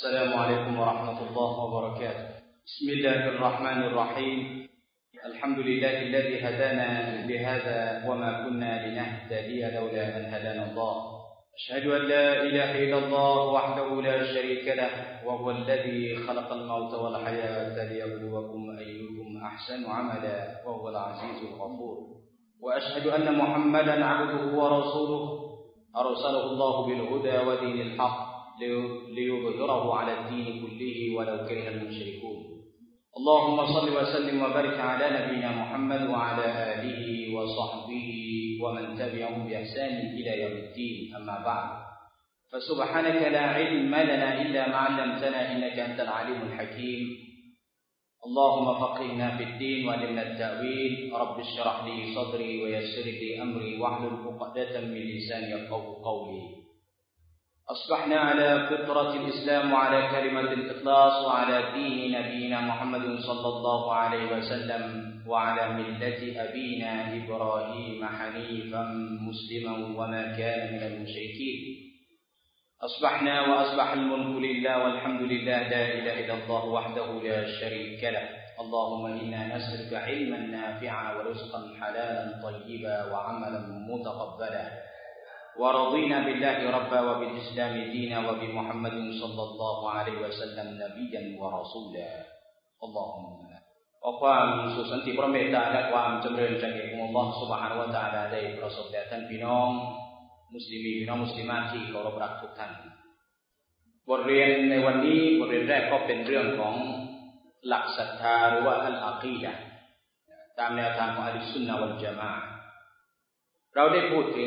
السلام عليكم ورحمة الله وبركاته. بسم الله الرحمن الرحيم. الحمد لله الذي هدانا لهذا وما كنا لنهتدي لولا أن هدانا الله. أشهد أن لا إله إلا الله وحده لا شريك له وهو الذي خلق الموت والحياة ليبلوكم أيكم أحسن عملا وهو العزيز الغفور. وأشهد أن محمدا عبده ورسوله أرسله الله بالهدى ودين الحق ليظهره على الدين كله ولو كره المشركون. اللهم صل وسلم وبارك على نبينا محمد وعلى آله وصحبه ومن تبعهم بإحسان إلى يوم الدين. أما بعد، فسبحانك لا علم لنا إلا ما علمتنا إنك أنت العليم الحكيم. اللهم فقهنا في الدين وعلمنا التأويل. رب اشرح لي صدري ويسر لي أمري واحلل عقدة من لساني يفقهوا قولي. أصبحنا على فطرة الإسلام وعلى كلمة الإخلاص وعلى دين نبينا محمد صلى الله عليه وسلم وعلى ملة أبينا إبراهيم حنيفا مسلما وما كان من المشركين. أصبحنا وأصبح الملك لله والحمد لله لا إله إلا الله وحده لا شريك له. اللهم إنا نسألك علما نافعا ورزقا حلالا طيبا وعملا متقبلا. ورضينا بالله ربا وبالإسلام دينا وبمحمد صلى الله عليه وسلم نبيا ورسولا. اللهم ขอความสุขสันติพระเมตตาและความจำเริญจากเอกของอัลเลาะห์ซุบฮานะฮูวะตะอาลาได้ประสบแด่ท่านพี่น้องมุสลิมีพี่น้องมุสลิมาที่เคารพรักทุกท่านบทเรียนในวันนี้บทเรียนแรกก็เป็นเรื่องของหลักศรัทธาหรือว่าอัลอะกีดะห์ตามแนวทางของอะห์ลุสซุนนะฮ์วัลญะมาอะห์เราได้พูดถึง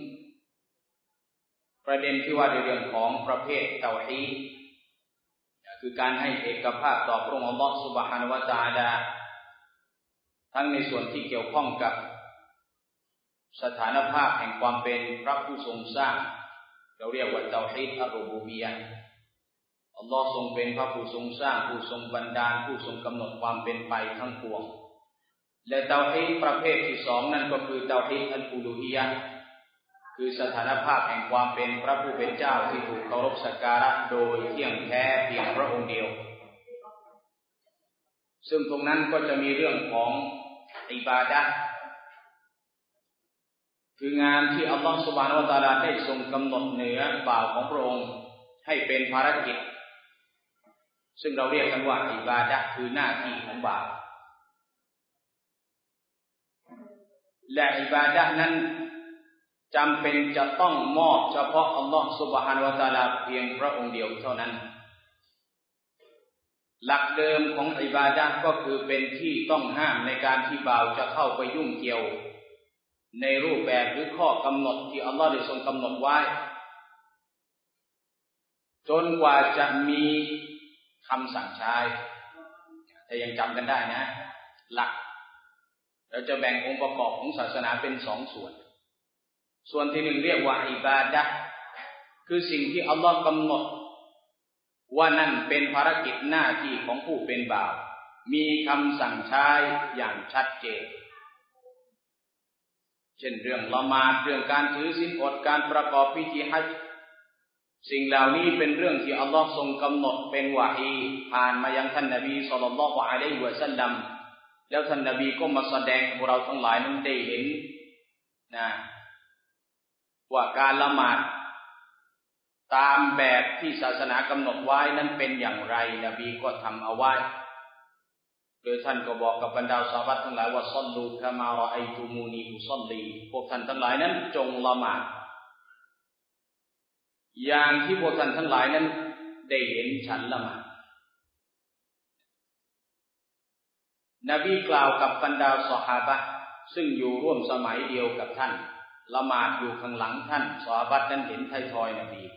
ประเด็นที่ว่าในเรื่องของประเภทเตาฮีดคือการให้เอกภาพต่อพระองค์อัลเลาะห์ซุบฮานะฮูวะตะอาลาทั้งในส่วนที่เกี่ยวข้องกับสถานภาพแห่งความเป็นพระผู้ทรงสร้างเราเรียกว่าเตาฮีดอัรรุบูบียะห์อัลเลาะห์ทรงเป็นพระผู้ทรงสร้างผู้ทรงบันดาลผู้ทรงกำหนดความเป็นไปทั้งปวงและเตาฮีดประเภทที่สองนั่นก็คือเตาฮีดอัลอูลูฮียะห์คือสถานภาพแห่งความเป็นพระผู้เป็นเจ้าที่ถูกเคารพสักการะโดยเที่ยงแท้เพียงพระองค์เดียวซึ่งตรงนั้นก็จะมีเรื่องของอิบาดะห์คืองานที่อัลลอฮฺซุบฮานะฮูวะตะอาลาได้ทรงกำหนดเหนือบ่าวของพระองค์ให้เป็นภารกิจซึ่งเราเรียกกันว่าอิบาดะห์คือหน้าที่ของบ่าวและอิบาดะห์นั้นจำเป็นจะต้องมอบเฉพาะอัลลอฮฺซุบฮานะฮูวะตะอาลาเพียงพระองค์เดียวเท่านั้นหลักเดิมของอิบาดะห์ก็คือเป็นที่ต้องห้ามในการที่บ่าวจะเข้าไปยุ่งเกี่ยวในรูปแบบหรือข้อกำหนดที่อัลลอฮฺได้ทรงกำหนดไว้จนกว่าจะมีคำสั่งใช้แต่ยังจำกันได้นะหลักเราจะแบ่งองค์ประกอบของศาสนาเป็นสองส่วนที่หนึ่งเรียกว่าอิบาดะห์คือสิ่งที่อัลลอฮฺกำหนดว่านั่นเป็นภารกิจหน้าที่ของผู้เป็นบ่าวมีคำสั่งใช้อย่างชัดเจนเช่นเรื่องละหมาดเรื่องการถือศีลอดการประกอบพิธีฮัจญ์สิ่งเหล่านี้เป็นเรื่องที่อัลลอฮฺทรงกำหนดเป็นวะฮีผ่านมายังท่านนบีศ็อลลัลลอฮุอะลัยฮิวะซัลลัมแล้วท่านนบีก็มาแสดงให้พวกเราทั้งหลายนั้นได้เห็นว่าการละหมาดตามแบบที่ศาสนากำหนดไว้นั้นเป็นอย่างไรนบีก็ทำเอาไว้โดยท่านก็บอกกับบรรดาซอฮาบะห์ทั้งหลายว่าศ็อลลูกะมารออัยตุมูนีอุศ็อลลีพวกท่านทั้งหลายนั้นจงละหมาดอย่างที่พวกท่านทั้งหลายนั้นได้เห็นฉันละหมาดนบีกล่าวกับบรรดาซอฮาบะห์ซึ่งอยู่ร่วมสมัยเดียวกับท่านละหมาดอยู่ข้างหลังท่านซอฮาบะห์นั้นเห็นไทยทอยนบี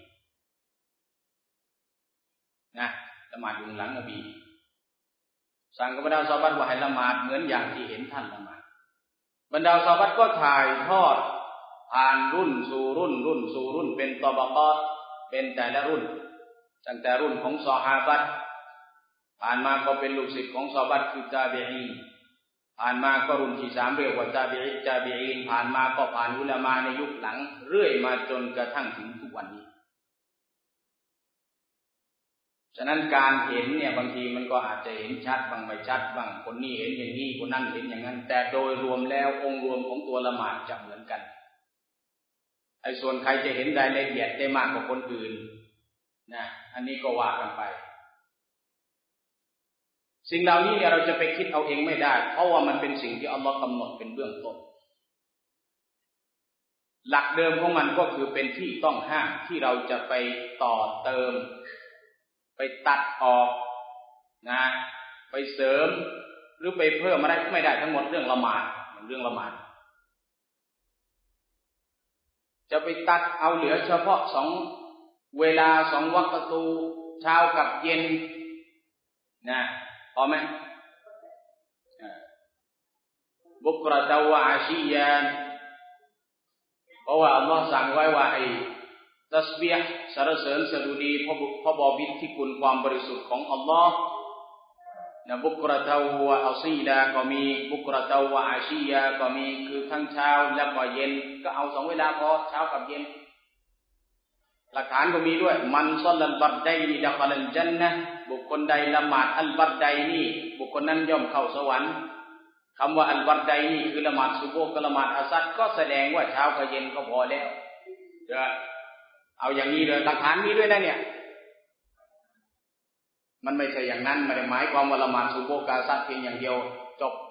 ละหมาดอยู่ข้างหลังนบีสั่งกับบรรดาซอฮาบะห์ว่าให้ละหมาดเหมือนอย่างที่เห็นท่านละหมาดบรรดาซอฮาบะห์ก็ถ่ายทอดผ่านรุ่นสู่รุ่นสู่รุ่นเป็นตะบะกอตเป็นแต่ละรุ่นตั้งแต่รุ่นของซอฮาบะห์ผ่านมาก็เป็นลูกศิษย์ของซอฮาบะห์คือตาบีอีนผ่านมาก็รุ่นที่3เรียกว่าตาบีอีนผ่านมาก็ผ่านอุลามะในยุคหลังเรื่อยมาจนกระทั่งถึงทุกวันนี้ฉฉะนั้นการเห็นเนี่ยบางทีมันก็อาจจะเห็นชัดบ้างไม่ชัดบ้างคนนี้เห็นอย่างนี้คนนั้นเห็นอย่างนั้นแต่โดยรวมแล้วองค์รวมของตัวละหมาดจะเหมือนกันไอ้ส่วนใครจะเห็นรายละเอียดได้มากกว่าคนอื่นนะอันนี้ก็ว่ากันไปสิ่งเหล่านี้เนี่ยเราจะไปคิดเอาเองไม่ได้เพราะว่ามันเป็นสิ่งที่อัลลอฮ์กำหนดเป็นเบื้องต้นหลักเดิมของมันก็คือเป็นที่ต้องห้ามที่เราจะไปต่อเติมไปตัดออกนะไปเสริมหรือไปเพิ่มอะไรไม่ได้ทั้งหมดเรื่องละหมาดเรื่องละหมาดจะไปตัดเอาเหลือเฉพาะ2เวลา2วักตูเช้ากับเย็นนะพอไหมบุกระตาวะอาชียานเพราะว่าอัลลอฮ์สั่งไว้ว่าให้ตัสบีฮ์สรรเสริญสดุดีพระบพิตรที่คุณความบริสุทธิ์ของอัลลอฮ์นะบุกระตาวะอัซีลาก็มีบุกระตาวะอาชียาก็มีคือทั้งเช้าและก็เย็นก็เอา2เวลาพอเช้ากับเย็นหลักฐานก็มีด้วยมันซัลลัลบัรดัยนีดะคอลัลญันนะห์บุคคลใดละหมาดอัลบัรดัยนีบุคคลนั้นย่อมเข้าสวรรค์คำว่าอัลบัรดัยนีคือละหมาดซุบฮ์กับละหมาดอัสรก็แสดงว่าเช้ากับเย็นก็พอแล้วเอาอย่างนี้เลยหลักฐานมีด้วยนะเนี่ยมันไม่ใช่อย่างนั้นไม่ได้หมายความว่าละหมาดซุบฮ์กับอัสรเพียงอย่างเดียวจบ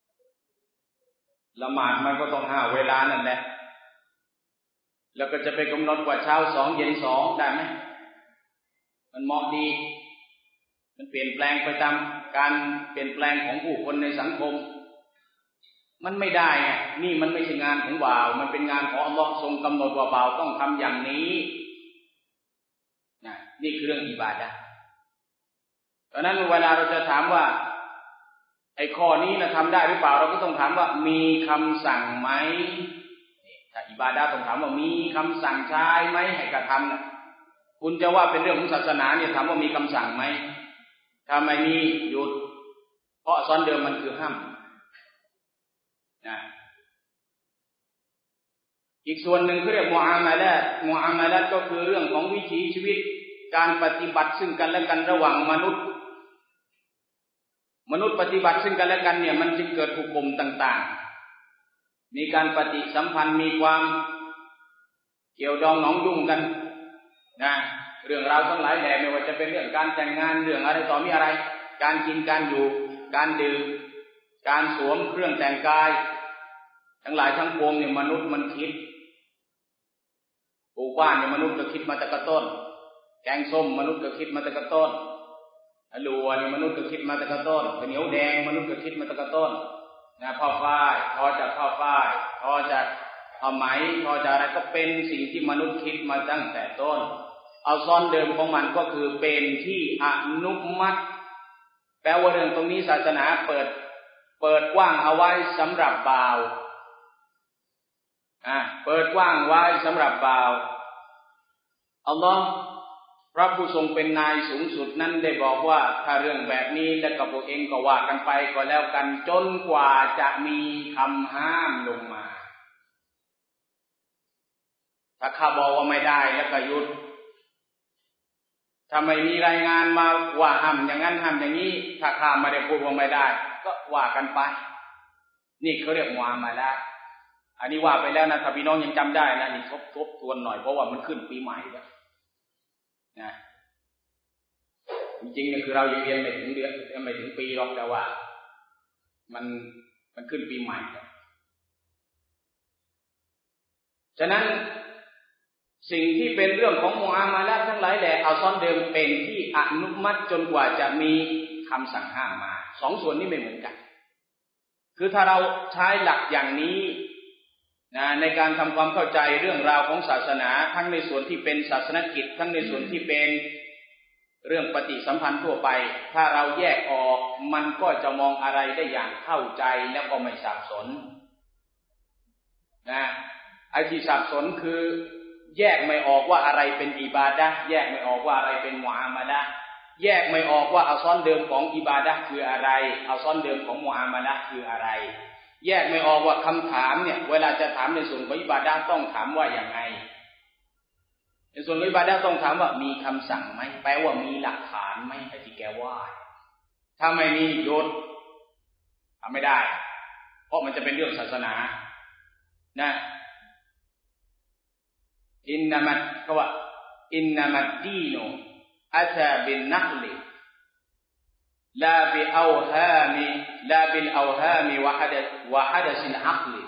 ละหมาดมันก็ต้อง5เวลานั่นแหละแล้วก็จะไปกำหนดว่าเช้า2เย็น2ได้ไหมมันเหมาะดีมันเปลี่ยนแปลงไปตามการเปลี่ยนแปลงของผู้คนในสังคมมันไม่ได้ไงนี่มันไม่ใช่งานของบ่าวมันเป็นงานของอัลเลาะห์ทรงกำหนดว่าบ่าวต้องทำอย่างนี้นะนี่คือเรื่องอิบาดะห์เพราะนั้นเวลาเราจะถามว่าไอ้ข้อนี้นะทำได้หรือเปล่าเราก็ต้องถามว่ามีคำสั่งไหมถ้าอิบาดะห์ต้องถามว่ามีคำสั่งใช้ไหมให้กระทำนะคุณจะว่าเป็นเรื่องของศาสนาเนี่ยถามว่ามีคำสั่งไหมถ้าไม่มีหยุดเพราะซ้อนเดิมมันคือห้ามนะอีกส่วนหนึ่งเขาเรียกมุอามาละห์ก็คือเรื่องของวิถีชีวิตการปฏิบัติซึ่งกันและกันระหว่างมนุษย์ปฏิบัติซึ่งกันและกันเนี่ยมันจึงเกิดหุกมต่างๆมีการปฏิสัมพันธ์มีความเกี่ยวดองหนองยุ่งกันนะเรื่องราวทั้งหลายแหล่ไม่ว่าจะเป็นเรื่องการแต่งงานเรื่องอะไรต่อมีอะไรการกินการอยู่การดื่มการสวมเครื่องแต่งกายทั้งหลายทั้งปวงเนี่ยมนุษย์มันคิดปลูกบ้านเนี่ยมนุษย์ก็คิดมาแต่กระต้นแกงส้มมนุษย์ก็คิดมาแต่กระต้นฮัลโหลเนี่ยมนุษย์ก็คิดมาแต่กระต้นข้าวเหนียวแดงมนุษย์ก็คิดมาแต่กระต้นนะผ้าฝ้ายทอจากผ้าฝ้ายทอจากผ้าไหมทอจากอะไรก็เป็นสิ่งที่มนุษย์คิดมาตั้งแต่ต้นเอาซ้อนเดิมของมันก็คือเป็นที่อนุมัติแปลว่าเรื่องตรงนี้ศาสนาเปิดกว้างเอาไว้สำหรับบ่าวเปิดกว้างไว้สำหรับบ่าวอัลลอฮ์พระผู้ทรงเป็นนายสูงสุดนั้นได้บอกว่าถ้าเรื่องแบบนี้แล้วกับพวกเองก็ว่ากันไปก็แล้วกันจนกว่าจะมีคำห้ามลงมาถ้าข้าบอกว่าไม่ได้แล้วก็หยุดถ้าไม่มีรายงานมาว่าห้ามอย่างนั้นห้ามอย่างนี้ถ้าข้าไม่ได้พูดว่าไม่ได้ก็ว่ากันไปนี่เขาเรียกมุอามาละห์อันนี้ว่าไปแล้วนะถ้าพี่น้องยังจำได้นะนี่ทบทวนหน่อยเพราะว่ามันขึ้นปีใหม่แล้วนะจริงๆเนี่ยคือเรายังเรียนไม่ถึงเดือนไม่ถึงปีหรอกแต่ว่ามันขึ้นปีใหม่แล้วฉะนั้นสิ่งที่เป็นเรื่องของมุอามาละห์ทั้งหลายแหละเอาซ้อนเดิมเป็นที่อนุมัติจนกว่าจะมีคำสั่งห้ามมาสองส่วนนี้ไม่เหมือนกันคือถ้าเราใช้หลักอย่างนี้นะในการทำความเข้าใจเรื่องราวของศาสนาทั้งในส่วนที่เป็นศาสนกิจทั้งในส่วนที่เป็นเรื่องปฏิสัมพันธ์ทั่วไปถ้าเราแยกออกมันก็จะมองอะไรได้อย่างเข้าใจแล้วก็ไม่สับสนนะไอ้ที่สับสนคือแยกไม่ออกว่าอะไรเป็นอิบาดะห์แยกไม่ออกว่าอะไรเป็นมุอามาละห์แยกไม่ออกว่าอัลซ้อนเดิมของอิบาดะห์คืออะไรอัลซ้อนเดิมของมุอามาละห์คืออะไรแยกไม่ออกว่าคำถามเนี่ยเวลาจะถามในส่วนของอิบาดะห์ต้องถามว่าอย่างไงในส่วนอิบาดะห์ต้องถามว่ามีคำสั่งไหมแปลว่ามีหลักฐานไหมไอ้ที่แกว่าถ้าไม่มีโยนทำไม่ได้เพราะมันจะเป็นเรื่องศาสนานะอินนามัดก็ว่าอินนามัดดีโนอัตาบินนักลิลาบิเอาฮามิลาบิลเอาฮามิวะฮัดะซิลอักลิ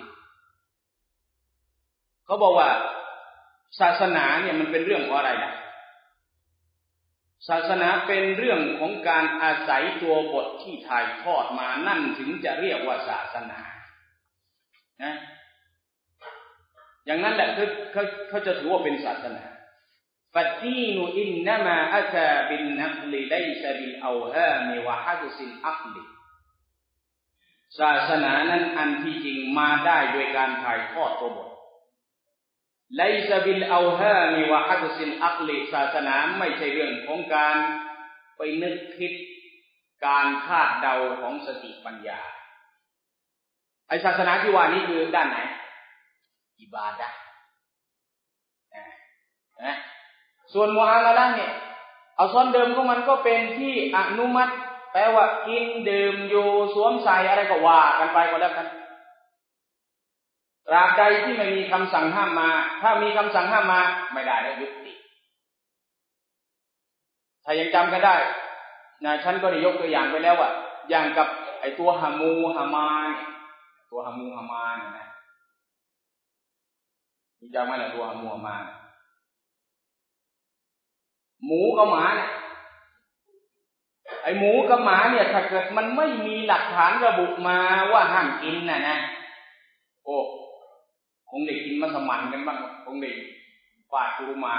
เขาบอกว่าศาสนาเนี่ยมันเป็นเรื่องของอะไรนะศาสนาเป็นเรื่องของการอาศัยตัวบทที่ถ่ายทอดมานั่นถึงจะเรียกว่าศาสนานะอย่างนั้นแหละเขาจะถือว่าเป็นศาสนาฟัดดีนุอินนามาอะตาบินนักลิไลซะบิลเอาฮามิวะฮัดซิลอักลิศาสนานั้นอันที่จริงมาได้โดยการถ่ายทอดตัวบทไลซะบิลเอาฮามิวะฮัดซิลอักลิศาสนาไม่ใช่เรื่องของการไปนึกคิดการคาดเดาของสติปัญญาไอ้ศาสนาที่ว่านี้คือด้านไหนอิบาดะห์นะส่วนมุอามาละห์เนี่ยเอาซ้อนเดิมของมันก็เป็นที่อนุมัติแปลว่ากินดื่มอยู่สวมใส่อะไรก็ว่ากันไปก็แล้วกันตราบใดที่ไม่มีคำสั่งห้ามมาถ้ามีคำสั่งห้ามมาไม่ได้แล้วยุติถ้ายังจำกันได้นะฉันก็ได้ยกตัวอย่างไปแล้วว่าอย่างกับไอ้ตัวฮามูฮามาเนี่ยตัวฮามูฮามาเนี่ยนะรู้จักไหมล่ะตัวฮามูฮามาหมูกับหมาเนี่ยไอ้หมูกับหมาเนี่ยถ้าเกิดมันไม่มีหลักฐานระบุมาว่าห้ามกินนะโอ้คงได้กินมัสมั่นกันบ้างคงได้ฟาดปูมา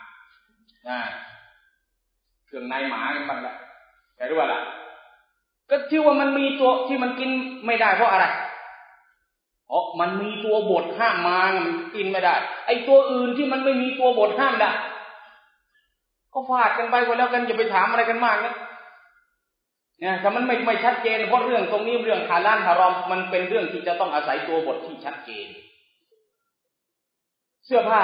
เครื่องในหมากันบ้างละแต่รู้ว่าล่ะก็ที่ว่ามันมีตัวที่มันกินไม่ได้เพราะอะไรเพราะมันมีตัวบทห้ามมามันกินไม่ได้ไอ้ตัวอื่นที่มันไม่มีตัวบทห้ามได้ก็ฟาดกันไปก็แล้วกันอย่าไปถามอะไรกันมากนะเนี่ยถ้ามันไม่ชัดเจนเพราะเรื่องตรงนี้เรื่องฮาลาลฮารอมมันเป็นเรื่องที่จะต้องอาศัยตัวบทที่ชัดเจนเสื้อผ้า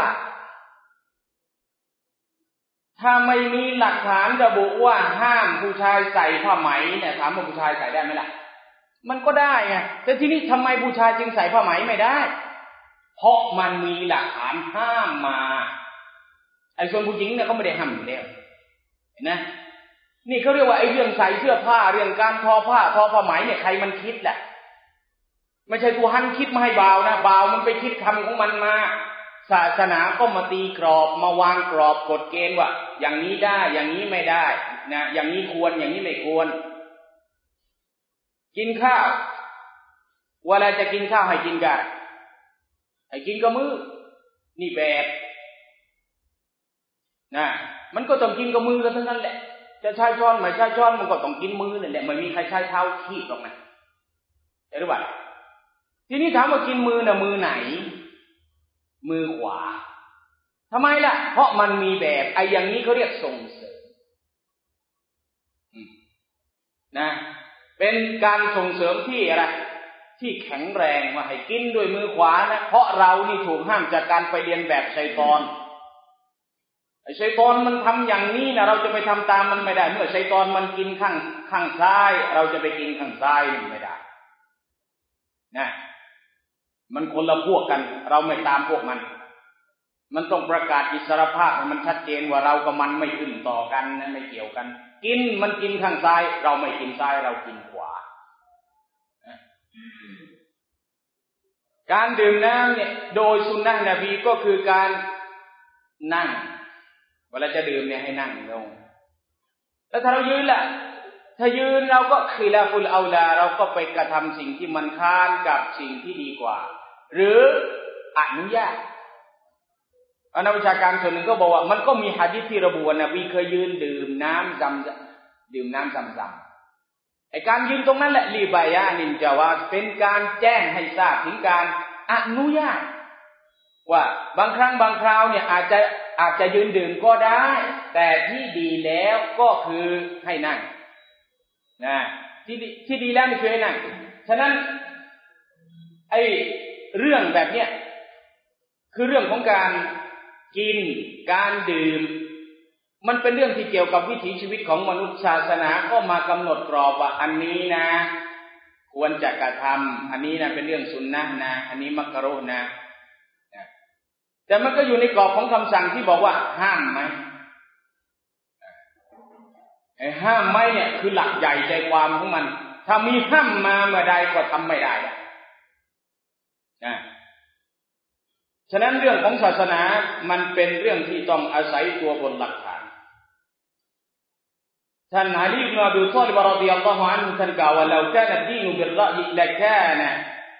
ถ้าไม่มีหลักฐานระบุว่าห้ามผู้ชายใส่ผ้าไหมเนี่ยถามว่าผู้ชายใส่ได้ไหมล่ะมันก็ได้ไงแต่ทีนี้ทำไมผู้ชายจึงใส่ผ้าไหมไม่ได้เพราะมันมีหลักฐานห้ามมาไอ้ส่วนผู้หญิงเนี่ยเขาไม่ได้ห้ามอยู่แล้วเห็นไหมนี่เขาเรียกว่าไอ้เรื่องใส่เสื้อผ้าเรื่องการทอผ้าไหมเนี่ยใครมันคิดแหละไม่ใช่ตัวฮันคิดมาให้บ่าวนะบ่าวมันไปคิดคำของมันมาศาสนาก็มาตีกรอบมาวางกรอบกฎเกณฑ์ว่าอย่างนี้ได้อย่างนี้ไม่ได้นะอย่างนี้ควรอย่างนี้ไม่ควรกินข้าวเวลาจะกินข้าวให้กินกันให้กินกับมือนี่แบบนะมันก็ต้องกินกับมือกันทั้งนั้นแหละจะใช้ช้อนไม่ใช้ช้อนมันก็ต้องกินมือนั่นแหละไม่มีใครใช้เท้าคีบหรอกนะเห็นหรือเปล่าทีนี้ถามว่ากินมือน่ะมือไหนมือขวาทำไมล่ะเพราะมันมีแบบไอ้อย่างนี้เขาเรียกส่งเสริมนะเป็นการส่งเสริมที่อะไรที่แข็งแรงว่าให้กินด้วยมือขวานะเพราะเรานี่ถูกห้ามจากการไปเรียนแบบชัยฏอนไอ้ชัยฏอนมันทำอย่างนี้นะเราจะไปทำตามมันไม่ได้เมื่อชัยฏอนมันกินข้างซ้ายเราจะไปกินข้างซ้ายไม่ได้นะมันคนละพวกกันเราไม่ตามพวกมันต้องประกาศอิสรภาพให้มันชัดเจนว่าเรากับมันไม่ขึ้นต่อกันนะไม่เกี่ยวกันกินมันกินข้างซ้ายเราไม่กินซ้ายเรากินขวาการดื่มน้ำเนี่ยโดยสุนนะนบีก็คือการนั่งเวลาจะดื่มเนี่ยให้นั่งลงแล้วถ้าเรายืนล่ะถ้ายืนเราก็คิลาฟุลเอาลาเราก็ไปกระทำสิ่งที่มันค้านกับสิ่งที่ดีกว่าหรืออนุญาตนักวิชาการส่วนหนึ่งก็บอกว่ามันก็มีหะดีษที่ระบุว่านบีเคยยืนดื่มน้ำซำไอ้การยืนตรงนั้นแหละลีบายานินจาวาเป็นการแจ้งให้ทราบถึงการอนุญาตว่าบางครั้งบางคราวเนี่ยอาจจะยืนดื่มก็ได้แต่ที่ดีแล้วก็คือให้นั่งนะที่ดีแล้วนี่คือให้นั่งฉะนั้นไอ้เรื่องแบบเนี้ยคือเรื่องของการกินการดื่มมันเป็นเรื่องที่เกี่ยวกับวิถีชีวิตของมนุษย์ศาสนาก็มากำหนดกรอบว่าอันนี้นะควรจะกระทำอันนี้นะเป็นเรื่องสุนนะห์นะอันนี้มักรุฮ์นะแต่มันก็อยู่ในกรอบของคำสั่งที่บอกว่าห้ามไหมไอ้ห้ามไหมเนี่ยคือหลักใหญ่ใจความของมันถ้ามีห้ามมาเมื่อใดก็ทำไม่ได้ฉะนั้นเรื่องของศาสนามันเป็นเรื่องที่ต้องอาศัยตัวบนหลักฐานท่านอาลีอิบนุอบีฏอลิบรอฎิยัลลอฮุอันฮุท่านกล่าวว่าลาวกานะดีนุบิรรอย์ละกานะ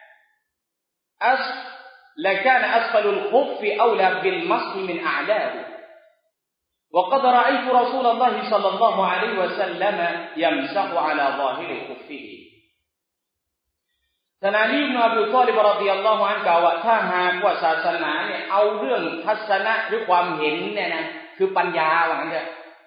อัสฟลุลคุฟอาวลาบิลมัสมินอาลาฮุوقد رأيت رسول الله صلى الله عليه وسلم يمسح على ظاهر خفه ท่านอาลีอิบนุอบีฏอลิบรอฎิยัลลอฮุอันฮุกล่าวว่าถ้าหากว่าศาสนาเนี่ยเอาเรื่องทัศนะหรือความเห็นเนี่ยนะคือปัญญาว่างั้นเถอะ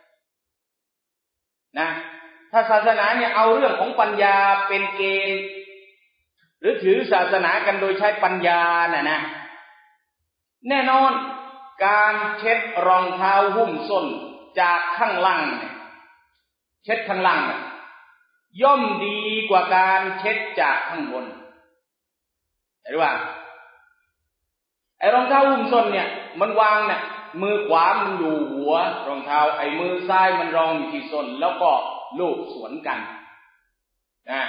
นะถ้าศาสนาเนี่ยเอาเรื่องของปัญญาเป็นเกณฑ์หรือถือศาสนากันโดยใช้ปัญญานะแน่นอนการเช็ดรองเท้าหุ้มส้นจากข้างล่างเช็ดข้างล่างย่อมดีกว่าการเช็ดจากข้างบนเห็นป่ะไอ้รองเท้าหุ้มส้นเนี่ยมันวางเนี่ยมือขวามันอยู่หัวรองเท้าไอ้มือซ้ายมันรองอยู่ที่ส้นแล้วก็ลูบสวนกันนะ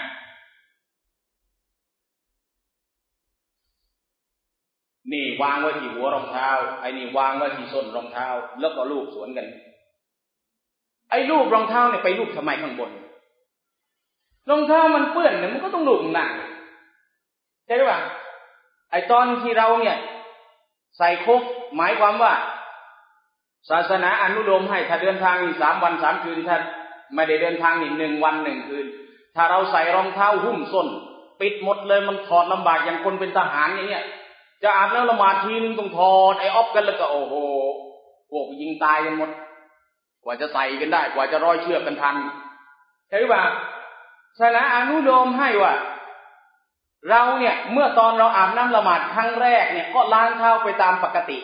นี่วางไว้ที่หัวรองเท้าไอ้นี่วางไว้ที่ส้นรองเท้าแล้วก็ลูบสวนกันไอ้ลูบรองเท้าเนี่ยไปลูบทำไมข้างบนรองเท้ามันเปื้อนเนี่ยมันก็ต้องลูบข้างล่างใช่ไหมวะไอ้ตอนที่เราเนี่ยใส่คุกหมายความว่าศาสนาอนุโลมให้ถ้าเดินทางนี่3 วัน 3 คืนถ้าไม่ได้เดินทางนี่1 วัน 1 คืนถ้าเราใส่รองเท้าหุ้มส้นปิดหมดเลยมันถอดลำบากอย่างคนเป็นทหารอย่างเงี้ยจะอาบแล้วละหมาดทีนึงต้องถอดไอ้ออฟกันแล้วก็โอ้โหพวกยิงตายกันหมดกว่าจะใส่กันได้กว่าจะร้อยเชือกกันทันใช่ป่ะศาสนาอนุโลมให้ว่าเราเนี่ยเมื่อตอนเราอาบน้ำละหมาดครั้งแรกเนี่ยก็ล้างเท้าไปตามปกติ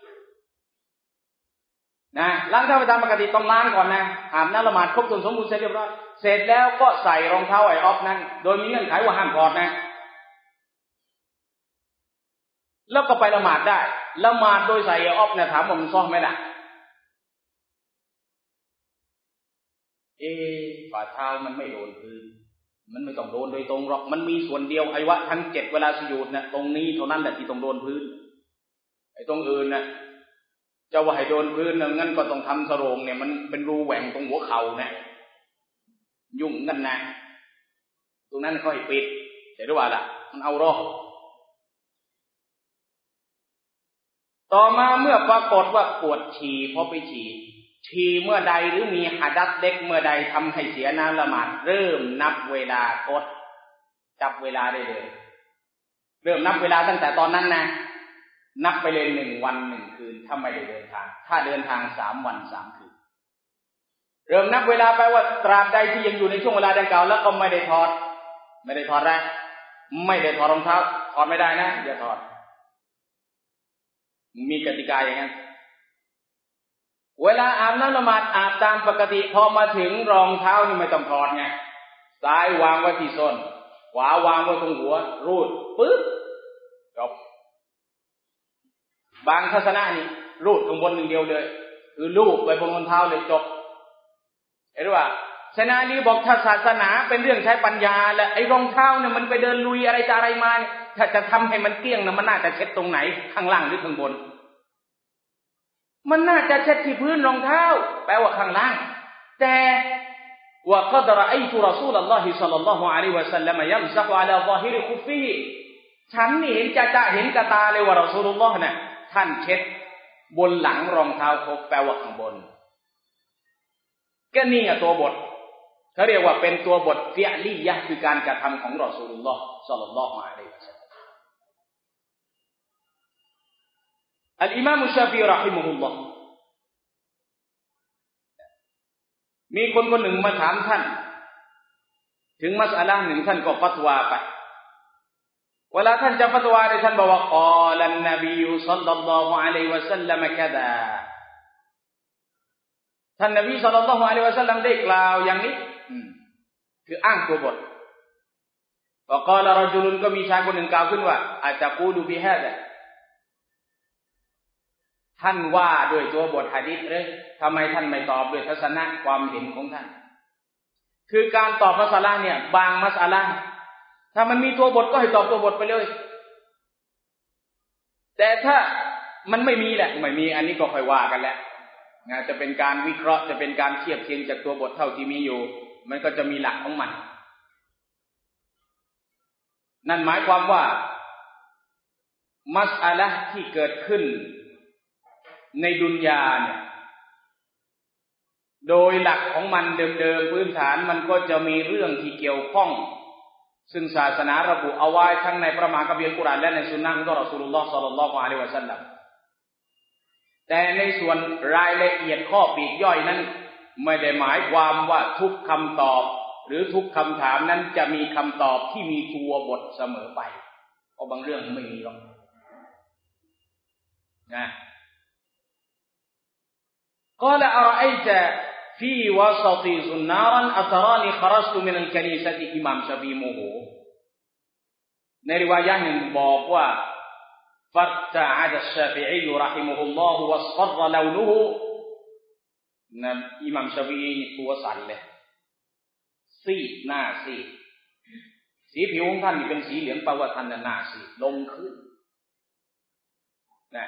นะล้างเท้าไปตามปกติต้องล้างก่อนนะอาบน้ำละหมาดครบถ้วนสมบูรณ์เสร็จเรียบร้อยเสร็จแล้วก็ใส่รองเท้าไอ้ออฟนั้นโดยมีเงื่อนไขว่าห้ามถอดนะแล้วก็ไปละหมาดได้ละหมาดโดยใส่ไอ้ออฟเนี่ยถามว่ามันซ่อมไหมล่ะฝ่าเท้ามันไม่โดนพื้นมันไม่ต้องโดนโดยตรงหรอกมันมีส่วนเดียวไอ้วะทั้ง7เวลาสุญูดนะตรงนี้เท่านั้นแหละที่ต้องโดนพื้นไอ้ตรงอื่นนะจะว่าให้โดนพื้นนะงั้นก็ต้องทำสโรงเนี่ยมันเป็นรูแหว่งตรงหัวเข่านะยุ่งกันนะตรงนั้นค่อยปิดเห็นหรือเปล่าล่ะมันเอารอต่อมาเมื่อปรากฏว่าปวดฉี่พอไปฉี่เมื่อใดหรือมีหะดัษเล็กเมื่อใดทำให้เสียน้ำละหมาดเริ่มนับเวลากดจับเวลาได้เลยเริ่มนับเวลาตั้งแต่ตอนนั้นนะนับไปเลย1 วัน 1 คืนถ้าไม่ได้เดินทางถ้าเดินทาง3 วัน 3 คืนเริ่มนับเวลาไปว่าตราบใดที่ยังอยู่ในช่วงเวลาดังกล่าวแล้วก็ไม่ได้ถอดอะไรไม่ได้ถอดรองเท้าถอดไม่ได้นะอย่าถอดมีกติกาอย่างนั้นเวลาอาบน้ำละหมาดอาบตามปกติพอมาถึงรองเท้านี่ไม่ต้องถอดไงซ้ายวางไว้ที่ส้นขวาวางไว้ตรงหัวรูดปึ๊บจบบางทัศนะนี่รูดข้างบน1 เดียวเลยคือลูบไปบนเท้าเลยจบเห็นว่าศาสนานี้บอกถ้าศาสนาเป็นเรื่องใช้ปัญญาและไอ้รองเท้าเนี่ยมันไปเดินลุยอะไรจะอะไรมาเนี่ยถ้าจะทำให้มันเกลี้ยงนะมันน่าจะเช็ดตรงไหนข้างล่างหรือข้างบนมันน่าจะเช็ดที่พื้นรองเท้าแปลว่าข้างล่างแต่ว่าก็ดะรออัยตุรอซูลุลลอฮิศ็อลลัลลอฮุอะลัยฮิวะซัลลัมยัมซะฮุอะลาฎอฮิริคุฟฟิฮิฉันนี่เห็นจะเห็นกับตาเลยว่ารอซูลุลลอฮ์น่ะท่านเช็ดบนหลังรองเท้าคุฟแปลว่าข้างบนก็นี่อ่ะตัวบทเขาเรียกว่าเป็นตัวบทฟิอลียะห์คือการกระทำของรอซูลุลลอฮ์ศ็อลลัลลอฮุอะลัยฮิวะซัลลัมอัลอิมามชาฟิอีเราะฮิมะฮุลลอฮ์มีคนหนึ่งมาถามท่านถึงมัสอะละห์หนึ่งท่านก็ฟัตวาไปเวลาท่านจะฟัตวาเนี่ยท่านบอกว่ากอลันนบีศ็อลลัลลอฮุอะลัยฮิวะซัลลัมกะซาท่านนบีศ็อลลัลลอฮุอะลัยฮิวะซัลลัมได้กล่าวอย่างนี้คืออ้างตัวบทว่าقال رجلก็มีชายคนหนึ่งกล่าวขึ้นว่าอะตะกูลุบิฮาซาท่านว่าด้วยตัวบทหะดีษหรือทำไมท่านไม่ตอบด้วยทัศนะความเห็นของท่านคือการตอบมัสอะละห์เนี่ยบางมัสอะละห์ถ้ามันมีตัวบทก็ให้ตอบตัวบทไปเลยแต่ถ้ามันไม่มีแหละไม่มีอันนี้ก็ค่อยว่ากันแหละจะเป็นการวิเคราะห์จะเป็นการเทียบเคียงจากตัวบทเท่าที่มีอยู่มันก็จะมีหลักของมันนั่นหมายความว่ามัสอะละห์ที่เกิดขึ้นในดุนยาเนี่ยโดยหลักของมันเดิมๆพื้นฐานมันก็จะมีเรื่องที่เกี่ยวข้องซึ่งศาสนาระบุเอาไว้ทั้งในพระมหาคัมภีร์กุรอานและในสุนนะของท่านรอซูลุลลอฮ์ศ็อลลัลลอฮุอะลัยฮิวะซัลลัมแต่ในส่วนรายละเอียดข้อปลีกย่อยนั้นไม่ได้หมายความว่าทุกคำตอบหรือทุกคำถามนั้นจะมีคำตอบที่มีตัวบทเสมอไปเพราะบางเรื่องไม่มีหรอกนะقال أرأيت في وسط نارا أتراني خرجت من الكنيسة อิหม่ามชาฟีโมโหในริวายะห์หนึ่งบอกว่าفارتعد الشافعي رحمه الله واصفر لونه นะอิหม่ามชาฟีอีตัวสั่นเลยซีดหน้าซีดสีผิวของท่านนี่เป็นสีเหลืองแปลว่าท่านหน้าซีดลงขึ้นนะ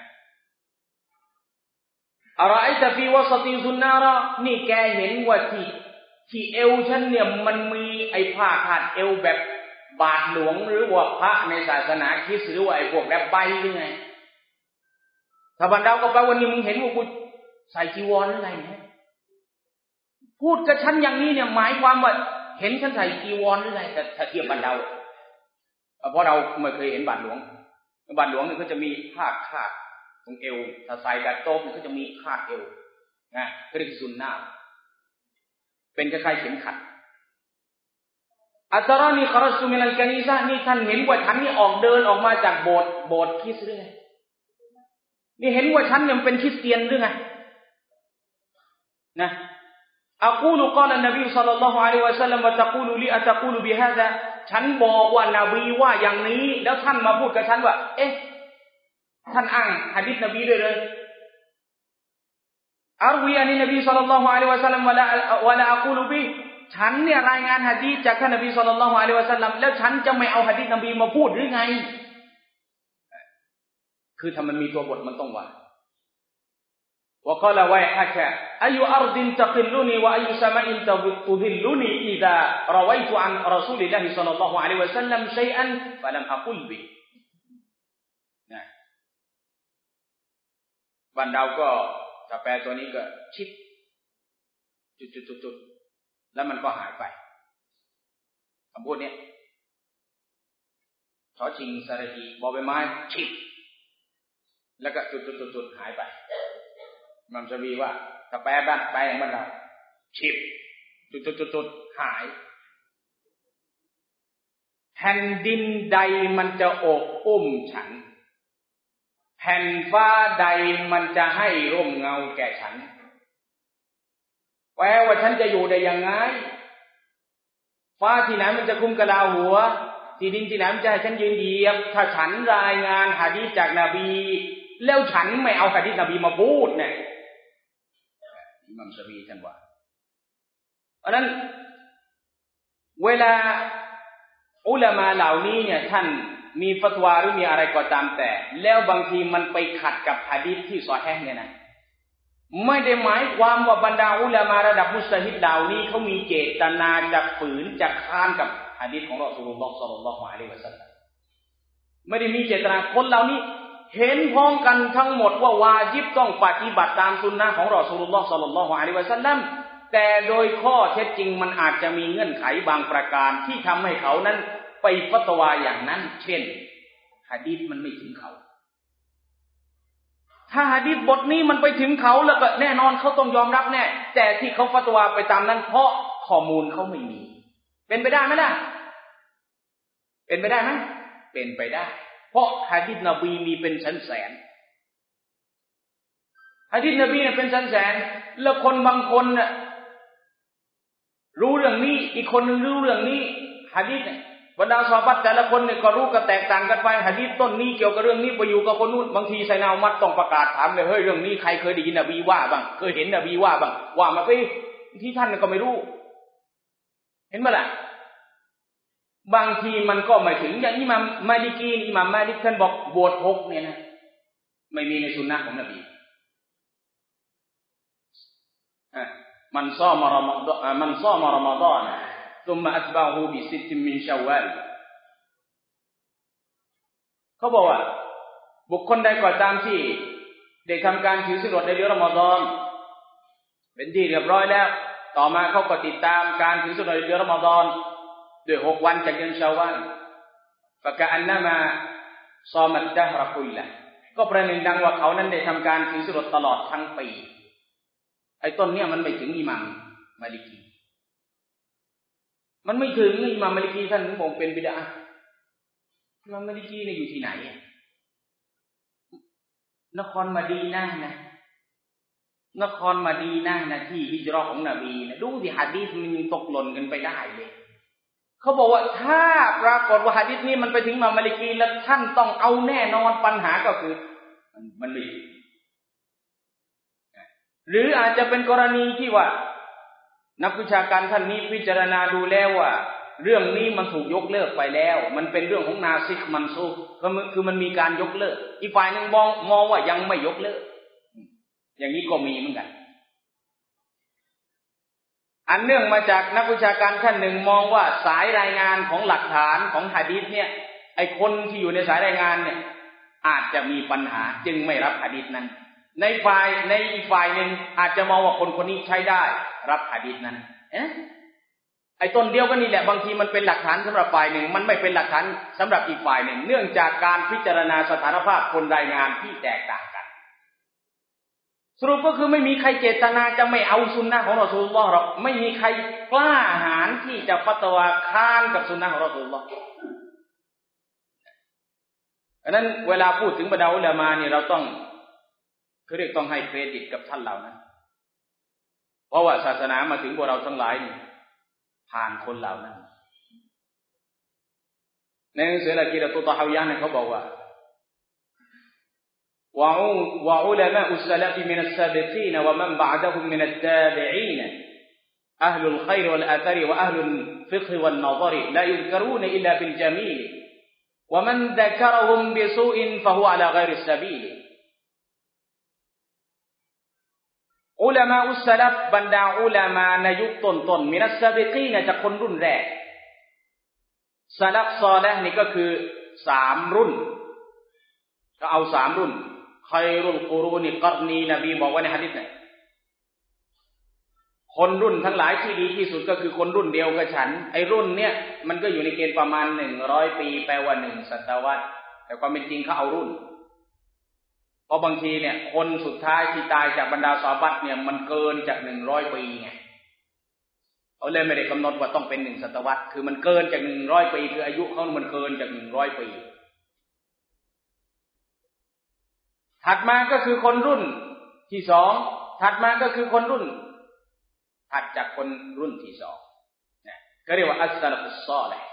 อะไรแต่ฟีวะสติซุนนาระนี่แกเห็นว่าที่เอวฉันเนี่ยมันมีไอ้ผ้าคาดเอวแบบบาทหลวงหรือว่าพระในศาสนาคริสต์หรือว่าไอ้พวกแบบใบหรือไงถ้าบรรดาก็แปลว่านี่มึงเห็นว่ากูใส่จีวรหรือไงเนี่ยพูดกับฉันอย่างนี้เนี่ยหมายความว่าเห็นฉันใส่จีวรหรือไงแต่ถ้าเทียบบรรดาเพราะเราไม่เคยเห็นบาทหลวงเนี่ยก็จะมีผ้าคาดตรงเอวถ้าใส่แบบโต๊ะมันก็จะมีคาดเอวนะเรียกซุนนะเป็นคล้ายๆเข็มขัดอัตรานีคารัสตุมินัลกานิซะนี่ท่านเห็นว่าฉันนี่ออกเดินออกมาจากโบสถ์คริสต์หรือไงนี่เห็นว่าฉันเนี่ยเป็นคริสเตียนหรือไงนะอะกูลุกาลนบีศ็อลลัลลอฮุอะลัยฮิวะซัลลัมวะตะกูลุลิอะตะกูลุบิฮาซาฉันบอกว่านบีว่าอย่างนี้แล้วท่านมาพูดกับฉันว่าเอ๊ะท่านอ้างหะดีษนบีด้วยเลยอัรวีอันนบีศ็อลลัลลอฮุอะลัยฮิวะซัลลัมวะลาอะกูลุบิฉันเนี่ยรายงานหะดีษจากท่านนบีศ็อลลัลลอฮุอะลัยฮิวะซัลลัมแล้วฉันจะไม่เอาหะดีษนบีมาพูดหรือไงคือถ้ามันมีตัวบทมันต้องว่าوقال ويحك أي أرض تقلني وأي سماء تظلني إذا رويت عن رسول الله صلى الله عليه وسلم شيئا فلم أقل به บรรดาก็ถ้าแปลตัวนี้ก็ชิดจุดๆแล้วมันก็หายไปคำพูดนี้ชอชิงสระอีบอใบไม้ชิดแล้วก็จุดหายไปมัมชวีว่าถ้าแปลอย่างบ้านเราชิดจุดหายแผ่นดินใดมันจะโอบอุ้มฉันแผ่นฟ้าใดมันจะให้ร่มเงาแก่ฉันแปลว่าฉันจะอยู่ได้ยังไงฟ้าที่ไหนมันจะคุ้มกะลาหัวที่ดินที่ไหนมันจะให้ฉันยืนเหยียบถ้าฉันรายงานหะดีษจากนบีแล้วฉันไม่เอาหะดีษนบีมาพูดเนี่ยอิหม่ามชาฟีท่านว่าเพราะนั้นเวลาอุลามะเหล่านี้เนี่ยท่านมีฟัตวาหรือมีอะไรก็ตามแต่แล้วบางทีมันไปขัดกับหะดีษที่ซอฮีฮ์เนี่ยนะไม่ได้หมายความว่าบรรดาอุลามะระดับมุจตะฮิดเหล่านี้เขามีเจตนาจะฝืนจะค้านกับหะดีษของรอซูลุลลอฮ์ศ็อลลัลลอฮุอะลัยฮิวะซัลลัมไม่ได้มีเจตนาคนเหล่านี้เห็นพ้องกันทั้งหมดว่าวาญิบต้องปฏิบัติตามสุนนะของรอซูลุลลอฮ์ศ็อลลัลลอฮุอะลัยฮิวะซัลลัมแต่โดยข้อเท็จจริงมันอาจจะมีเงื่อนไขบางประการที่ทำให้เขานั้นไปฟัตวาอย่างนั้นเช่นหะดีษมันไม่ถึงเขาถ้าหะดีษบทนี้มันไปถึงเขาแล้วก็แน่นอนเขาต้องยอมรับแน่แต่ที่เขาฟัตวาไปตามนั้นเพราะข้อมูลเขาไม่มีเป็นไปได้ไหมล่ะเป็นไปได้ไหมเป็นไปได้เพราะหะดีษนบีมีเป็นแสนหะดีษนบีเนี่ยเป็นแสนๆแล้วคนบางคนน่ะรู้เรื่องนี้อีกคนนึงรู้เรื่องนี้หะดีษเนี่ยบรรดาซอฮาบะห์แต่ละคนเนี่ยก็รู้ก็แตกต่างกันไปหะดีษต้นนี้เกี่ยวกับเรื่องนี้ไปอยู่กับคนนู้นบางทีไซนาอุมัรต้องประกาศถามเลยเฮ้ยเรื่องนี้ใครเคยได้ยินนบีว่าบ้างเคยเห็นนบีว่าบ้างว่ามาไปที่ท่านก็ไม่รู้เห็นมั้ยล่ะบางทีมันก็ไม่ถึงอย่างอิหม่ามมาลิกีอิหม่ามมาลิกท่านบอกบวช6เนี่ยนะไม่มีในสุนนะของนบีมันซอมรอมฎอนมันซอมรอมฎอนثم أتبعه بست من شوال เขาบอกว่าบุคคลใดก็ตามที่ได้ทำการถือศีลอดในเดือนรอมฎอนเป็นที่เรียบร้อยแล้วต่อมาเขาก็ติดตามการถือศีลอดในเดือนรอมฎอนด้วย6วันจากเดือนชาวาลفكأنما صام الدهر كله ก็ประหนึ่งดังว่าเขานั้นได้ทำการถือศีลอดตลอดทั้งปีไอ้ต้นเนี่ยมันไม่ถึงอิหม่ามมาลิกีมันไม่ถึงอิหม่ามมาลิกีท่านบอกเป็นบิดอะห์อิหม่ามมาลิกีเนี่ยอยู่ที่ไหนนครมะดีนะห์นะนครมะดีนะห์นะที่ฮิจเราะห์ของนบีนะดูสิหะดีษมันยังตกหล่นกันไปได้เลยเขาบอกว่าถ้าปรากฏว่าหะดีษนี้มันไปถึงอิหม่ามมาลิกีแล้วท่านต้องเอาแน่นอนปัญหาก็คือมันไม่หรืออาจจะเป็นกรณีที่ว่านักวิชาการท่านนี้พิจารณาดูแล้วว่าเรื่องนี้มันถูกยกเลิกไปแล้วมันเป็นเรื่องของนาซิกมันซูคือมันมีการยกเลิกอีกฝ่ายนึงมองว่ายังไม่ยกเลิกอย่างนี้ก็มีเหมือนกันอันเนื่องมาจากนักวิชาการท่านหนึ่งมองว่าสายรายงานของหลักฐานของหะดีษเนี่ยไอ้คนที่อยู่ในสายรายงานเนี่ยอาจจะมีปัญหาจึงไม่รับหะดีษนั้นในอีกฝ่ายนึงอาจจะมองว่าคนคนนี้ใช้ได้รับหะดีษนั้นไอ้ต้นเดียวกันนี่แหละบางทีมันเป็นหลักฐานสำหรับฝ่ายหนึ่งมันไม่เป็นหลักฐานสำหรับอีกฝ่ายหนึ่งเนื่องจากการพิจารณาสถานภาพคนรายงานที่แตกต่างกันสรุปก็คือไม่มีใครเจตนาจะไม่เอาซุนนะห์ของรอซูลุลลอฮ์หรอกไม่มีใครกล้าหาญที่จะฟัตวาค้านกับซุนนะห์ของรอซูลุลลอฮ์ฉะนั้นเวลาพูดถึงบรรดาอุลามะนี่เราต้องเรียกต้องให้เครดิตกับท่านเหล่านั้นเพราะว่าศาสนามาถึงพวกเราทั้งหลายนี่ผ่านคนเหล่านั้นในหนังสืออะกีเราะตุตะฮาวิยะห์เนี่ยเขาบอกว่าวะอุลามะอุสซะลาฟมินัสซาบิกีนวะมันบะอ์ดะฮุมมินัตตาบิอีนอะห์ลุลค็อยรวัลอะธรวะอะห์ลุลฟิกฮ์วัลนظรลายุซกรูนอิลลาบิลญะมีลวะมันซะกะรฮุมบิซูอินฟะฮุวะอะลาฆอยริสซะบีลอุลามะอุสซะลัฟบรรดาอุลามะในยุคต้นๆมินัสซาบิกีนจากคนรุ่นแรกซะลัฟศอลิฮ์นี่ก็คือ3รุ่นก็เอา3รุ่นค็อยรุลกุรูนกัรนีนบีบอกว่าในหะดีษเนี่ยคนรุ่นทั้งหลายที่ดีที่สุดก็คือคนรุ่นเดียวกับฉันไอ้รุ่นเนี้ยมันก็อยู่ในเกณฑ์ประมาณ100ปีแปลว่า1ศตวรรษแต่ความเป็นจริงเขาเอารุ่นเพราะบางทีเนี่ยคนสุดท้ายที่ตายจากบรรดาซอฮาบะห์เนี่ยมันเกินจาก100ปีไงเขาเลยไม่ได้กำหนดว่าต้องเป็น1ศตวรรษคือมันเกินจาก100ปีคืออายุเขามันเกินจาก100ปีถัดมาก็คือคนรุ่นที่2ถัดมาก็คือคนรุ่นถัดจากคนรุ่นที่2นะก็เรียกว่าอัสซะลัฟุศศอลิฮ์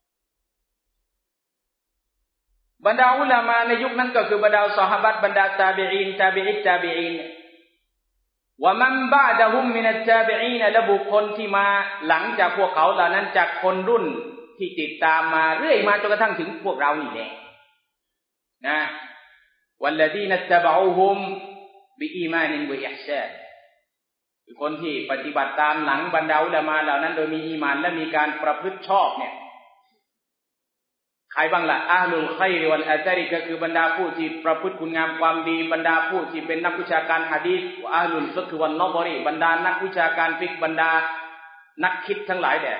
บรรดาอุลามะในยุคนั้นก็คือบรรดาซอฮาบะห์บรรดาตาบิอีนตาบิอิตตาบิอีนวะมันบะอ์ดะฮุมมินัตตาบิอีนและบุคคลที่มาหลังจากพวกเขาเหล่านั้นจากคนรุ่นที่ติดตามมาเรื่อยมาจนกระทั่งถึงพวกเรานี่แหละนะวัลลดีนัตตะบะอูฮุมบิอีมานินวะอิห์ซานคือคนที่ปฏิบัติตามหลังบรรดาอุลามะเหล่านั้นโดยมีอีหม่านและมีการประพฤติชอบเนี่ยใครบ้างล่ะอะห์ลุลค็อยรวัลอะธรก็คือบรรดาผู้ที่ประพฤติคุณงามความดีบรรดาผู้ที่เป็นนักวิชาการหะดีษวะอะห์ลุลฟิกฮ์วัลนظรบรรดานักวิชาการฟิกห์บรรดานักคิดทั้งหลายแด่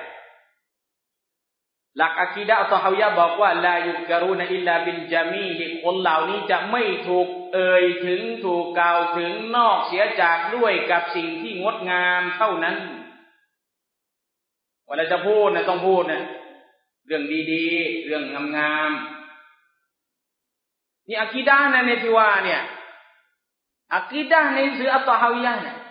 หลักอะกีดะห์ตะฮาวิยะห์บอกว่าลายุกรูนอิลลาบิลญะมีลคนเหล่านี้จะไม่ถูกเอ่ยถึงถูกกล่าวถึงนอกเสียจากด้วยกับสิ่งที่งดงามเท่านั้นเวลาจะพูดนะต้องพูดนะเรื่องดีๆเรื่องงามๆนี่อะกีดะห์นะในที่ว่าเนี่ยอะกีดะห์ในหนังสืออัตตะฮาวิยะห์เนี่ย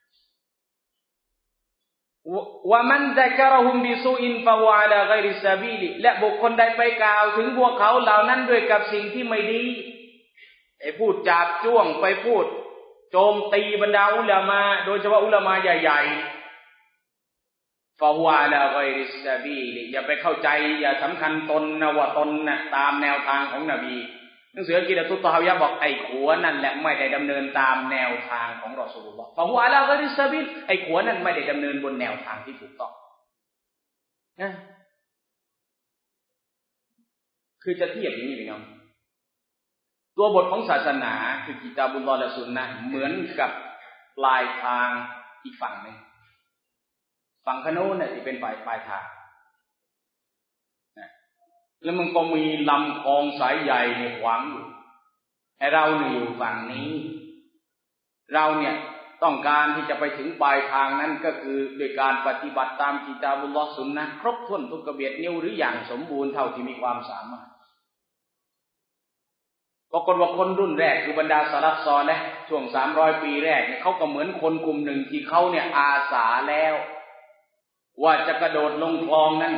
วะมันซะกะรอฮุมบิซูอินฟะฮุอะลาฆอยริสซะบีลและบุคคลใดไปกล่าวถึงพวกเขาเหล่านั้นด้วยกับสิ่งที่ไม่ดีไปพูดจาบจ้วงไปพูดโจมตีบรรดาอุลามะโดยเฉพาะอุลามะใหญ่ๆฟะฮุอะลาฆอยริสซะบีลอย่าไปเข้าใจอย่าสำคัญตนนะว่าตนน่ะตามแนวทางของนบีหนังสืออะกีดะตุตตะฮาวิยะห์บอกไอ้ขัวนั่นแหละไม่ได้ดำเนินตามแนวทางของรอซูลุลลอฮ์ฟะฮุอะลาฆอยริสซะบีลไอ้ขัวนั่นไม่ได้ดำเนินบนแนวทางที่ถูกต้องนะคือจะเทียบอย่างนี้พี่น้องตัวบทของศาสนาคือกิตาบุลลอฮ์และซุนนะห์เหมือนกับปลายทางอีกฝั่งนึงฝั่งขนู้นน่ะที่เป็นปลายทางแล้วมันก็มีลำคลองสายใหญ่เนี่ยขวางอยู่ให้เราเนี่ยอยู่ฝั่งนี้เราเนี่ยต้องการที่จะไปถึงปลายทางนั้นก็คือโดยการปฏิบัติตามกิตาบุลลอฮ์ซุนนะห์ครบถ้วนทุกกระเบียดนิ้วหรืออย่างสมบูรณ์เท่าที่มีความสามารถปรากฏว่าคนรุ่นแรกคือบรรดาสลัฟซอลิห์ช่วง300ปีแรกเนี่ยเขาก็เหมือนคนกลุ่มหนึ่งที่เขาเนี่ยอาสาแล้วว่าจะกระโดดลงคลองนั้น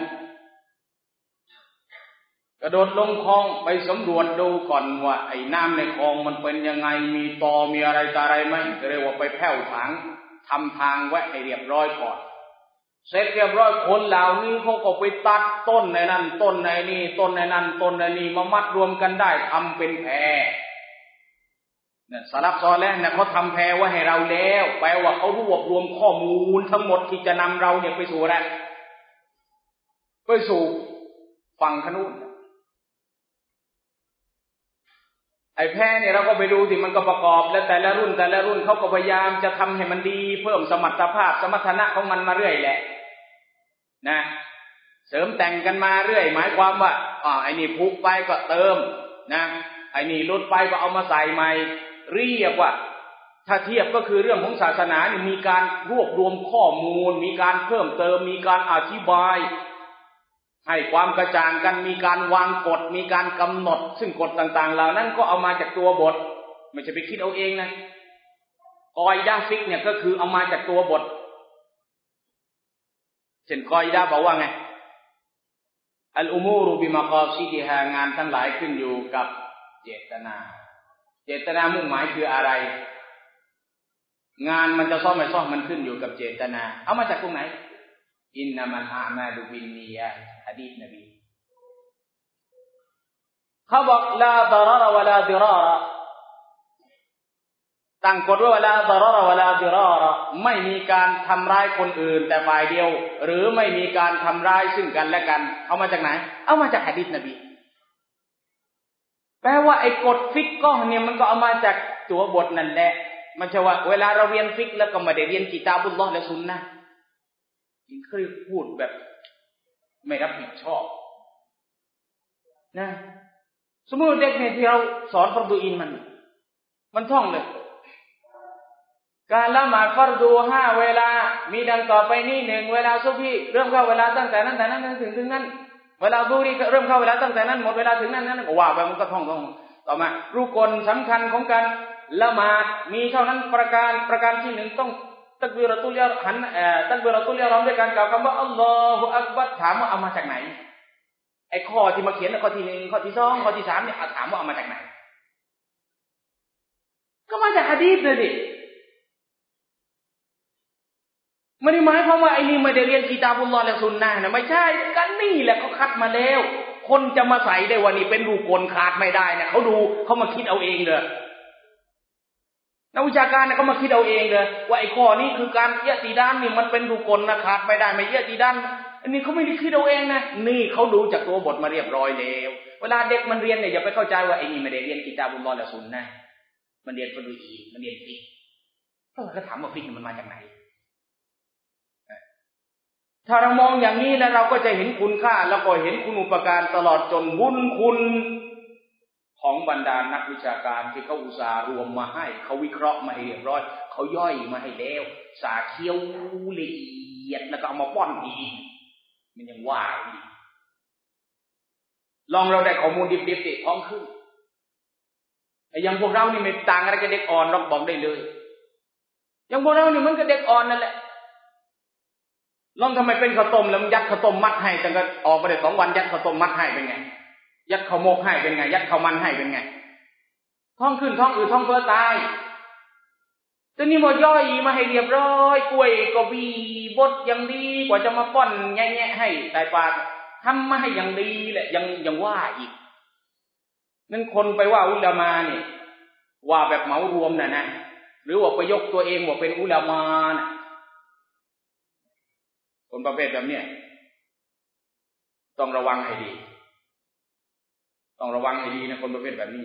กระโดดลงคลองไปสำรวจดูก่อนว่าไอ้น้ำในคลองมันเป็นยังไงมีตอมีอะไรต่ออะไรไหมก็เรียกว่าไปแผ่วถางทำทางไว้ให้เรียบร้อยก่อนเสร็จเรียบร้อยคนเหล่านี้เขาก็ไปตัดต้นในนั้นต้นในนี่ต้นในนั้นต้นในนี่มามัดรวมกันได้ทำเป็นแพเนี่ยสลัฟซอลิห์เนี่ยเขาทำแพไว้ให้เราแล้วแปลว่าเขารวบรวมข้อมูลทั้งหมดที่จะนำเราเนี่ยไปสู่อะไรไปสู่ฝั่งขนุนไอ้แพเนี่ยเราก็ไปดูสิมันก็ประกอบแล้วแต่ละรุ่นเขาก็พยายามจะทำให้มันดีเพิ่มสมรรถภาพสมรรถนะของมันมาเรื่อยแหละนะเสริมแต่งกันมาเรื่อยหมายความว่าไอ้นี่พุไปก็เติมนะไอ้นี่ลดไปก็เอามาใส่ใหม่เรียกว่าถ้าเทียบก็คือเรื่องของศาสนาเนี่ยมีการรวบรวมข้อมูลมีการเพิ่มเติมมีการอธิบายให้ความกระจ่างกันมีการวางกฎมีการกำหนดซึ่งกฎต่างๆเหล่านั้นก็เอามาจากตัวบทไม่ใช่ไปคิดเอาเองนะกอยดะห์ฟิกเนี่ยก็คือเอามาจากตัวบทเช่นกอยดะห์บอกว่าไงอัลอุมูรุบิมะกอซิดิฮางานทั้งหลายขึ้นอยู่กับเจตนามุ่งหมายคืออะไรงานมันจะซ่อมไม่ซ่อมมันขึ้นอยู่กับเจตนาเอามาจากตรงไหนอินนามัลอามาลุบินนียะห์หะดีษนบีเขาบอกลาฎอรรวะลาฎิรารตั้งกฎไว้ว่าลาฎอรรวะลาฎิรารไม่มีการทำร้ายคนอื่นแต่ฝ่ายเดียวหรือไม่มีการทำร้ายซึ่งกันและกันเอามาจากไหนเอามาจากหะดีษนบีแปลว่าไอ้กฎฟิกก็เนี่ยมันก็เอามาจากตัวบทนั่นแหละมันใช่ว่าเวลาเราเรียนฟิกแล้วก็ไม่ได้เรียนกิตาบุลลอฮ์และซุนนะห์เคยพูดแบบไม่รับผิดชอบนะสมมุติเด็กเนี่ยที่เราสอนฟัรดูอินมันท่องเลยการละหมาดฟัรดู5เวลามีดังต่อไปนี้1เวลาซุบฮีเริ่มเข้าเวลาตั้งแต่นั้นถึงนั้นเวลาซุฮรีเริ่มเข้าเวลาตั้งแต่นั้นหมดเวลาถึงนั้นก็ว่าไปมันก็ท่องต่อมารุกลสำคัญของการละหมาดมีเท่านั้นประการที่1ต้องตักบีเราะตุลอิหรัมตักบีเราะตุลอิหรัมด้วยการกล่าวคำว่าอัลลอฮุอักบัรถามว่าเอามาจากไหนไอ้ข้อที่มาเขียนข้อที่1ข้อที่2ข้อที่3เนี่ยถามว่าเอามาจากไหนก็มาจากหะดีษเลยดิไม่ได้หมายความว่าไอ้นี่ไม่ได้เรียนกิตาบุลลอฮ์และซุนนะห์นะไม่ใช่กันนี่แหละเขาคัดมาแล้วคนจะมาใส่ได้ว่านี่เป็นรูปกลขาดไม่ได้เนี่ยเขาดูเขามาคิดเอาเองเลยนักวิชาการเนี่ยเขามาคิดเอาเองเลยว่าไอ้ข้อนี้คือการเยติดานนี่มันเป็นรูปกลนะขาดไม่ได้ไม่เยติดานอันนี้เขาไม่ได้คิดเอาเองนะนี่เขาดูจากตัวบทมาเรียบร้อยแล้วเวลาเด็กมันเรียนเนี่ยอย่าไปเข้าใจว่าไอ้นี่ไม่ได้เรียนกิตาบุลลอฮ์และซุนนะห์มันเรียนฟัรดูอีมันเรียนฟิกก็ถามว่าฟิกมันมาจากไหนถ้าเรามองอย่างนี้แล้วเราก็จะเห็นคุณค่าแล้วก็เห็นคุณูปการตลอดจนบุญคุณของบรรดานักวิชาการที่เขาอุตส่าห์รวมมาให้เขาวิเคราะห์มาให้เรียบร้อยเขาย่อยมาให้แล้วสาเคี้ยวละเอียดแล้วก็เอามาป้อนอีกมันยังว่าอีกลองเราได้ข้อมูลดิบๆดิท้องขึ้นอย่างพวกเรานี่ไม่ต่างอะไรกับเด็กอ่อนเราบอกได้เลยอย่างพวกเรานี่มันก็เด็กอ่อนนั่นแหละลองทำไมเป็นข้าวต้มแล้วมันยัดข้าวต้มมัดให้แต่ก็ออกมาได้2 วันยัดข้าวต้มมัดให้เป็นไงยัดข้าวโมกให้เป็นไงยัดข้าวมันให้เป็นไงท้องขึ้นท้องอืดท้องเฟ้อตายแต่นี่บ่ย่อยมาให้เรียบร้อยกล้วยก็บีบดอย่างดีกว่าจะมาป้อนแง่ๆให้ใส่ปากทำมาให้อย่างดีแหละยังว่าอีกนั่นคนไปว่าอุลามาเนี่ยว่าแบบเหมารวมนะหรือว่าไปยกตัวเองว่าเป็นอุลามานะคนประเภทแบบเนี้ยต้องระวังให้ดีต้องระวังให้ดีนะคนประเภทแบบนี้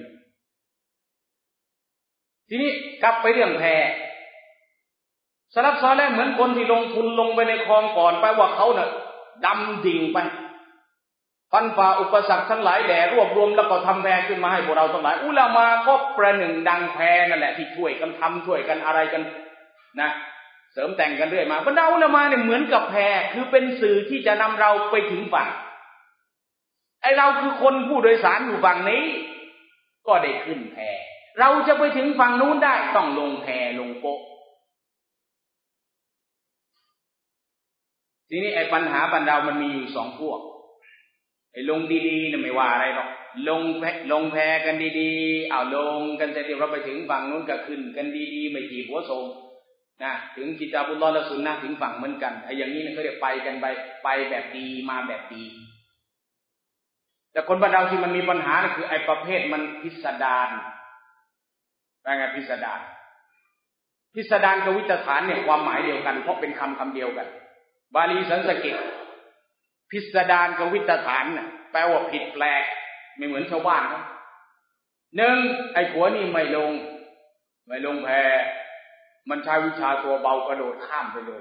ทีนี้กลับไปเรื่องแพสลับซ้อนแล้วเหมือนคนที่ลงทุนลงไปในคลองก่อนไปว่าเขาน่ะดำดิ่งไปฟันฝ่าอุปสรรคทั้งหลายแหล่รวบรวมแล้วก็ทำแพขึ้นมาให้พวกเราทั้งหลายอุลามาก็ประหนึ่งดังแพนั่นแหละที่ช่วยกันทำช่วยกันอะไรกันนะเสริมแต่งกันเรื่อยมาบรรดาอุลามาเนี่ยเหมือนกับแพคือเป็นสื่อที่จะนำเราไปถึงฝั่งไอเราคือคนผู้โดยสารอยู่ฝั่งนี้ก็ได้ขึ้นแพเราจะไปถึงฝั่งนู้นได้ต้องลงแพลงโป๊ะทีนี้ไอ้ปัญหาบรรดามันมีอยู่2 พวกไอ้ลงดีๆเนี่ยไม่ว่าอะไรหรอกลงแพกันดีๆเอาลงกันแต่เดี๋ยวเราไปถึงฝั่งนู้นก็ขึ้นกันดีๆไม่จีบหัวโสมนะถึงกิตาบุลลอฮ์และสุนนะถึงฝั่งเหมือนกันไอ้อย่างนี้เนี่ยเขาเรียกไปกันไปแบบดีมาแบบดีแต่คนบรรดาที่มันมีปัญหาคือไอ้ประเภทมันพิสดารว่าไงพิสดารกับวิตฐานเนี่ยความหมายเดียวกันเพราะเป็นคำเดียวกันบาลีสันสกฤตพิสดารกับวิตฐานน่ะแปลว่าผิดแปลกไม่เหมือนชาวบ้านเขา1ไอ้ผัวนี่ไม่ลงแพมันใช้วิชาตัวเบากระโดดข้ามไปเลย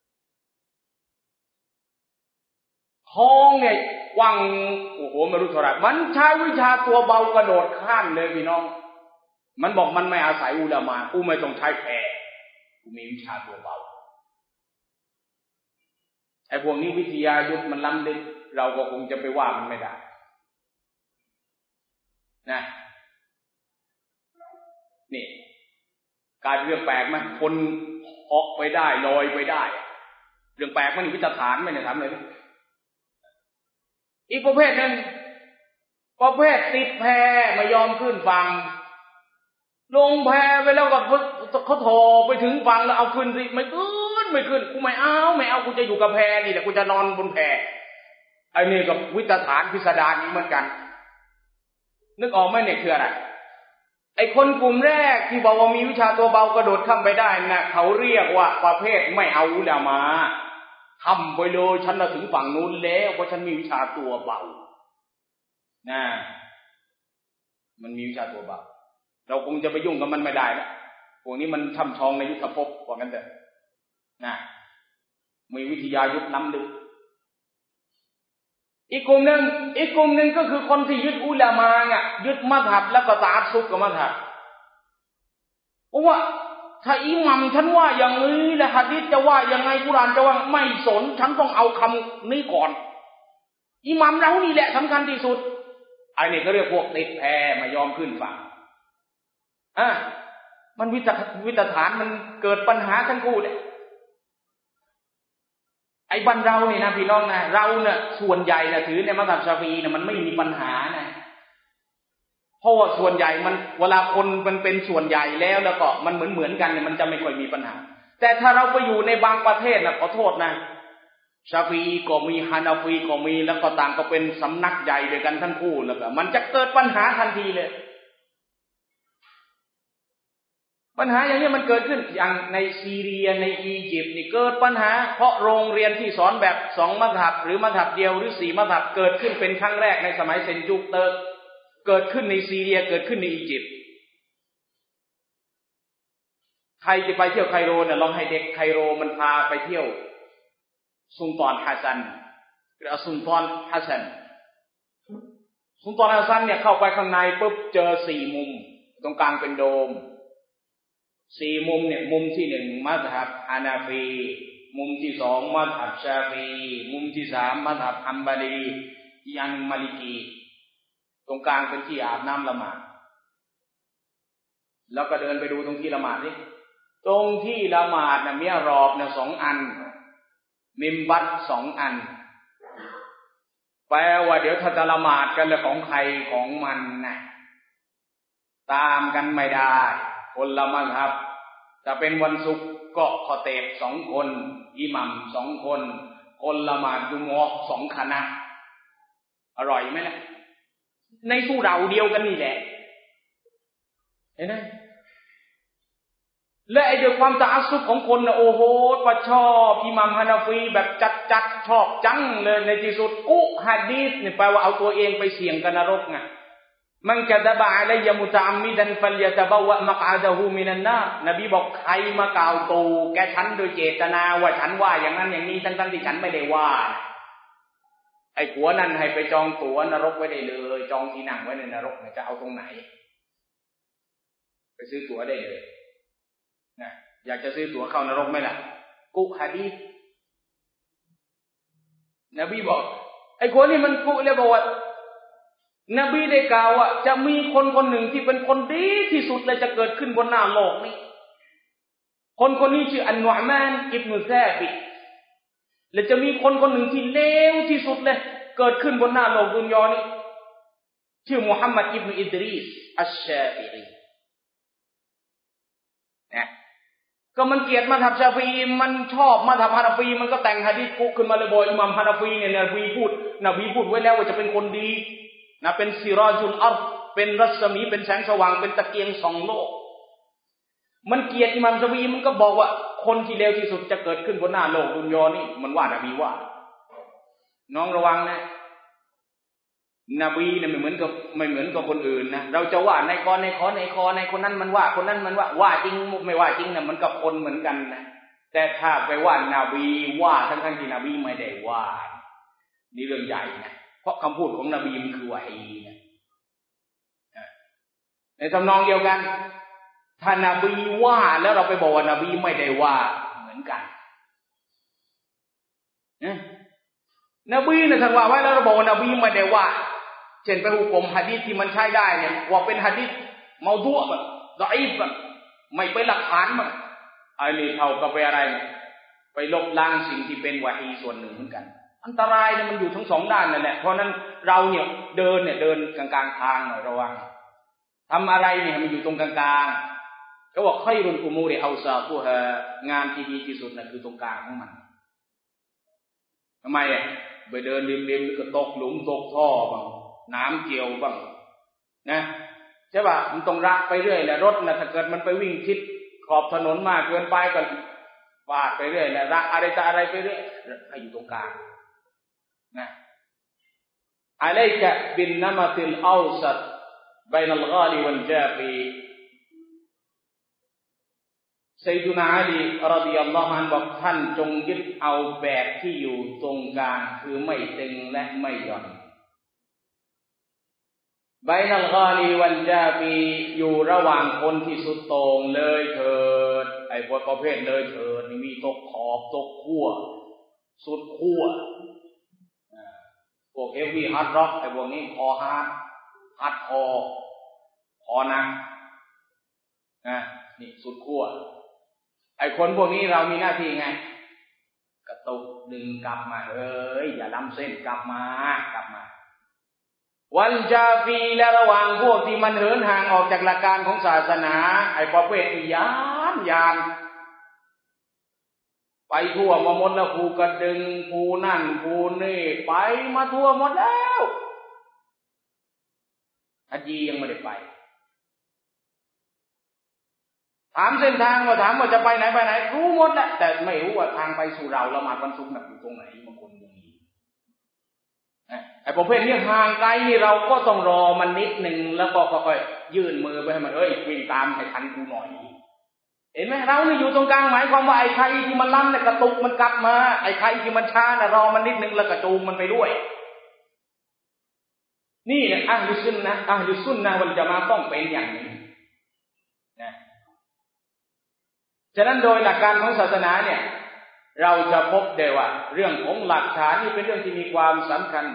ท้องเนี่ยกว้างโอ้โหไม่รู้เท่าไหร่มันใช้วิชาตัวเบากระโดดข้ามเลยพี่น้องมันบอกมันไม่อาศัยอุลามากูไม่ต้องใช้แพกูมีวิชาตัวเบาไอ้พวกนี้วิทยายุทธมันล้ำลึกเราก็คงจะไปว่ามันไม่ได้นะนี่การเรื่องแปลกมั้ยคนเหาะไปได้ลอยไปได้เรื่องแปลกมันวิตฐานไม่ได้ทำเลยอีกประเภทนึงประเภทติดแพไม่ยอมขึ้นฝั่งลงแพไปแล้วก็เขาโทรไปถึงฝั่งแล้วเอาขึ้นสิไม่ขึ้นกูไม่เอากูจะอยู่กับแพนี่แหละกูจะนอนบนแพไอ้นี่กับวิตฐานพิสดารนี้เหมือนกันนึกออกไหมเนี่ยคืออะไรไอ้คนกลุ่มแรกที่บอกว่ามีวิชาตัวเบากระโดดข้ามไปได้นะเขาเรียกว่าประเภทไม่เอาอุลามาทำไปเลยฉันน่ะถึงฝั่งนู้นแล้วเพราะฉันมีวิชาตัวเบานะมันมีวิชาตัวเบาเราคงจะไปยุ่งกับมันไม่ได้แล้วพวกนี้มันช่ำชองในยุทธภพว่างั้นเถอะนะมีวิทยายุทธล้ำลึกอีกกลุ่มหนึ่งก็คือคนที่ยึดอุลามาเนี่ยยึดมัซฮับแล้วก็ตะอัสซุบกับมัซฮับเพราะว่าถ้าอิหมัมฉันว่าอย่างนี้และหะดีษจะว่ายังไงกุรอานจะว่าไม่สนฉันต้องเอาคำนี้ก่อนอิหมัมเรานี่แหละสำคัญที่สุดไอ้นี่ก็เรียกพวกติดแพไม่ยอมขึ้นฝั่งมันวิตฐานมันเกิดปัญหาทั้งคู่เนี่ยไอ้บ้านเราเนี่ยนะพี่น้องนะเราเนี่ยส่วนใหญ่นะถือในมัซฮับชาฟิอีเนี่ยมันไม่มีปัญหานะเพราะว่าส่วนใหญ่มันเวลาคนมันเป็นส่วนใหญ่แล้วก็มันเหมือนกันเนี่ยมันจะไม่ค่อยมีปัญหาแต่ถ้าเราไปอยู่ในบางประเทศนะขอโทษนะชาฟิอีก็มีฮานาฟีก็มีแล้วก็ต่างก็เป็นสำนักใหญ่ด้วยกันทั้งคู่แล้วก็มันจะเกิดปัญหาทันทีเลยปัญหาอย่างนี้มันเกิดขึ้นอย่างในซีเรียในอียิปต์นี่เกิดปัญหาเพราะโรงเรียนที่สอนแบบ2มัซฮับหรือมัซฮับเดียวหรือ4มัซฮับเกิดขึ้นเป็นครั้งแรกในสมัยเซนจูกเติร์กเกิดขึ้นในซีเรียเกิดขึ้นในอียิปต์ใครจะไปเที่ยวไคโรเนี่ยลองให้เด็กไคโรมันพาไปเที่ยวซุลตานฮัสซันหรือซุลตานฮัสซันเนี่ยเข้าไปข้างในปุ๊บเจอ4มุมตรงกลางเป็นโดม4มุมเนี่ยมุมที่1มัซฮับฮานาฟีมุมที่2มัซฮับชาฟีมุมที่3มัซฮับฮัมบาลียังมาลิกีตรงกลางเป็นที่อาบน้ำละหมาดแล้วก็เดินไปดูตรงที่ละหมาดนี่ตรงที่ละหมาดน่ะมีรอบน่ะ2อันมิมบัต2อันแปลว่าเดี๋ยวถ้าจะละหมาดกันแล้วของใครของมันนะตามกันไม่ได้คนละมัซฮับจะเป็นวันศุกร์ก็ขอเตบ2คนอิหมัม2คนคนละหมาดจุมอะห์2คณะอร่อยไหมล่ะในสู้เราเดียวกันนี่แหละเห็นไหมและไอ้ด้วยความตะอัสซุบของคนนะโอ้โหว่าชอบอิหม่ามฮานาฟีแบบจัดชอบจังเลยในที่สุดกุหะดีษนี่แปลว่าเอาตัวเองไปเสี่ยงกับนรกไงมันกะดะบะอะลัยยะมุตะอัมมิดันฟัลยะตะบะวะมักอะดะฮูมินันนารนบีบอกใครมากล่าวตูแกฉันโดยเจตนาว่าฉันว่าอย่างนั้นอย่างนี้ทั้งที่ฉันไม่ได้ว่าไอ้ผัวนั่นให้ไปจองตั๋วนรกไว้ได้เลยจองที่นั่งไว้ในนรกจะเอาตรงไหนไปซื้อตั๋วได้เลยนะอยากจะซื้อตั๋วเข้านรกไหมล่ะกุหะดีษนบีบอกไอ้คนนี้มันกุเลยบอกว่านบีได้กล่าวว่าจะมีคนคนหนึ่งที่เป็นคนดีที่สุดเลยจะเกิดขึ้นบนหน้าโลกนี้คนคนนี้ชื่ออันนุอ์มานอิบนุซาบิตและจะมีคนคนหนึ่งที่เลวที่สุดเลยเกิดขึ้นบนหน้าโลกดุนยานี้ชื่อมุฮัมมัดอิบนุอิดรีสอัชชาฟิอีนะก็มันเกลียดมัซฮับชาฟิอีมันชอบมัซฮับฮานาฟีมันก็แต่งหะดีษกุขึ้นมาเลยบอกอิหม่ามฮานาฟีเนี่ยนบีพูดไว้แล้วว่าจะเป็นคนดีนะเป็นซิราจุลอัรฎ์เป็นรัศมีเป็นแสงสว่างเป็นตะเกียงส่องโลกมันเกลียดอิหม่ามชาฟิอีมันก็บอกว่าคนที่เลวที่สุดจะเกิดขึ้นบนหน้าโลกดุนยานี้มันว่านบีว่าน้องระวังนะนบีเนี่ยไม่เหมือนกับคนอื่นนะเราจะว่าในคอในคนนั้นมันว่าคนนั้นมันว่าจริงไม่ว่าจริงน่ะมันกับคนเหมือนกันนะแต่ถ้าไปว่านบีว่าทั้งที่นบีไม่ได้ว่านี่เรื่องใหญ่นะเพราะคำพูดของนบีมันคือวะฮีนะในทำนองเดียวกันถ้านบีว่าแล้วเราไปบอกว่านบีไม่ได้ว่าเหมือนกันนบีเนี่ยท่านว่าไว้แล้วเราบอกว่านบีไม่ได้ว่าเช่นไปหุกมหะดีษที่มันใช้ได้เนี่ยว่าเป็นหะดีษเมาดุอะดออีฟอะไม่เป็นหลักฐานมันไอ้นี่เท่ากับไปอะไรไปลบล้างสิ่งที่เป็นวะฮีส่วนหนึ่งเหมือนกันอันตรายเนี่ยมันอยู่ทั้งสองด้านนั่นแหละเพราะนั้นเราเนี่ยเดินกลางทางหน่อยระวังทำอะไรเนี่ยมันอยู่ตรงกลางๆก็บอกค่อยรุนอุมูริเอาซาตุฮางานที่ดีที่สุดน่ะคือตรงกลางของมันทำไมอ่ะไปเดินริมๆก็ตกหลุมตกท่อบ้างน้ำเกี่ยวบ้างนะใช่ป่ะมันต้องรักไปเรื่อยแหละรถน่ะถ้าเกิดมันไปวิ่งชิดขอบถนนมากเกินไปก็วาดไปเรื่อยแหละรักอะไรไปเรื่อยให้อยู่ตรงกลางนะอะลัยกะบินนะมะติลเอาซัตบัยนัลฆาลิวัลญาฟีซัยยิดุนาอาลีรอฎิยัลลอฮุอันฮุบอกท่านจงยึดเอาแบบที่อยู่ตรงกลางคือไม่ตึงและไม่หย่อนบัยนัลฆาลิวัลญาฟีอยู่ระหว่างคนที่สุดโต่งเลยเถิดไอ้พวกประเภทเลยเถิดนี่มีตกขอบตกขั้วสุดขั้วพวกเฮฟวี่ฮาร์ดร็อกไอ้พวกนี้คอฮาร์ดคอหนักนี่สุดขั้วไอ้คนพวกนี้เรามีหน้าที่ไงกระตุกดึงกลับมาอย่าล้ำเส้นกลับมาวันจาฟีและระหว่างพวกที่มันเหินห่างออกจากหลักการของศาสนาไอ้ประเภทที่ยานไปทั่วมาหมดแล้วภูกระดึงภูนั่นภูนี่ไปมาทั่วหมดแล้วฮัจญียังไม่ได้ไปถามเส้นทางถามว่าจะไปไหนรู้หมดแหละแต่ไม่รู้ว่าทางไปสู่เราละหมาดวันศุกร์อยู่ตรงไหนบางคนอย่างนี้ไอ้ประเภทนี้ห่างไกลนี่เราก็ต้องรอมันนิดนึงแล้วก็ค่อยๆยื่นมือไปให้มันวิ่งตามให้ทันกูหน่อยเห็นไหมเรานี่อยู่ตรงกลางหมายความว่าไอ้ใครที่มันล้ำเนี่ยกระตุกมันกลับมาไอ้ใครที่มันช้าน่ะรอมันนิดนึงแล้วก็จูงมันไปด้วยนี่แหละอะห์ลุสซุนนะห์วัลญะมาอะห์ต้องเป็นอย่างนี้นะฉะนั้นโดยหลักการของศาสนาเนี่ยเราจะพบได้ว่าเรื่องของหลักฐานนี่เป็นเรื่องที่มีความสำคัญ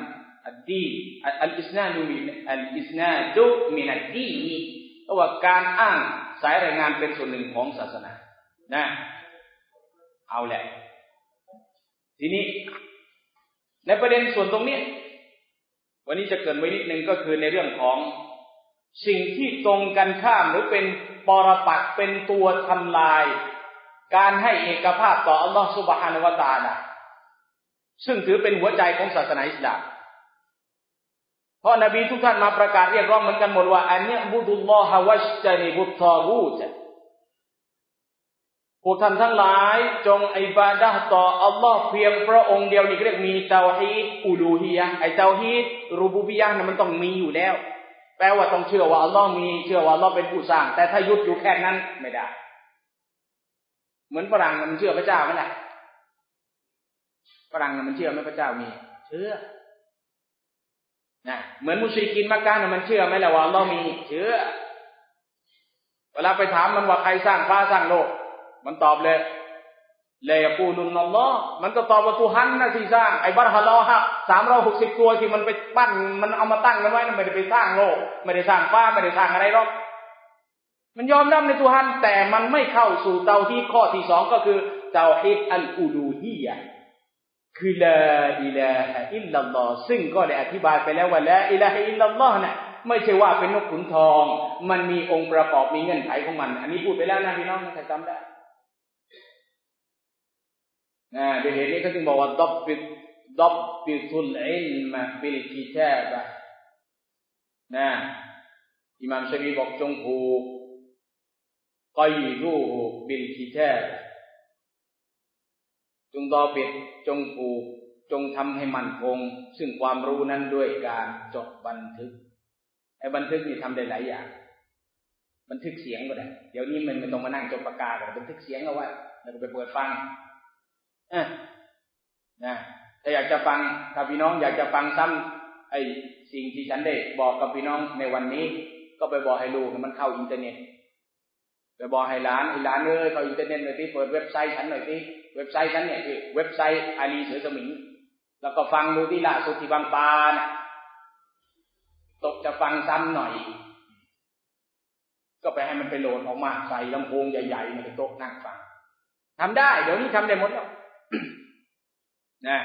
อัลอิสนาดุมินัดดีนเพราะว่าการอ้างสายรายงานเป็นส่วนหนึ่งของศาสนานะเอาแหละทีนี้ในประเด็นส่วนตรงนี้วันนี้จะเกริ่นไว้นิดนึงก็คือในเรื่องของสิ่งที่ตรงกันข้ามหรือเป็นปรปักษ์เป็นตัวทำลายการให้เอกภาพต่ออัลลอฮฺซุบฮานะฮูวะตะอาลาซึ่งถือเป็นหัวใจของศาสนาอิสลามเพราะนบีทุกท่านมาประกาศเรียกร้องเหมือนกันหมดว่าอันนี้บุดุลลอฮะวัชตะนิบุตตอกูตพวกท่านทั้งหลายจงอิบาดะห์ต่ออัลลอฮ์เพียงพระองค์เดียวนี่เรียกมีเตาฮีดอูลูฮียะห์ไอ้เตาฮีดรูบูบิยะห์นั้นมันต้องมีอยู่แล้วแปลว่าต้องเชื่อว่าอัลลอฮ์มีเชื่อว่าอัลลอฮ์เป็นผู้สร้างแต่ถ้ายุดอยู่แค่นั้นไม่ได้เหมือนฝรั่งมันเชื่อพระเจ้าไหมล่ะฝรั่งมันเชื่อไหมพระเจ้ามีเชื่อนะเหมือนมุชริกีนมักกะฮ์มันเชื่อไหมล่ะว่าอัลลอฮ์มีเชื่อเวลาไปถามมันว่าใครสร้างฟ้าสร้างโลกมันตอบเลยลายกูลุนอัลลอฮ์มันก็ตอบว่าตุฮันนะที่สร้างไอ้บัรฮะลอฮะ360ตัวที่มันไปปั้นมันเอามาตั้งกันไว้ไม่ได้ไปสร้างโลกไม่ได้สร้างฟ้าไม่ได้สร้างอะไรหรอกมันยอมรับในตุฮันแต่มันไม่เข้าสู่เตาฮีดข้อที่2ก็คือเตาฮีดอัลอูลูฮียะห์คือลาอิลาฮะอิลลัลลอฮ์ซึ่งก็ได้อธิบายไปแล้วว่าลาอิลาฮะอิลลัลลอฮ์น่ะไม่ใช่ว่าเป็นนกขุนทองมันมีองค์ประกอบมีเงื่อนไขของมันอันนี้พูดไปแล้วนะพี่น้องใครจำได้ด้วยเหตุนี้เขาจึงบอกว่าดับบิตุลอิลมะบิลกิตาบะนะอิหม่ามชะฟีบอกจงผูกกัยดูฮุบิลกิตาบะจงดับบิตจงผูกจงทำให้มั่นคงซึ่งความรู้นั้นด้วยการจดบันทึกไอ้บันทึกนี่ทำได้หลายอย่างบันทึกเสียงก็ได้เดี๋ยวนี้มันไม่ต้องมานั่งจดปากกาบันทึกเสียงเอาไว้แล้วก็ไปเปิดฟังนะถ้าอยากจะฟังถ้าพี่น้องอยากจะฟังซ้ำไอ้สิ่งที่ฉันได้บอกกับพี่น้องในวันนี้ก็ไปบอกให้ลูกมันเข้าอินเทอร์เน็ตไปบอกให้หลานเข้าอินเทอร์เน็ตหน่อยสิเปิดเว็บไซต์ฉันหน่อยสิเว็บไซต์ฉันเนี่ยคือเว็บไซต์อาลีเสือสมิงแล้วก็ฟังดูที่ล่าสุดที่บางปานะตกจะฟังซ้ำหน่อยก็ไปให้มันไปโหลดออกมาใส่ลำโพงใหญ่ๆในโต๊ะนั่งฟังทำได้เดี๋ยวนี้ทำได้หมดแล้วนะ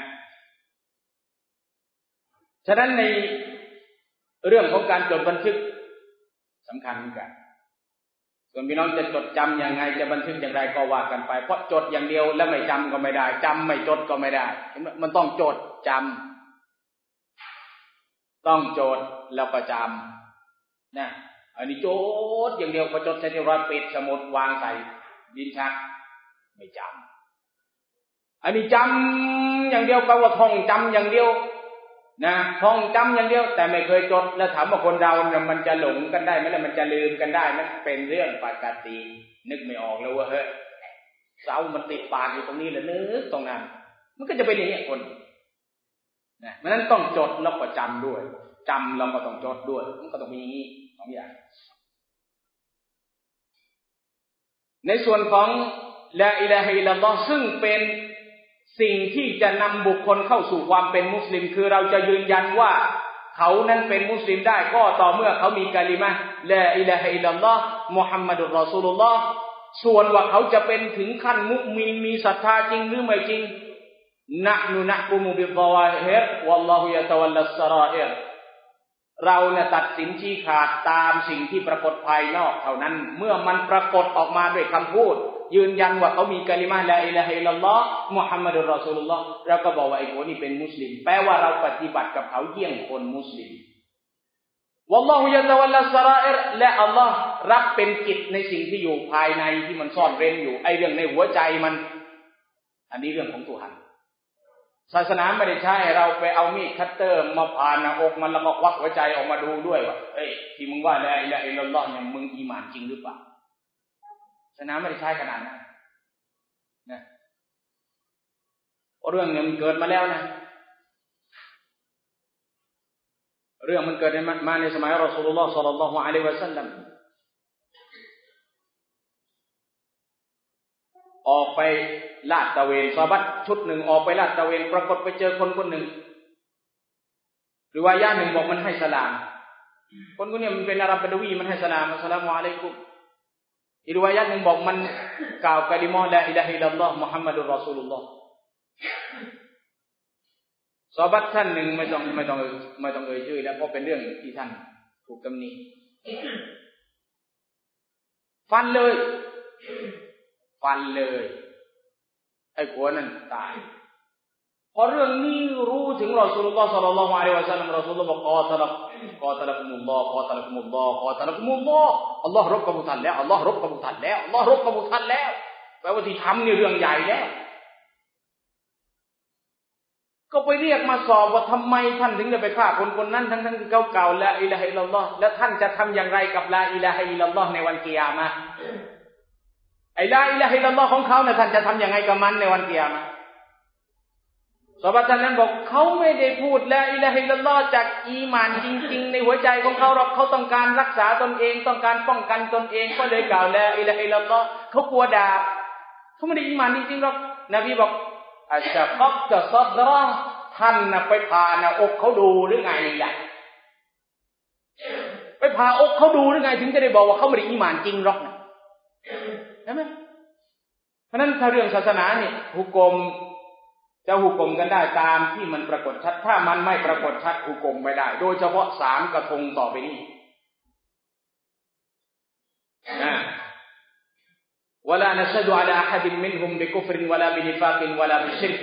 ฉะนั้นในเรื่องของการจดบันทึกสำคัญเหมือนกันส่วนพี่น้องจะจดจำยังไงจะบันทึกอย่างไรก็ว่ากันไปเพราะจดอย่างเดียวแล้วไม่จำก็ไม่ได้จำไม่จดก็ไม่ได้มันต้องจดจำต้องจดแล้วก็จำนะอันนี้จดอย่างเดียวพอจดเสร็จเรียบร้อยปิดสมุดวางใส่ลิ้นชักไม่จำอันนี้จำอย่างเดียวแปลว่าท่องจำอย่างเดียวนะท่องจำอย่างเดียวแต่ไม่เคยจดแล้วถามว่าคนเราเนี่ยมันจะหลงกันได้ไหมล่ะมันจะลืมกันได้ไหมเป็นเรื่องปกตินึกไม่ออกแล้วว่าเฮ้ยเสามันติดปากอยู่ตรงนี้แล้วนึกตรงนั้นมันก็จะเป็นอย่างนี้คนนะเพราะนั้นต้องจดแล้วก็จำด้วยจำแล้วก็ต้องจดด้วยมันก็ต้องมีอย่างนี้สองอย่างในส่วนของลาอิลาฮะอิลลัลลอฮ์ซึ่งเป็นสิ่งที่จะนำบุคคลเข้าสู่ความเป็นมุสลิมคือเราจะยืนยันว่าเขานั้นเป็นมุสลิมได้ก็ต่อเมื่อเขามีกะลิมะห์ลาอิลาฮะอิลลัลลอฮ์มุฮัมมัดุรรอซูลุลลอฮ์ส่วนว่าเขาจะเป็นถึงขั้นมุมินมีศรัทธาจริงหรือไม่จริงนะห์นุนะกุมุบิฎอวาฮิรวัลลอฮุยะตะวัลลัสซะรออิรเราเนี่ยตัดสินชี้ขาดตามสิ่งที่ปรากฏภายนอกเท่านั้นเมื่อมันปรากฏออกมาด้วยคำพูดยืนยันว่าเขามีกะลิมะห์ลาอิลาฮะอิลลัลลอฮ์มุฮัมมัดุรรอซูลุลลอฮ์เราก็บอกว่าไอ้คนนี้เป็นมุสลิมแปลว่าเราปฏิบัติกับเขาเยี่ยงคนมุสลิมวัลลอฮุยะตะวัลลัสซะรออิรและอัลลอฮ์รับเป็นกิจในสิ่งที่อยู่ภายในที่มันซ่อนเร้นอยู่ไอ้เรื่องในหัวใจมันอันนี้เรื่องของตุฮันศาสนาไม่ได้ใช้เราไปเอามีดคัตเตอร์มาผ่านหน้าอกมันแล้วก็ควักหัวใจออกมาดูด้วยว่าเอ้ยที่มึงว่าลาอิลาฮะอิลลัลลอฮ์เนี่ยมึงอีหม่านจริงหรือเปล่าศาสนาไม่ได้ใช้ขนาดนั้นนะเรื่องเนี่ยมันเกิดมาแล้วนะเรื่องมันเกิดมาในสมัยรอซูลุลลอฮ์ศ็อลลัลลอฮุอะลัยฮิวะซัลลัมออกไปลาดตระเวนซอฮาบะห์ชุดหนึ่งออกไปลาดตระเวนปรากฏไปเจอคนคนหนึ่งหรือว่ายะหนึ่งบอกมันให้สลามคนคนนี้มันเป็นอาหรับบะดวีมันให้สลามอัสสลามุอะลัยกุมอีกริวายะห์นึงบอกมันกล่าวกะลิมะห์ลาอิลาฮะอิลลัลลอฮ์มุฮัมมัดุรรอซูลุลลอฮ์ซอฮาบะห์ท่านหนึ่งไม่ต้องเอ่ยชื่อแล้วเพราะเป็นเรื่องที่ท่านถูกตำหนิฟันเลยไอ้ผัวนั่นตายพอเรื่องนี้รู้ถึงรอซูลุลลอฮ์ศ็อลลัลลอฮุอะลัยฮิวะซัลลัมรอซูลุลลอฮ์บอกกอตะละกุมุลลอฮ์อัลลอฮ์รบกับพวกท่านแล้วอัลลอฮ์รบกับพวกท่านแล้วอัลลอฮ์รบกับพวกท่านแล้วแปลว่าที่ทำนี่เรื่องใหญ่แล้วก็ไปเรียกมาสอบว่าทำไมท่านถึงได้ไปฆ่าคนนั้นทั้งที่เขากล่าวลาอิลาฮะอิลลัลลอฮ์แล้วท่านจะทำอย่างไรกับลาอิลาฮะอิลลัลลอฮ์ในวันกิยามะห์ไอ้ลาอิลาฮะอิลลัลลอฮ์ของเขาเนี่ยท่านจะทำยังไงกับมันในวันกิยามะห์ซอฮาบะห์ท่านนั้นบอกเขาไม่ได้พูดลาอิลาฮะอิลลัลลอฮ์จากอีหม่านจริงๆในหัวใจของเขาหรอกเขาต้องการรักษาตนเองต้องการป้องกันตนเองก็เลยกล่าวลาอิลาฮะอิลลัลลอฮ์เขากลัวดาบเขาไม่ได้อีหม่านจริงๆหรอกนบีบอกอัชกักตะซัดเราะห์ท่านน่ะไปผ่าหน้าอกเขาดูหรือไงล่ะไปผ่าอกเขาดูหรือไงถึงจะได้บอกว่าเขาไม่ได้อีหม่านจริงหรอกใช่ไหมเพราะนั้นถ้าเรื่องศาสนาเนี่ยหุกมจะหุกมกันได้ตามที่มันปรากฏชัดถ้ามันไม่ปรากฏชัดหุกมไม่ได้โดยเฉพาะ3กระทงต่อไปนี้ولا نشهد على أحد منهم بكفر ولا بنفاق ولا بشرك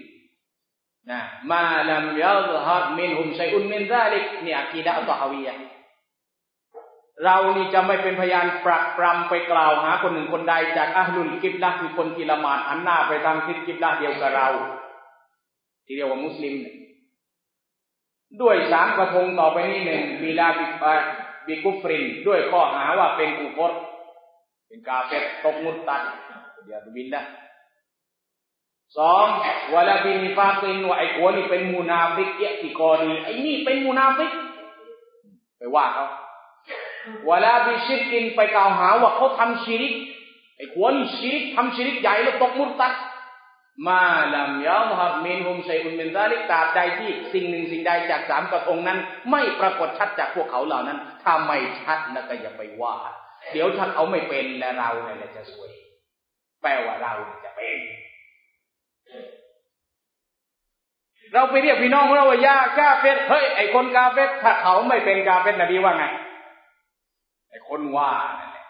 ما لم يظهر منهم شيء من ذلك นี่อะกีดะฮ์ตะฮาวียะห์เรานี่จะไม่เป็นพยานปรักปรำไปกล่าวหาคนหนึ่งคนใดจากอะห์ลุลกิบละห์คือคนที่ละหมาดหันหน้าไปทางทิศกิบละห์เดียวกับเราที่เรียกว่ามุสลิมด้วย3กระทงต่อไปนี้1บิกุฟรินด้วยข้อหาว่าเป็นกุฟรเป็นกาเฟรตกมุตตัดอย่าบิลละ2วะลาบินิฟากินว่าไอ้คนนี่เป็นมุนาฟิกอิติกอดีไอ้นี่เป็นมุนาฟิกไปว่าเขาวะลาบิชิรกินไปกล่าวหาว่าเขาทำชิริกไอ้คนนี่ชิริกทำชิริกใหญ่แล้วตกมุตตัดมาลัมยะฮ์มินฮุมชัยอุนมินซาลิกตราบใดที่สิ่งหนึ่งสิ่งใดจาก3กระทงนั้นไม่ปรากฏชัดจากพวกเขาเหล่านั้นถ้าไม่ชัดแล้วก็อย่าไปว่าเดี๋ยวถ้าเขาไม่เป็นแล้วเราเนี่ยจะซวยแปลว่าเราจะเป็นเราไปเรียกพี่น้องของเราว่ายากาเฟรเฮ้ยไอ้คนกาเฟรถ้าเขาไม่เป็นกาเฟรนบีว่าไงไอ้คนว่านั่นแหละ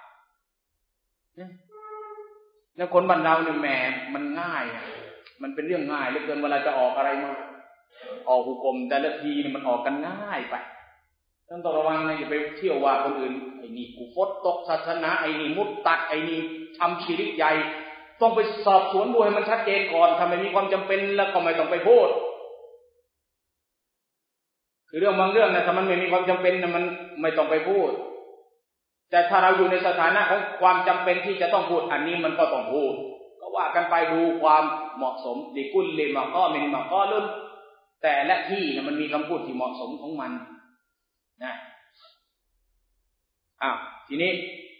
แล้วคนบ้านเราเนี่ยแหมมันง่ายอ่ะมันเป็นเรื่องง่ายเหลือเกินเวลาจะออกอะไรมาออกหุกมแต่ละทีเนี่ยมันออกกันง่ายไปต้องระวังนะอย่าไปเที่ยวว่าคนอื่นไอ้นี่กุฟรตกศาสนาไอ้นี่มุตตัดไอ้นี่ทำชิริกใหญ่ต้องไปสอบสวนดูให้มันชัดเจนก่อนถ้าไม่มีความจำเป็นแล้วก็ไม่ต้องไปพูดคือเรื่องบางเรื่องนะถ้ามันไม่มีความจำเป็นนะมันไม่ต้องไปพูดแต่ถ้าเราอยู่ในสถานะของความจำเป็นที่จะต้องพูดอันนี้มันก็ต้องพูดก็ว่ากันไปดูความเหมาะสมลิกุลลิมะกอมินมะกอลุนแต่ละที่นะมันมีคำพูดที่เหมาะสมของมันนะทีนี้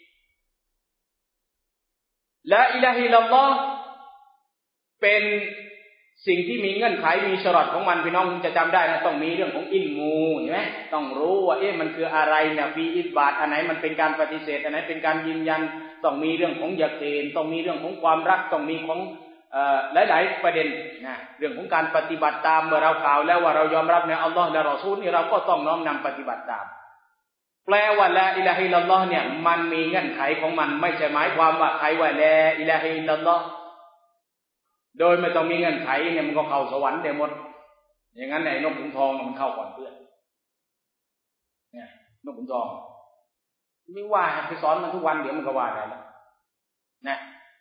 ลาอิลาฮะอิลลัลลอฮ์เป็นสิ่งที่มีเงื่อนไขมีชรอตของมันพี่น้องจะจำได้นะต้องมีเรื่องของอิลมูเห็นไหมต้องรู้ว่ามันคืออะไรเนี่ยฟีอิสบาตอันไหนมันเป็นการปฏิเสธอันไหนเป็นการยืนยันต้องมีเรื่องของยะกีนต้องมีเรื่องของความรักต้องมีของหลายๆประเด็นนะเรื่องของการปฏิบัติตามเมื่อเรากล่าวแล้วว่าเรายอมรับในอัลลอฮ์และรอซูลนี่เราก็ต้องน้อมนำปฏิบัติตามแปลว่าลาอิลาฮะอิลลัลลอฮ์เนี่ยมันมีเงื่อนไขของมันไม่ใช่หมายความว่าใครว่าลาอิลาฮะอิลลัลลอฮ์โดยไม่ต้องมีเงื่อนไขเนี่ยมันก็เข้าสวรรค์ได้หมดอย่างนั้นไอ้นกขุนทองมันเข้าก่อนเพื่อนเนี่ยนกขุนทองไม่ว่าไปสอนมันทุกวันเดี๋ยวมันก็ว่าได้แล้วนะ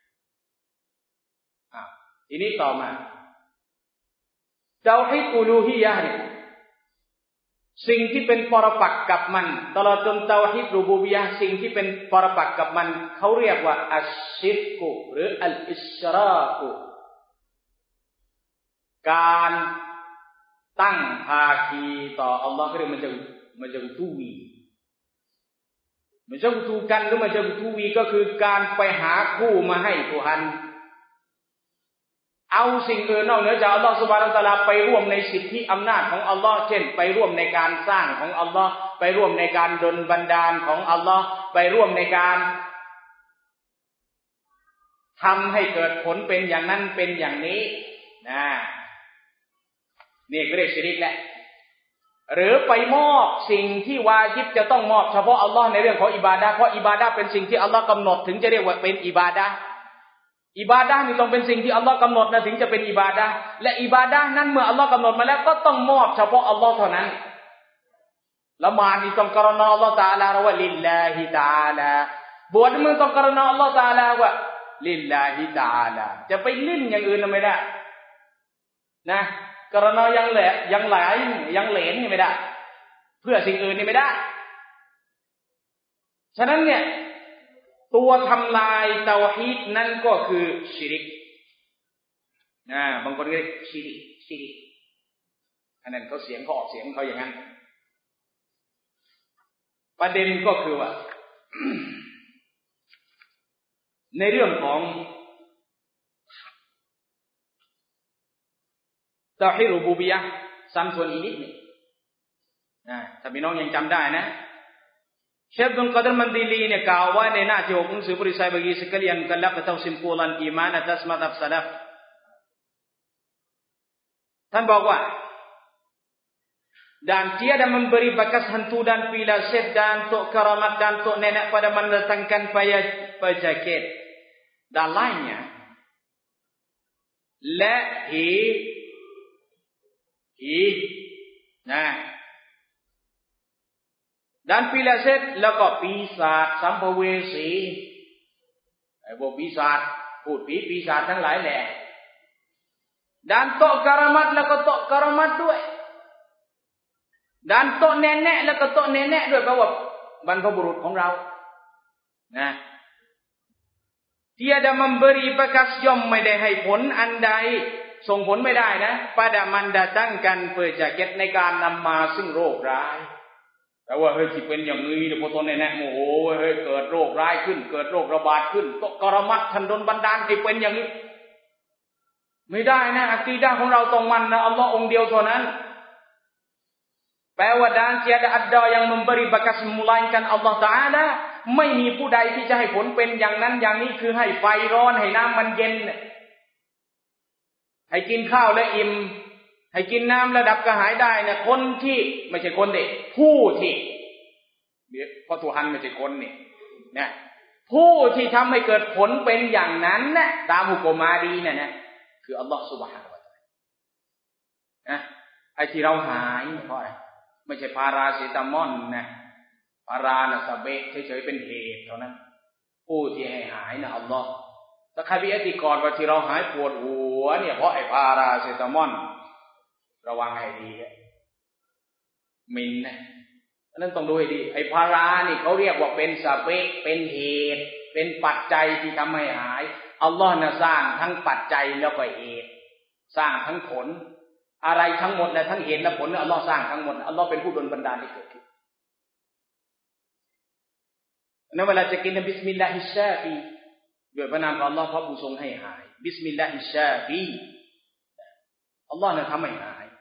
ทีนี้ต่อมาเตาฮีดอูลูฮียะห์เนี่ยสิ่งที่เป็นปรปักษ์กับมันตลอดจนเตาฮีดรูบูบิยะห์สิ่งที่เป็นปรปักษ์กับมันเขาเรียกว่าอัชชิรกุหรืออัลอิชรากุการตั้งภาคีต่ออัลลอฮ์เรียกมันจะทูวีมันจะทูกันหรือมันจะทูวีก็คือการไปหาคู่มาให้Tuhanเอาสิ่งอื่นนอกเหนือจากอัลลอฮฺซุบฮานะฮูวะตะอาลาไปร่วมในสิทธิอำนาจของอัลลอฮ์เช่นไปร่วมในการสร้างของอัลลอฮ์ไปร่วมในการดลบันดาลของอัลลอฮ์ไปร่วมในการทำให้เกิดผลเป็นอย่างนั้นเป็นอย่างนี้นะนี่ก็เรียกชิริกแหละหรือไปมอบสิ่งที่วาญิบจะต้องมอบเฉพาะอัลลอฮ์ในเรื่องของอิบาดะห์เพราะอิบาดะห์เป็นสิ่งที่อัลลอฮ์กำหนดถึงจะเรียกว่าเป็นอิบาดะห์อิบาดะห์นี่ต้องเป็นสิ่งที่อัลลอฮ์กำหนดนะถึงจะเป็นอิบาดะห์และอิบาดะห์นั้นเมื่ออัลลอฮ์กำหนดมาแล้วก็ต้องมอบเฉพาะอัลลอฮ์เท่านั้นละหมาดนี่ต้องกรณาอัลลอฮ์ตะอาลาว่าลิลลาฮิตะอาลาบวชมึงต้องกรณาอัลลอฮ์ตะอาลาว่าลิลลาฮิตะอาลาจะไปลิ้นอย่างอื่นไม่ได้นะกรณายังแหละยังไหลยังเหลนนี่ไม่ได้เพื่อสิ่งอื่นนี่ไม่ได้ฉะนั้นเนี่ยตัวทำลายเตาฮีดนั่นก็คือชิริกบางคนเรียกชิริกอันนั้นเขาเสียงเขาออกเสียงเขาอย่างนั้นประเด็นก็คือว่า ในเรื่องของเตาฮีดรุบูบิยะห์ซ้ำทวนอีกนิดหนึ่งถ้าพี่น้องยังจำได้นะSyekh Abdul Qadir Mandiliเนี่ยกล่าวไว้ในหน้าที่6หนังสือ Perisai bagi sekalian kelak atau simpulan iman atas mazhab salaf ท่านบอกว่า dan tiada memberi bakas hantu dan pilaset dan tok karamat dan tok nenek pada mendatangkan penyakit dan lainnya และdan pilaset แล้วก็ปีศาจสัมภเวสีไอ้พวกปีศาจพูดผีปีศาจทั้งหลายแหละdan tok karamat แล้วก็ tok karamat ด้วย dan tok nenek แล้วก็ tok nenek ด้วยแปลว่าบรรพบุรุษของเรานะ tiada memberi bekas ย่อมไม่ได้ให้ผลอันใดส่งผลไม่ได้นะ pada mendatangkan penyakit ในการนำมาซึ่งโรคร้ายแต่ว่าเฮ้ยที่เป็นอย่างนี้เนี่ยพอตอนแน่ๆโมโหเฮ้ยเกิดโรคร้ายขึ้นเกิดโรคระบาดขึ้นตกกรมัดทันดลบันดาลให้เป็นอย่างนี้ไม่ได้นะอะกีดะห์ของเราต้องมั่นนะอัลลอฮ์องค์เดียวเท่านั้นแปลว่าdan tiada ada yang memberi bakas melainkan Allah Taala ไม่มีผู้ใดที่จะให้ผลเป็นอย่างนั้นอย่างนี้คือให้ไฟร้อนให้น้ำมันเย็นให้กินข้าวและอิ่มให้กินน้ำระดับกระหายได้เนี่ยคนที่ไม่ใช่คนเด็กผู้ที่เพราะTuhanไม่ใช่คนนี่นะผู้ที่ทำให้เกิดผลเป็นอย่างนั้นนะตามหุกมาดีนะคืออัลลอฮฺซุบฮานะฮูวะตะอาลานะไอ้ที่เราหายเพราะอะไรไม่ใช่พาราเซตามอลนะพารานะซาเบะเฉยๆเป็นเหตุเท่านั้นผู้ที่ให้หายนะอัลลอฮฺถ้าใครมีอธิกรณ์ว่าที่เราหายปวดหัวเนี่ยเพราะไอ้พาราเซตามอลระวังให้ดีมินนะนั่นต้องดูให้ดีไอ้พารานี่เขาเรียกว่าเป็นซาเบะเป็นเหตุเป็นปัจจัยที่ทำให้หายอัลลอฮ์น่ะสร้างทั้งปัจจัยแล้วก็เหตุสร้างทั้งผลอะไรทั้งหมดนะทั้งเหตุและผลอัลลอฮ์สร้างทั้งหมดอัลลอฮ์เป็นผู้ดลบันดาลให้เกิดขึ้นนั้นเวลาจะกินบิสมิลลาฮิชชาฟีด้วยพระนามของอัลลอฮ์พระผู้ทรงให้หายบิสมิลลาฮิชชาฟีอัลลอฮ์น่ะทำให้หาย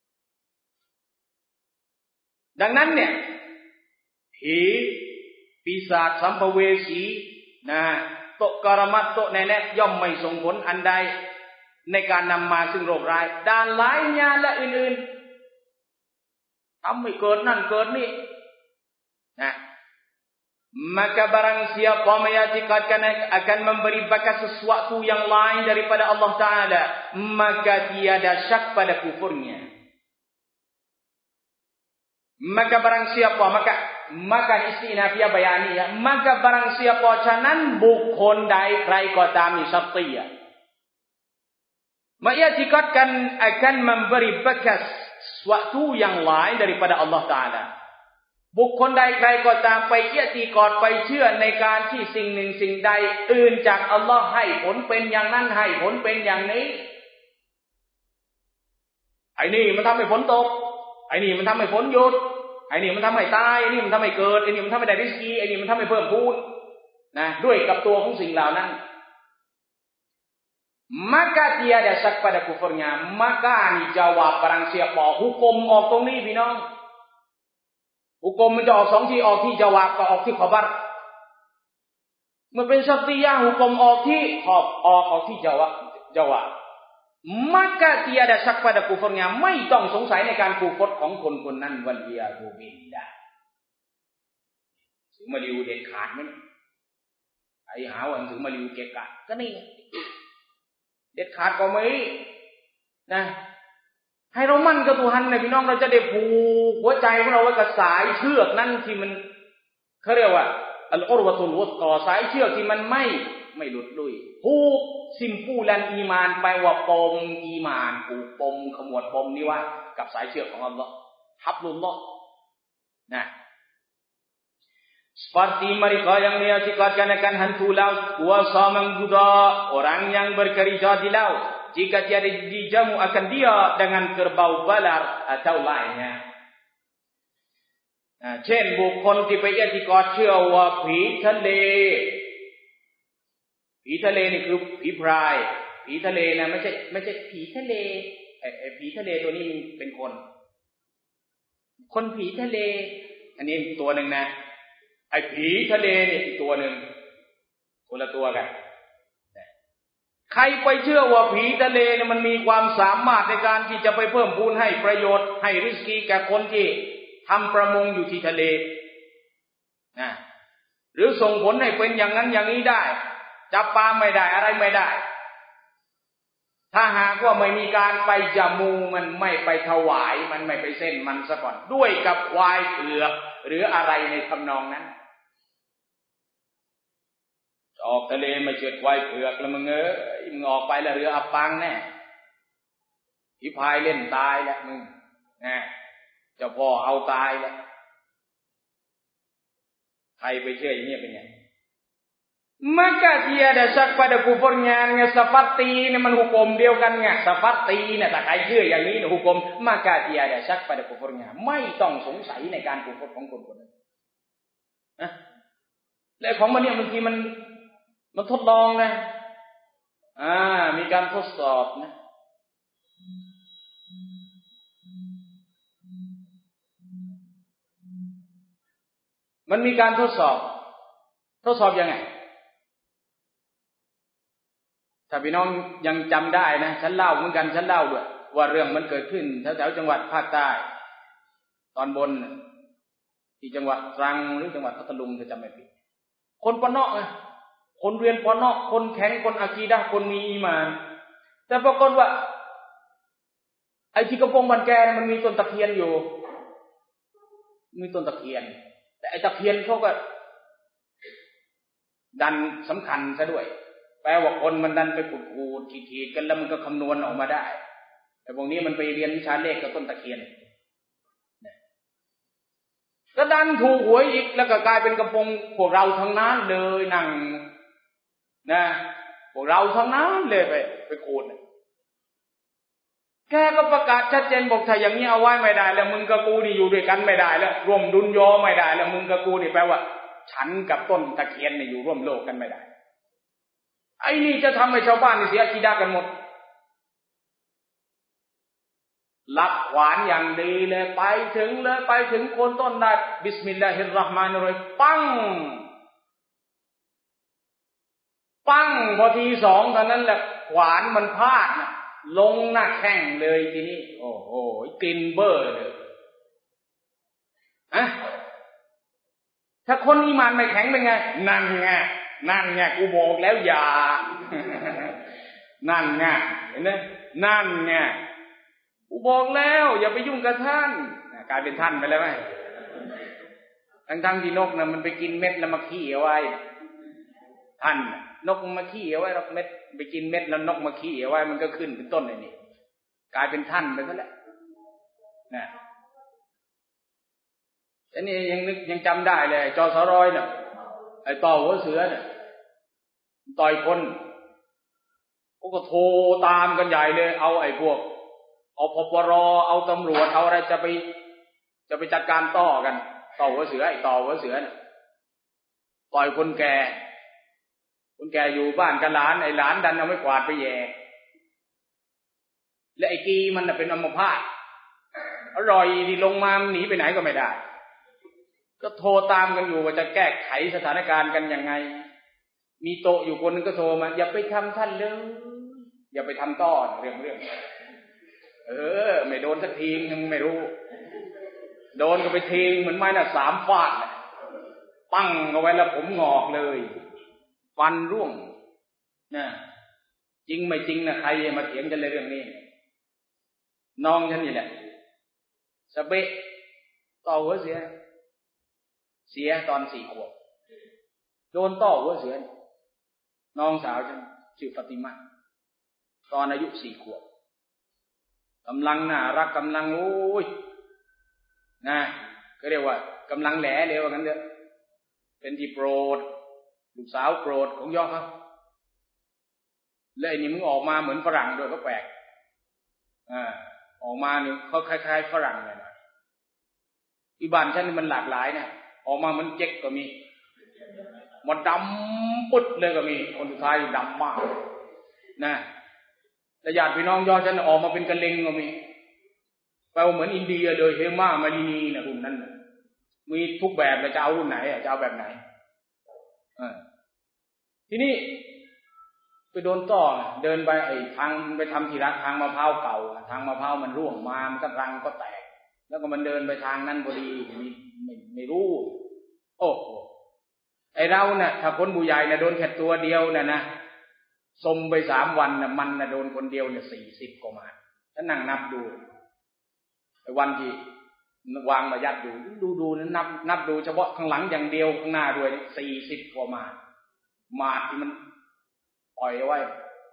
ดังนั้นเนี่ยผีปีศาจสัมภเวสีนะโตกรมัตโตแน่ๆย่อมไม่ส่งผลอันใดในการนำมาซึ่งโรคร้ายด้านหลายญาและอื่นๆทำให้เกิดนั่นเกิดนี่นะ maka barang siapa meyakinkan akan memberi bakas sesuatu yang lain daripada Allah Taala maka tiada syak pada kufurnya maka barang siapa maka istinafiyah bayaniyah maka barang siapa ฉะนั้นบุคคลใดใครก็ตามนี่ชัตติยะ meyakinkan akan memberi bakas sesuatu yang lain daripada Allah Taala บุคคลใดใครก็ตามไปอิอติกอดไปเชื่อในการที่สิ่งหนึ่งสิ่งใดอื่นจากอัลลอฮ์ให้ผลเป็นอย่างนั้นให้ผลเป็นอย่างนี้ไอ้นี่มันทำให้ฝนตกไอ้นี่มันทำให้ฝนหยุดไอ้นี่มันทำให้ตายไอ้นี่มันทำให้เกิดไอ้นี่มันทำให้ได้ริสกีไอ้นี่มันทำให้เพิ่มพูนนะด้วยกับตัวของสิ่งเหล่านั้น maka tiada syak pada kufurnya makaนี่jawab barang siapa hukum ออกตรงนี้พี่น้องหุกมมันจะออก2ที่ออกที่จาวาบกับออกที่ขอบัตเมื่อเป็นซับติยะหุกมออกที่ออกที่jawab maka tiada syak pada kufurnya ไม่ต้องสงสัยในการกูฟรของคนคนนั้นวัลยาตุบิลลาห์ถึงมาลิวเด็ดขาดมั้ยไอ้หาว่าถึงมาลิวเกะกะก็นี่เด็ดขาดก็ไม่นะให้เรามั่นกับTuhanนะพี่น้องเราจะได้ผูกหัวใจของเราไว้กับสายเชือกนั้นที่มันเค้าเรียกว่าอัลอุรวะตุลวุสตอสายเชือกที่มันไม่หลุดลุ่ยผูกsimpulan iman แปลว่าปมอีหม่านผูกปมขมวดปมนี้ไว้กับสายเชือกของอัลเลาะห์ฮับลุลลอฮ์นะ seperti mereka yang menyaksikan akan hantu laut kuasa menggoda orang yang bekerja di laut jika tiada dijamu akan dia dengan kerbau balar atau lainnya เช่นบุคคลที่ไปอิติกอดเชื่อว่าผีทะเลนี่คือผีพรายผีทะเลนะไม่ใช่ผีทะเลไอ้ผีทะเลตัวนี้มันเป็นคนผีทะเลอันนี้ตัวนึงนะไอ้ผีทะเลนี่อีกตัวนึงคนละตัวกันใครไปเชื่อว่าผีทะเลเนี่ยมันมีความสามารถในการที่จะไปเพิ่มพูนให้ประโยชน์ให้ริสกีแก่คนที่ทำประมงอยู่ที่ทะเลนะหรือส่งผลให้เป็นอย่างนั้นอย่างนี้ได้จับปลาไม่ได้อะไรไม่ได้ถ้าหากว่าไม่มีการไปจามูมันไม่ไปถวายมันไม่ไปเส้นมันซะก่อนด้วยกับควายเผือกหรืออะไรในทำนองนั้นออกทะเลมาเชือดควายเผือกแล้วมึงออกไปแล้วเรืออับปางแน่ผีพายเล่นตายแล้วมึงนะเจ้าพ่อเอาตายแล้วใครไปเชื่ออย่างนี้เป็นไงmaka tiada syak pada kufurnya seperti iniมันhukum เดียวกันไง seperti เนี่ยถ้าใครเชื่ออย่างนี้เนี่ย hukum maka tiada syak pada kufurnya ไม่ต้องสงสัยในการกูฟรของคนคนนั้นนะและของมันเนี่ยบางทีมันทดลองนะมีการทดสอบนะมันมีการทดสอบยังไงถ้าพี่น้องยังจำได้นะฉันเล่าเหมือนกันฉันเล่าด้วยว่าเรื่องมันเกิดขึ้นแถวๆจังหวัดภาคใต้ตอนบนที่จังหวัดตรังหรือจังหวัดพัทลุงถ้าจำไม่ผิดคนปะเนาะคนเรียนปะเนาะคนแข็งคนอะกีดะห์คนมีอีหม่านแต่ปรากฏว่าไอ้ที่กระโปรงบันแกมันมีต้นตะเคียนอยู่มีต้นตะเคียนแต่ไอ้ตะเคียนเขาก็ดันสำคัญซะด้วยแปลว่าคนมันดันไปขูดขีดกันแล้วมันก็คำนวณออกมาได้แต่พวกนี้มันไปเรียนวิชาเลขกับต้นตะเคียนก็ดันถูกหวยอีกแล้วก็กลายเป็นกระโปรงพวกเราทั้งนั้นเลยนั่งนะพวกเราทั้งนั้นเลยไปขูดแกก็ประกาศชัดเจนบอกถ้าอย่างนี้เอาไว้ไม่ได้แล้วมึงกับกูนี่อยู่ด้วยกันไม่ได้แล้วร่วมดุลยอไม่ได้แล้วมึงกับกูนี่แปลว่าฉันกับต้นตะเคียนนี่อยู่ร่วมโลกกันไม่ได้ไอ้นี่จะทำให้ชาวบ้านนี่เสียอะกีดะห์กันหมดรับขวานอย่างดีเลยไปถึงโคนต้นได้บิสมิลลาฮิรเราะห์มานิรเราะฮีมปังพอทีสองเท่านั้นแหละขวานมันพลาดลงหน้าแข้งเลยทีนี้โอ้โหกลิ่นเบ้อเลยถ้าคนอีหม่านไม่แข็งเป็นไงนั่นไงกูบอกแล้วอย่านั่นไงเห็นไหมนั่นไงกูบอกแล้วอย่าไปยุ่งกับท่านกลายเป็นท่านไปแล้วไหมทั้งที่นกน่ะมันไปกินเม็ดแล้วมาขี้เอาไว้ท่านนกมาขี้เอาไว้เม็ดไปกินเม็ดแล้วนกมาขี้เอาไว้มันก็ขึ้นเป็นต้นเลยนี่กลายเป็นท่านไปซะแล้วนะอันนี้ยังจำได้เลยจสรเนี่ยไอ้ต่อหัวเสือเนี่ยต่อยคนก็โทรตามกันใหญ่เลยเอาไอ้พวกเอาพปรเอาตำรวจเอาอะไรจะไปจัดการต่อกันต่อหัวเสือไอ้ต่อหัวเสือเนี่ยต่อยคนแก่อยู่บ้านกับหลานไอ้หลานดันเอาไม้กวาดไปแย่และไอ้กีมันน่ะเป็นอัมพาตอร่อยที่ลงมาหนีไปไหนก็ไม่ได้ก็โทรตามกันอยู่ว่าจะแก้ไขสถานการณ์กันยังไงมีโต๊ะอยู่คนนึงก็โทรมาอย่าไปทำท่านเลยอย่าไปทำต้อนเรื่องไม่โดนสักทีนึงไม่รู้โดนก็ไปทีเหมือนไม้น่ะ3 ฟาดปั้งเอาไว้แล้วผมงอกเลยฟันร่วงนะจริงไม่จริงนะใครมาเถียงกันเลยเรื่องนี้น้องฉันนี่แหละสะเบะต่อหัวเสียตอน4 ขวบโดนต่อหัวเสือน้องสาวฉันชื่อฟาติมาตอนอายุ4 ขวบกำลังน่ารักกำลังโอ้ยนะก็เรียกว่ากำลังแหล่เลยว่างั้นเถอะเป็นที่โปรดลูกสาวโปรดของย่อเขาแล้วไอ้นี่มึงออกมาเหมือนฝรั่งด้วยก็แปลกออกมาเนี่ยเขาคล้ายๆฝรั่งเลยนะอีบ้านฉันนี่มันหลากหลายนะออกมาเหมือนเจ๊กก็มีมันดำปึ๊ดเลยก็มีคนสุดท้ายดำมากนะแต่ญาติพี่น้องย่อฉันออกมาเป็นกะเลงก็มีแปลว่าเหมือนอินเดียเลยเฮม่ามาลีนีนะรุ่นนั้นมีทุกแบบเลยจะเอารุ่นไหนจะเอาแบบไหนทีนี้ไปโดนต่อเดินไปทางไปทำทีละทางมะพร้าวเก่าทางมะพร้าวมันร่วงมามันก็รังก็แตกแล้วก็มันเดินไปทางนั้นพอดีไม่รู้โอ้ไอเราน่ะถ้าคนผู้ใหญ่น่ะโดนแค่ตัวเดียวน่ะนะสมไป3 วันน่ะมันน่ะโดนคนเดียวเนี่ย40 กว่ามาถ้านั่งนับดูไอ้วันที่วางมายัดอยู่ดูนั้นนับดูเฉพาะข้างหลังอย่างเดียวข้างหน้าด้วย40 กว่ามาที่มันปล่อยเอาไว้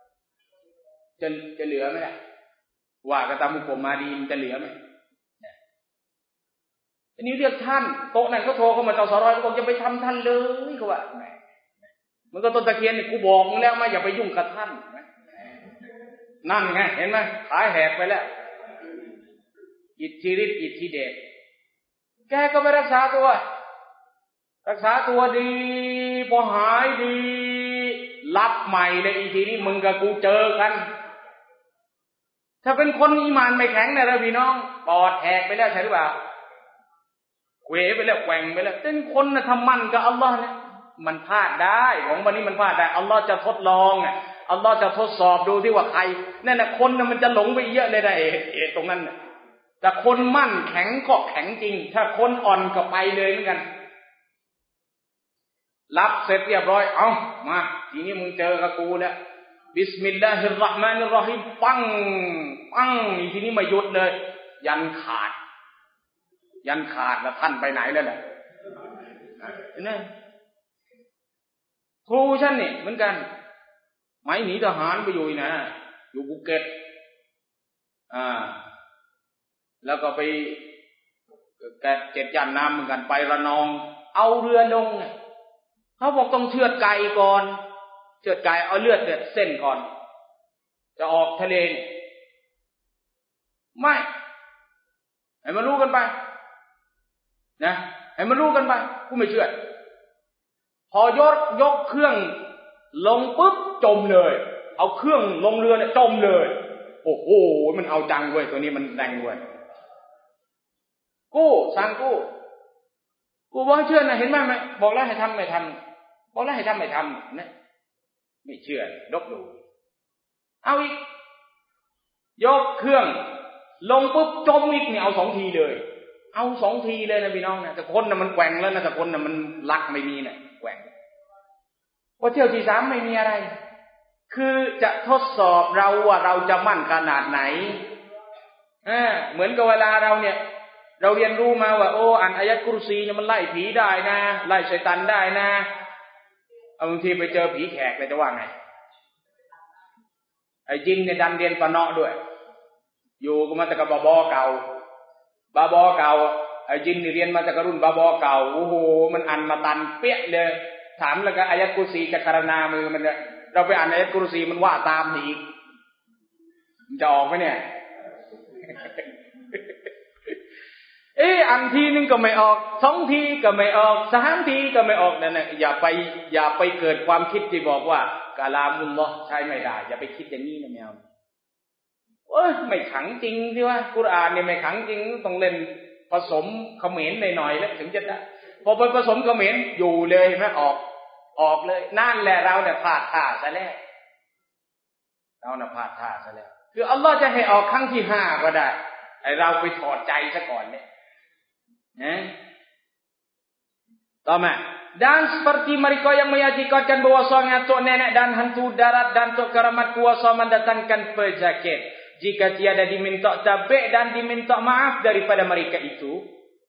จะเหลือไหมล่ะว่ากระตามุกมาดีมันจะเหลือไหมอันนี้เรียกท่านโต๊ะนั้นเขาโทรเข้ามาจสรเขาบอกอย่าไปทำท่านเลยเขาว่ามันก็ต้นตะเคียนนี่กูบอกมึงแล้วมาอย่าไปยุ่งกับท่านนั่นไงเห็นไหมขายแหกไปแล้วอิทธิฤทธิ์อิทธิเดชแกก็ไปรักษาตัวดีพอหายดีรับใหม่เลยอีทีนี้มึงกับกูเจอกันถ้าเป็นคนอีหม่านไม่แข็งนะพี่น้องปอดแหกไปแล้วใช่หรือเปล่าเขวไปแล้วแกว่งไปแล้วเป็นคนนะทำมั่นกับอัลลอฮ์เนี่ยมันพลาดได้ของวันนี้มันพลาดได้อัลลอฮ์จะทดลองอัลลอฮ์จะทดสอบดูที่ว่าใครนั่นน่ะคนน่ะมันจะหลงไปเยอะเลยนะตรงนั้นน่ะแต่คนมั่นแข็งก็แข็งจริงถ้าคนอ่อนก็ไปเลยเหมือนกันรับเสร็จเรียบร้อยเอามาทีนี้มึงเจอกับกูแล้วบิสมิลลาฮิรเราะห์มานิรเราะฮีมปังทีนี้ไม่หยุดเลยยันขาดแล้วท่านไปไหนแล้วล่ะเนี่ยครูฉันนี่เหมือนกันไหมหนีทหารไปอยู่นะอยู่ภูเก็ตแล้วก็ไปเจ็ดย่านน้ำเหมือนกันไประนองเอาเรือลงเขาบอกต้องเชือดไก่ก่อนเชือดไก่เอาเลือดเส้นก่อนจะออกทะเลไม่ให้มันรู้กันไปนะให้มันรู้กันไปกูไม่เชื่อพอยกเครื่องลงปุ๊บจมเลยเอาเครื่องลงเรือเนี่ยจมเลยโอ้โหมันเอาจังเว้ยตัวนี้มันแรงเว้ยสั่งกูบอกให้เชื่อนะเห็นไหมบอกแล้วให้ทำไม่ทำบอกแล้วให้ทำไม่ทำนะไม่เชื่อลบหลู่เอาอีกยกเครื่องลงปุ๊บจมอีกเนี่ยเอา2 ทีเลยเอา2 ทีเลยนะพี่น้องนะแต่คนน่ะมันแกว่งแล้วนะแต่คนน่ะมันรักไม่มีนะแกว่งพอเที่ยวที่3ไม่มีอะไรคือจะทดสอบเราว่าเราจะมั่นขนาดไหนเหมือนกับเวลาเราเนี่ยเราเรียนรู้มาว่าอ่านอายะห์กุรซีเนี่ยมันไล่ผีได้นะไล่ชัยฏอนได้นะบางทีไปเจอผีแขกเลยจะว่าไงไอ้จินเนี่ยดันเรียนปะเนาะด้วยอยู่ก็มาจากบาบอเก่าไอ้จินนี่เรียนมาจากรุ่นบาบอเก่าโอ้โหมันอ่านมาตันเปี้ยเลยถามแล้วก็อายะห์กุรซีจะกรณามือมันเราไปอ่านอายะห์กุรซีมันว่าตามอีกมันจะออกไหมเนี่ยอันทีนึงก็ไม่ออก2 ทีก็ไม่ออก3 ทีก็ไม่ออกนั่นน่ะอย่าไปเกิดความคิดที่บอกว่ากะลามุลลอฮ์ใช้ไม่ได้อย่าไปคิดอย่างนี้นะแมวไม่ขังจริงสิวะกุรอานเนี่ยไม่ขังจริงต้องเล่นผสมเขมรหน่อยๆแล้วถึงจะได้พอไปผสมเขมรอยู่เลยไม่ออกออกเลยนั่นแหละเราเนี่ยพลาดท่าซะแล้วคืออัลลอฮ์จะให้ออกครั้งที่5ก็ได้ไอ้เราไปถอดใจซะก่อนเนี่ยนะต่อมาdan seperti mereka yang meyakinkan bahwasanya tok nenek dan hantu darat dan tok keramat kuasa mendatangkan penyakit jika tiada diminta tabik dan diminta maaf daripada mereka itu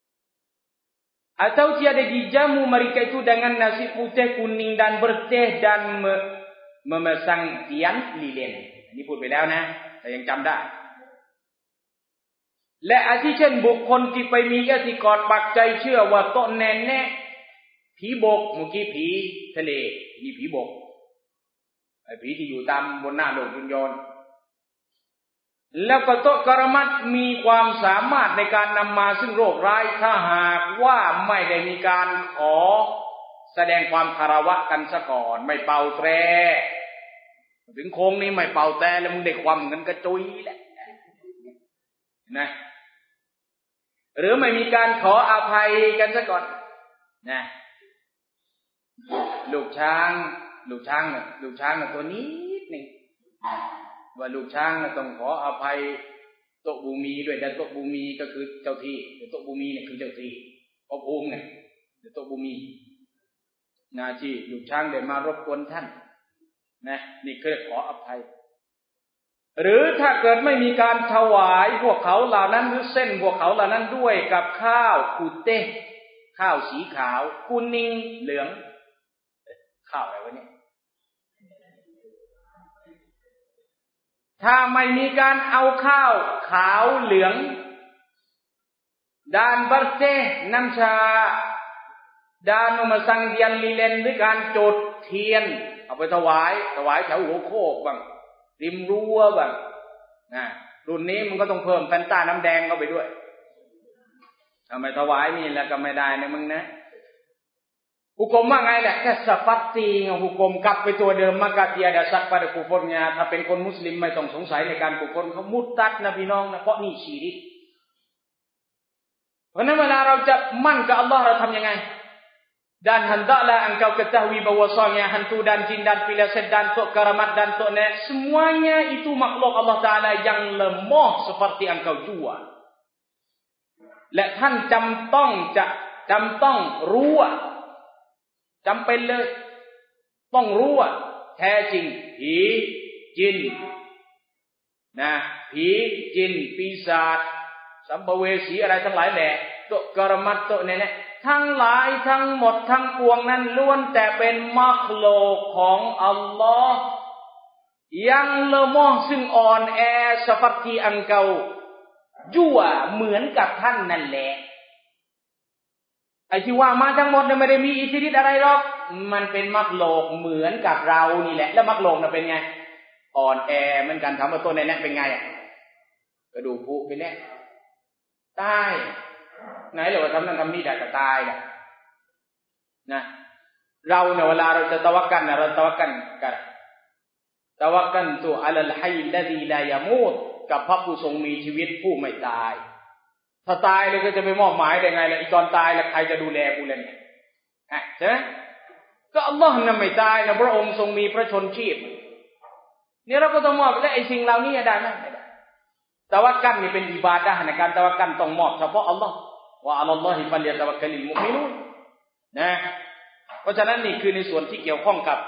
atau tiada dijamu mereka itu dengan nasi putih kuning dan berteh dan memasang tiang lilin ini พูดไปแล้วนะแต่ยังจำได้และอาทิเช่นบุคคลที่ไปมีอิติกอดปักใจเชื่อว่าโตแน่ๆผีบกเมื่อกี้ผีทะเลนี่ผีบกไอ้ผีที่อยู่ตามบนหน้าโลกยุนยนแล้วก็โตกรมัตมีความสามารถในการนำมาซึ่งโรคร้ายถ้าหากว่าไม่ได้มีการขอแสดงความคารวะกันซะก่อนไม่เป่าแตรถึงโค้งนี้ไม่เป่าแตรแล้วมึงได้ความเงินกระจุยแหละนะหรือไม่มีการขออภัยกันซะก่อนนะลูกช้างตัวนี้นึงว่าลูกช้างต้องขออภัยโตบูมีด้วยแต่โตบูมีก็คือเจ้าที่โตบูมีเนี่ยคือเจ้าที่พระภูมิไงโตบูมีหน้าที่ลูกช้างได้มารบกวนท่านนะนี่คือขออภัยหรือถ้าเกิดไม่มีการถวายพวกเขาเหล่านั้นหรือเส้นพวกเขาเหล่านั้นด้วยกับข้าวคูเต้ข้าวสีขาวกุนิงเหลืองข้าวอะไรวะเนี่ยถ้าไม่มีการเอาข้าวขาวเหลืองดานบัรเซน้ำชาดานนมสังเดียนลีเลนหรือการจุดเทียนเอาไปถวายแถวหัวโคกบ้างริมรั้วบ้างนะรุ่นนี้มันก็ต้องเพิ่มแฟนต้าน้ำแดงเข้าไปด้วยทำไมถวายนี่แล้วก็ไม่ได้นะมึงนะหุกมว่าไงแหละแค่สปัตตีหุกมกลับไปตัวเดิมมากาเตียดาซักpada kufurnyaถ้าเป็นคนมุสลิมไม่ต้องสงสัยในการกุฟรเขามุตตัดนะพี่น้องนะเพราะนี่ชีริกเพราะนั้นเวลาเราจะมั่นกับอัลลอฮ์เราทำยังไงdan hendaklah engkau ketahui bahwasanya hantu dan jin dan pilaset dan tok karamat dan tok nek semuanya itu makhluk Allah Taala yang lemah seperti engkau jua และท่านจำต้องรู้จำเป็นเลยต้องรู้ว่าแท้จริงผีจินนะผีจินปีศาจสัมภเวสีอะไรทั้งหลายแหละโตกรมัตโตเนี่ยทั้งหลายทั้งหมดทั้งปวงนั้นล้วนแต่เป็นมักโลกของอัลลอฮ์yang lemah ซึ่งอ่อนแอ seperti engkau jua เหมือนกับท่านนั่นแหละไอ้ที่ว่ามาทั้งหมดเนี่ยไม่ได้มีอิทธิฤทธิ์อะไรหรอกมันเป็นมักโลกเหมือนกับเรานี่แหละแล้วมักโลกน่ะเป็นไงอ่อนแอเหมือนกันถามว่าตัวไหนเนี่ยเป็นไงอ่ะกระดูกผุไปแล้วตายไหนเลยว่าทำนั่นทำนี่ได้ก็ตายนะเราเนี่ยเวลาเราจะตะวักกันนะเราตะวักกันตัวอัลลฮัยลลซีลายามูตกับพระผู้ทรงมีชีวิตผู้ไม่ตายถ้าตายเลยก็จะไปมอบหมายได้ไงล่ะอีตอนตายแล้วใครจะดูแลกูล่ะเนี่ยใช่ไหมก็อัลลอฮ์น่ะไม่ตายนะพระองค์ทรงมีพระชนชีพนี่เราก็ต้องมอบและไอ้สิ่งเหล่านี้ได้ไหมไม่ได้ตะวักกันนี่เป็นอิบาดะห์ในการตะวักกันต้องมอบเฉพาะอัลลอฮ์ว่าอัลลอฮิฟัลยะตะวักกะลิลมุมินูนนะเพราะฉะนั้นนี่คือในส่วนที่เกี่ยวข้องกับ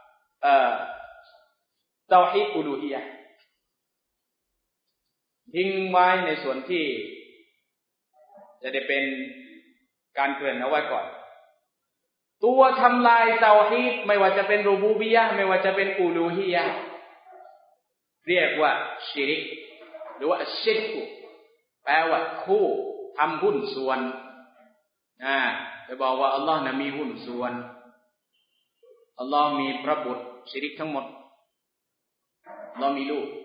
เตาฮีดอูลูฮียะห์ทิ้งไว้ในส่วนที่จะได้เป็นการเกริ่นเอาไว้ก่อนตัวทำลายเตาฮีดไม่ว่าจะเป็นรูบูบิยะห์ไม่ว่าจะเป็นอูลูฮียะห์เรียกว่าชิริกหรือว่าชิรกุแปลว่าคู่ทำหุ้นส่วนไปบอกว่าอัลลอฮ์น่ะมีหุ้นส่วนอัลลอฮ์มีพระบุตรชิริกทั้งหมดอัลลอฮ์มีลูก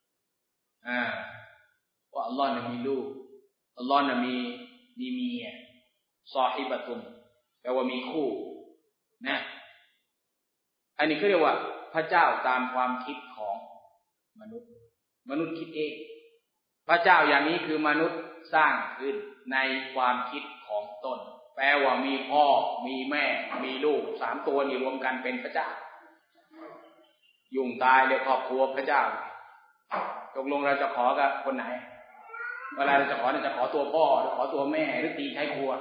ว่าอัลลอฮ์น่ะมีลูกอัลลอฮ์น่ะมีเมียซอฮิบะตุนแปลว่ามีคู่นะอันนี้เขาเรียกว่าพระเจ้าตามความคิดของมนุษย์คิดเองพระเจ้าอย่างนี้คือมนุษย์สร้างขึ้นในความคิดของตนแปลว่ามีพ่อมีแม่มีลูก3ตัวนี่รวมกันเป็นพระเจ้ายุ่งตายเลยครอบครัวพระเจ้าตกลงเราจะขอกับคนไหนเวลาเราจะขอจะขอตัวพ่อหรือขอตัวแม่หรือตีท้ายครัว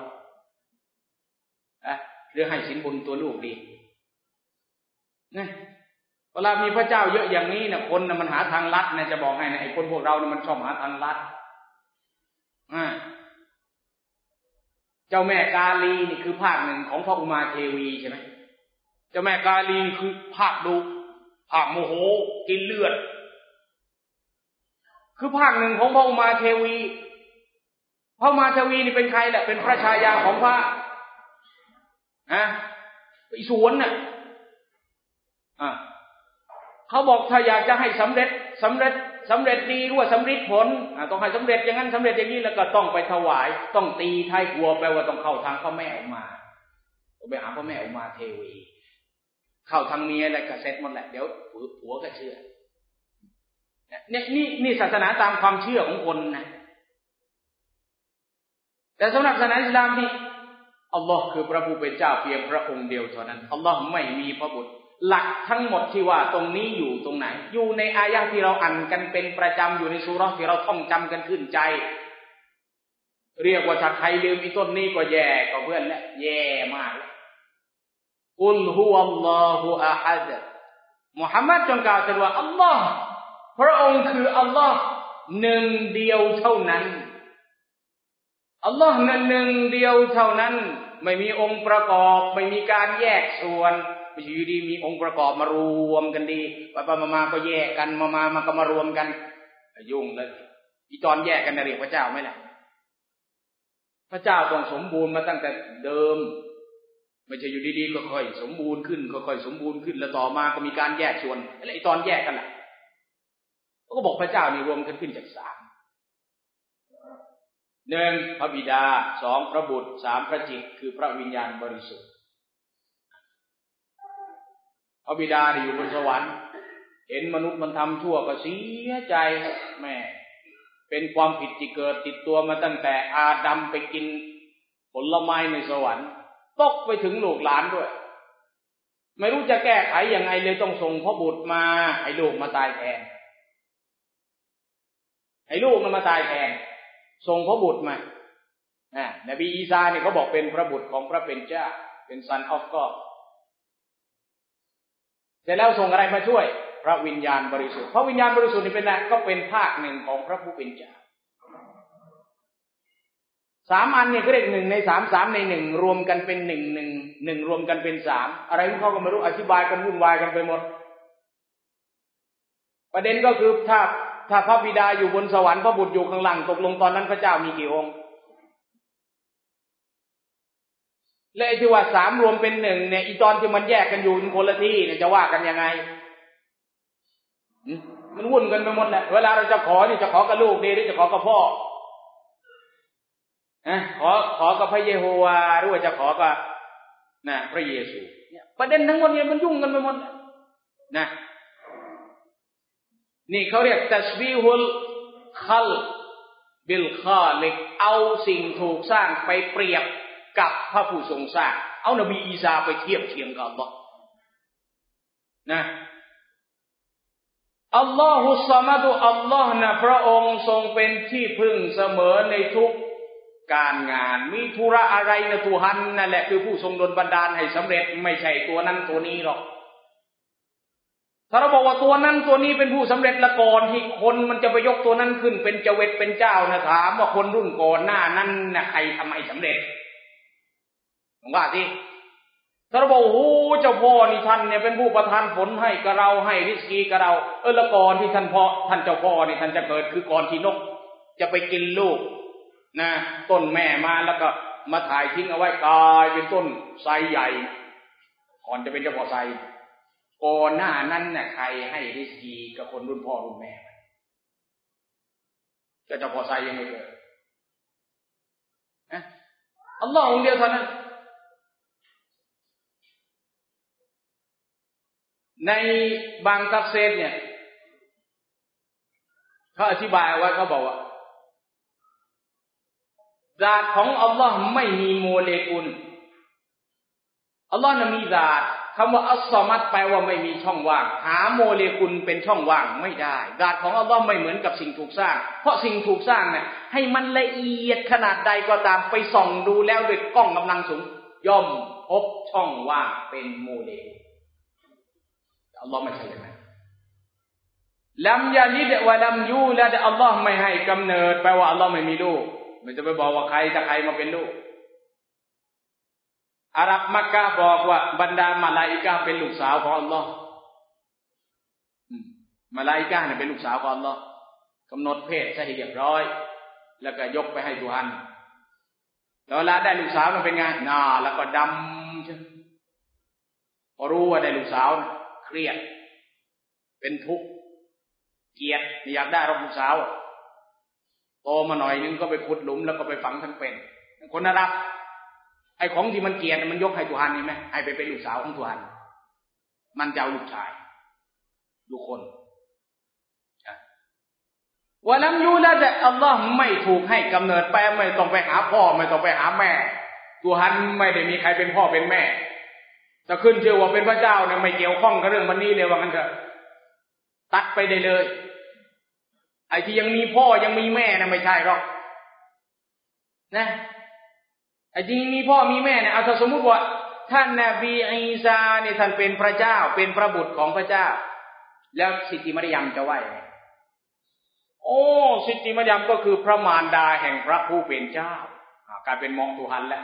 หรือให้สินบนตัวลูกดีนะเวลามีพระเจ้าเยอะอย่างนี้นะคนนะมันหาทางลัดนะจะบอกให้นะไอ้คนพวกเราเนี่ยมันชอบหาทางลัดเจ้าแม่กาลีนี่คือภาคหนึ่งของพระอุมาเทวีใช่ไหมเจ้าแม่กาลีนี่คือภาคดุภาคโมโหกินเลือดคือภาคหนึ่งของพระอุมาเทวีพระอุมาเทวีนี่เป็นใครแหละเป็นพระชายาของพระอิศวรน่ะเขาบอกถ้าอยากจะให้สำเร็จดีหรือว่าสำเร็จผลต้องให้สำเร็จอย่างนั้นสำเร็จอย่างนี้แล้วก็ต้องไปถวายต้องตีท้ายครัวแปลว่าต้องเข้าทางพระแม่อุมาไปหาพระแม่อุมาเทวีเข้าทางเมียอะไรก็เสร็จหมดแหละเดี๋ยวผัวก็เชื่อนี่ศาสนาตามความเชื่อของคนนะแต่สำหรับศาสนาอิสลามนี่อัลลอฮ์คือพระผู้เป็นเจ้าเพียงพระองค์เดียวเท่านั้นอัลลอฮ์ไม่มีพระบุตรหลักทั้งหมดที่ว่าตรงนี้อยู่ตรงไหนอยู่ในอายะห์ที่เราอ่านกันเป็นประจำอยู่ในซูเราะห์ที่เราท่องจำกันขึ้นใจเรียกว่าถ้าใครลืมอีต้นนี้ก็แย่กว่าเพื่อนแล้วแย่มากกุลฮุวัลลอฮุอะฮัดมุฮัมมัดจงกล่าวเถิดว่าอัลลอฮ์พระองค์คืออัลลอฮ์หนึ่งเดียวเท่านั้นอัลลอฮ์นั้นหนึ่งเดียวเท่านั้นไม่มีองค์ประกอบไม่มีการแยกส่วนไม่อยู่ดีมีองค์ประกอบมารวมกันดีไปมาก็แยกกันมาก็มารวมกันยุ่งเลยอีตอนแยกกันเรียกพระเจ้าไหมล่ะพระเจ้าต้องสมบูรณ์มาตั้งแต่เดิมไม่ใช่อยู่ดีๆก็ค่อยสมบูรณ์ขึ้นค่อยๆสมบูรณ์ขึ้นแล้วต่อมาก็มีการแยกส่วนแล้วไอ้ตอนแยกกันล่ะก็บอกพระเจ้านี่รวมกันขึ้นจาก3 1พระบิดา2พระบุตร3พระจิตคือพระวิญญาณบริสุทธิ์พระบิดาอยู่บนสวรรค์เห็นมนุษย์มันทำชั่วก็เสียใจแม่เป็นความผิดที่เกิดติดตัวมาตั้งแต่อาดัมไปกินผลไม้ในสวรรค์ตกไปถึงลูกหลานด้วยไม่รู้จะแก้ไขยังไงเลยต้องส่งพระบุตรมาให้ลูกมาตายแทนให้ลูกมาตายแทนส่งพระบุตรมานบีอีสาเนี่ยเขาบอกเป็นพระบุตรของพระเป็นเจ้าเป็น Son of God เสร็จแล้วส่งอะไรมาช่วยพระวิญญาณบริสุทธิ์พระวิญญาณบริสุทธิ์นี่เป็นอะไรก็เป็นภาคหนึ่งของพระผู้เป็นเจ้า3อันเนี่ยก็เรียก1ใน3 3ใน1รวมกันเป็น1รวมกันเป็น3อะไรของเขาก็ไม่รู้อธิบายกันวุ่นวายกันไปหมดประเด็นก็คือถ้าพระบิดาอยู่บนสวรรค์พระบุตรอยู่ข้างล่างตกลงตอนนั้นพระเจ้ามีกี่องค์และไอ้ที่ว่า3รวมเป็น1เนี่ยอีตอนที่มันแยกกันอยู่คนละที่เนี่ยจะว่ากันยังไงมันวุ่นกันไปหมดแหละเวลาเราจะขอนี่จะขอกับลูกดีหรือจะขอกับพ่อขอกับพระเยโฮวาหรือว่าจะขอกับพระเยซูเนี่ยประเด็นทั้งหมดเนี่ยมันยุ่งกันไปหมดนะนี่เขาเรียกตัชบีฮุลคัลบิลคอลิกเอาสิ่งถูกสร้างไปเปรียบกับพระผู้ทรงสร้างเอานบีอีสาไปเทียบเคียงกับอัลลอฮ์นะอัลลอฮุสซะมัดอัลลอฮ์นะพระองค์ทรงเป็นที่พึ่งเสมอในทุกการงานมีธุระอะไรนะตุฮันนั่นแหละคือผู้ทรงดลบันดาลให้สำเร็จไม่ใช่ตัวนั้นตัวนี้หรอกถ้าเราบอกว่าตัวนั้นตัวนี้เป็นผู้สำเร็จละก่อนที่คนมันจะไปยกตัวนั้นขึ้นเป็นเจวิตเป็นเจ้านะถามว่าคนรุ่นก่อนหน้านั้นนะใครทำให้สำเร็จว่าสิถ้าเราบอกโอ้เจ้าพ่อนี่ท่านเนี่ยเป็นผู้ประทานผลให้กับเราให้ริสกีกับเราละก่อนที่ท่านเจ้าพ่อนี่ท่านจะเกิดคือก่อนที่นกจะไปกินลูกนะต้นแม่มาแล้วก็มาถ่ายทิ้งเอาไว้กลายเป็นต้นไทรใหญ่ก่อนจะเป็นเจ้าพ่อไทรก่อนหน้านั้นน่ะใครให้ริสกีกับคนรุ่นพ่อรุ่นแม่ก็เจ้าพ่อไทรยังไม่เกิดอัลลอฮ์องค์เดียวเท่านั้นในบางตัฟซีรเนี่ยเขาอธิบายไว้เขาบอกว่าซาตของอัลลอฮ์ไม่มีโมเลกุลอัลลอฮ์นั้นมีซาตคำว่าอัสซอมัดแปลว่าไม่มีช่องว่างหาโมเลกุลเป็นช่องว่างไม่ได้ซาตของอัลลอฮ์ไม่เหมือนกับสิ่งถูกสร้างเพราะสิ่งถูกสร้างเนี่ยให้มันละเอียดขนาดใดก็ตามไปส่องดูแล้วด้วยกล้องกำลังสูงย่อมพบช่องว่างเป็นโมเลกุลอัลลอฮ์ไม่ใช่อย่างนั้นลัมยะลิดวะลัมยูลัดอัลลอฮ์ไม่ให้กำเนิดแปลว่าอัลลอฮ์ไม่มีลูกไม่จะไปบอกว่าใครจะใครมาเป็นลูกอาหรับมักกะห์บอกว่าบรรดามาลาอิกะห์เป็นลูกสาวของอัลลอฮ์มาลาอิกะห์เนี่ยเป็นลูกสาวของอัลลอฮ์กำหนดเพศให้เรียบร้อยแล้วก็ยกไปให้ทุฮันแล้วเวลาได้ลูกสาวมันเป็นไงแล้วก็ดำใช่พอรู้ว่าได้ลูกสาวเครียดเป็นทุกข์เกลียดอยากได้ลูกสาวโตมาหน่อยนึงก็ไปขุดหลุมแล้วก็ไปฝังทั้งเป็นคนอาหรับไอ้ของที่มันเกลียดมันยกให้ทุฮันนี่ไหมให้ไปเป็นลูกสาวของทุฮันมันจะเอาลูกชายลูกคนวะลัมยูลัดอัลลอฮ์ไม่ถูกให้กำเนิดไปไม่ต้องไปหาพ่อไม่ต้องไปหาแม่ทุฮันไม่ได้มีใครเป็นพ่อเป็นแม่จะขึ้นชื่อว่าเป็นพระเจ้าเนี่ยไม่เกี่ยวข้องกับเรื่องวันนี้เลยว่างั้นเถอะตัดไปได้เลยไอ้ที่ยังมีพ่อยังมีแม่นะไม่ใช่หรอกนะไอ้จริงมีพ่อมีแม่เนี่ยเอาสมมุติว่าท่านนบีอีสาเนี่ยท่านเป็นพระเจ้าเป็นพระบุตรของพระเจ้าแล้วสิทธิมารยามจะว่ายังไงสิทธิมารยามก็คือพระมารดาแห่งพระผู้เป็นเจ้ากลายเป็นมองทุฮันแล้ว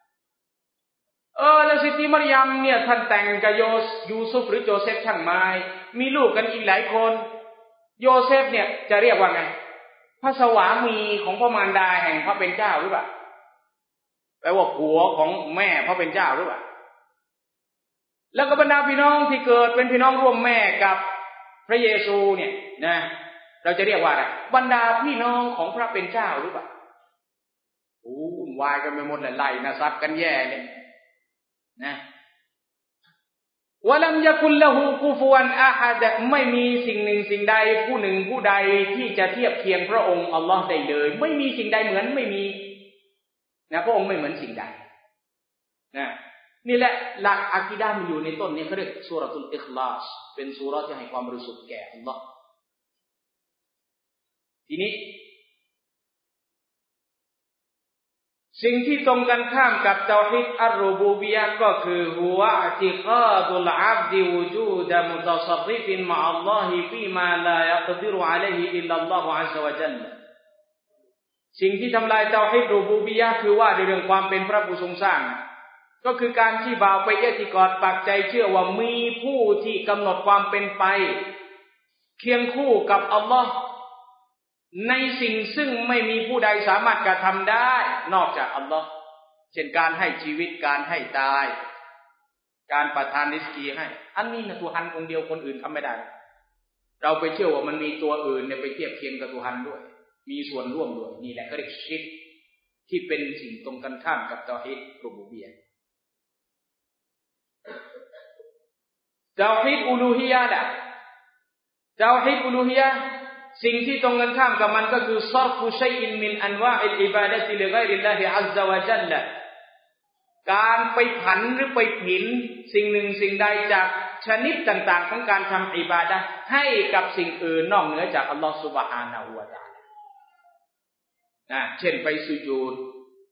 แล้วสิทธิมารยามเนี่ยท่านแต่งกับยูซุฟหรือโจเซฟช่างไม้มีลูกกันอีกหลายคนโยเซฟเนี่ยจะเรียกว่าไงพระสวามีของพระมารดาแห่งพระเป็นเจ้าหรือเปล่าแปลว่าผัวของแม่พระเป็นเจ้าหรือเปล่าแล้วก็บรรดาพี่น้องที่เกิดเป็นพี่น้องร่วมแม่กับพระเยซูเนี่ยนะเราจะเรียกว่าอะไรบรรดาพี่น้องของพระเป็นเจ้าหรือเปล่าวุ่นวายกันไปหมดเลยไล่นะซัดกันแย่เลยนะวะลัมยะกุลละฮูกุฟุวันอะฮัดไม่มีสิ่งหนึ่งสิ่งใดผู้หนึ่งผู้ใดที่จะเทียบเคียงพระองค์อัลลอฮ์ได้เลยไม่มีสิ่งใดเหมือนไม่มีนะพระองค์ไม่เหมือนสิ่งใดนะนี่แหละหลักอะกีดะห์มันอยู่ในต้นนี้เขาเรียกซูเราะตุลอิคลาสเป็นซูเราะห์ที่ให้ความบริสุทธิ์แก่อัลลอฮ์ทีนี้สิ่งที่ตรงกันข้ามกับเตาฮีดอัรรูบูบิยะห์ก็คือฮุวะอิติกาดุลอับดิวุจูดะมุตัศรริฟินมะอัลลอฮิฟีมาลายะกดิรุอะลัยฮิอิลลัลลอฮุอัซซะวะญัลละสิ่งที่ทำลายเตาฮีดรูบูบิยะห์คือว่าในเรื่องความเป็นพระผู้ทรงสร้างก็คือการที่บ่าวไปอิติกอดปักใจเชื่อว่ามีผู้ที่กำหนดความเป็นไปเคียงคู่กับอัลลอฮ์ในสิ่งซึ่งไม่มีผู้ใดสามารถกระทำได้นอกจากอัลลอฮ์เช่นการให้ชีวิตการให้ตายการประทานริสกีให้อันนี้นะตัวฮันองค์เดียวคนอื่นทำไม่ได้เราไปเชื่อว่ามันมีตัวอื่นเนี่ยไปเทียบเคียงกับตัวฮันด้วยมีส่วนร่วมด้วยนี่แหละเขาเรียกชิรกที่เป็นสิ่งตรงกันข้ามกับเตาฮีดรูบูบิยะห์เตาฮีดอูลูฮียะห์เตาฮีดอูลูฮียะห์สิ่งที่ตรงกันข้ามกับมันก็คือซอรฟุชัยอินมินอันวาอิลอิบาดะติลิฆอยริลลาฮิอัซซะวะญัลละการไปผันหรือไปผินสิ่งหนึ่งสิ่งใดจากชนิดต่างๆของการทำอิบาดะห์ให้กับสิ่งอื่นนอกเหนือจากอัลลอฮฺซุบฮานะฮูวะตะอาลาเช่นไปสุญูด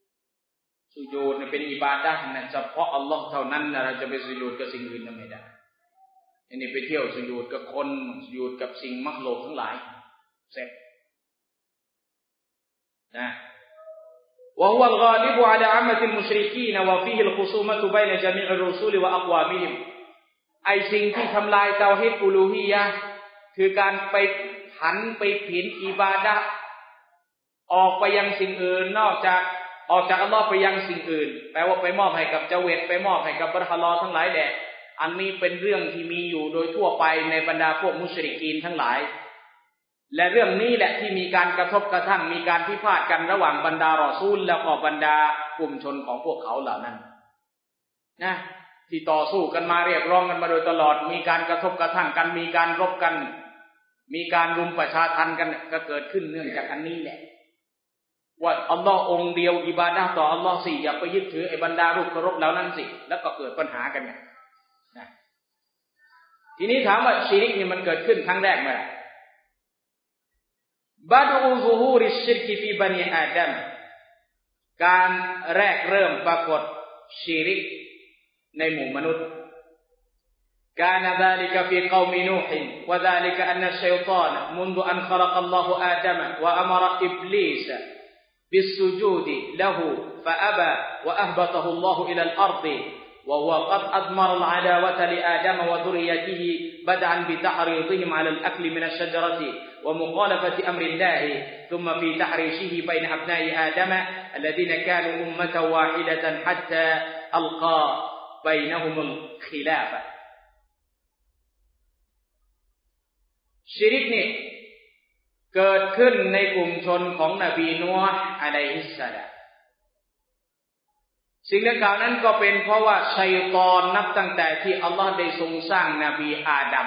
เป็นอิบาดะห์นะเฉพาะอัลลอฮฺเท่านั้นนะเราจะไปสุญูดกับสิ่งอื่นไม่ได้อันนี้ไปเที่ยวสุญูดกับคนสุญูดกับสิ่งมักโลกทั้งหลายเสร็จนะ وهو الغالب على عامة المشركين وفيه الخصومة بين جميع الرسل وأقوامهم ไอ้สิ่งที่ทำลายเตาฮีดอูลูฮียะห์คือการไปผันไปผินอิบาดะห์ออกไปยังสิ่งอื่นนอกจากออกจากอัลเลาะห์ไปยังสิ่งอื่นแปลว่าไปมอบให้กับเจเวตไปมอบให้กับบรรฮลอทั้งหลายแด่อันนี้เป็นเรื่องที่มีอยู่โดยทั่วไปในบรรดาพวกมุชริกีนทั้งหลายและเรื่องนี้แหละที่มีการกระทบกระทั่งมีการพิพาทกันระหว่างบรรดารอซูลและก็บรรดากลุ่มชนของพวกเขาเหล่านั้นนะที่ต่อสู้กันมาเรียกร้องกันมาโดยตลอดมีการกระทบกระทั่งกันมีการรบกันมีการรุมประชาทันกันก็เกิดขึ้นเนื่องจากอันนี้แหละว่าอัลลอฮ์องค์เดียวอิบาดะห์ต่ออัลลอฮ์สิอย่าไปยึดถือไอ้บรรดารูปเคารพเหล่านั้นสิแล้วก็เกิดปัญหากันเนี่ยนะทีนี้ถามว่าชิริกนี่มันเกิดขึ้นครั้งแรกเมื่อไหร่บาดูซุฮูริชชิรกิฟีบันีอาดัมการแรกเริ่มปรากฏชิริกในหมู่มนุษย์كان ذلك في قوم نوح وذلك أن الشيطان منذ أن خلق الله آدم وأمر إبليس بالسجود له فأبى وأهبطه الله إلى الأرض وهو قد أضمر العداوة لآدم وذريته بدءا بتحريضهم على الأكل من الشجرة ومخالفة أمر الله ثم في تحريشه بين أبناء آدم الذين كانوا أمة واحدة حتى ألقى بينهم الخلافةชิริกนี่เกิดขึ้นในกลุ่มชนของนบีนูฮ์อะลัยฮิสสลามสิ่งดังกล่าวนั้นก็เป็นเพราะว่าชัยฏอนนับตั้งแต่ที่อัลลอฮ์ได้ทรงสร้างนบีอาดัม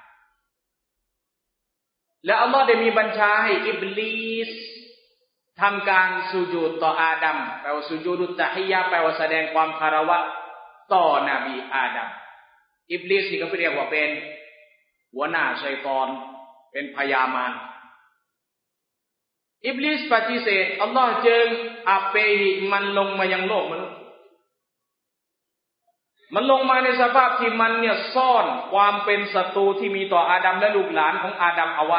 และอัลลอฮ์ได้มีบัญชาให้อิบลีสทำการสุญูดต่ออาดัมแปลว่าสุญูดุตตะฮิยะห์แปลว่าแสดงความคารวะต่อนบีอาดัมอิบลีสนี่ก็เรียกว่าเป็นหัวหน้าชัยฏอนเป็นพยามารอิบลิสปฏิเสธอัลลอฮ์จึงอัปเปหิมันลงมายังโลกมนุษย์มันลงมาในสภาพที่มันเนี่ยซ่อนความเป็นศัตรูที่มีต่ออาดัมและลูกหลานของอาดัมเอาไว้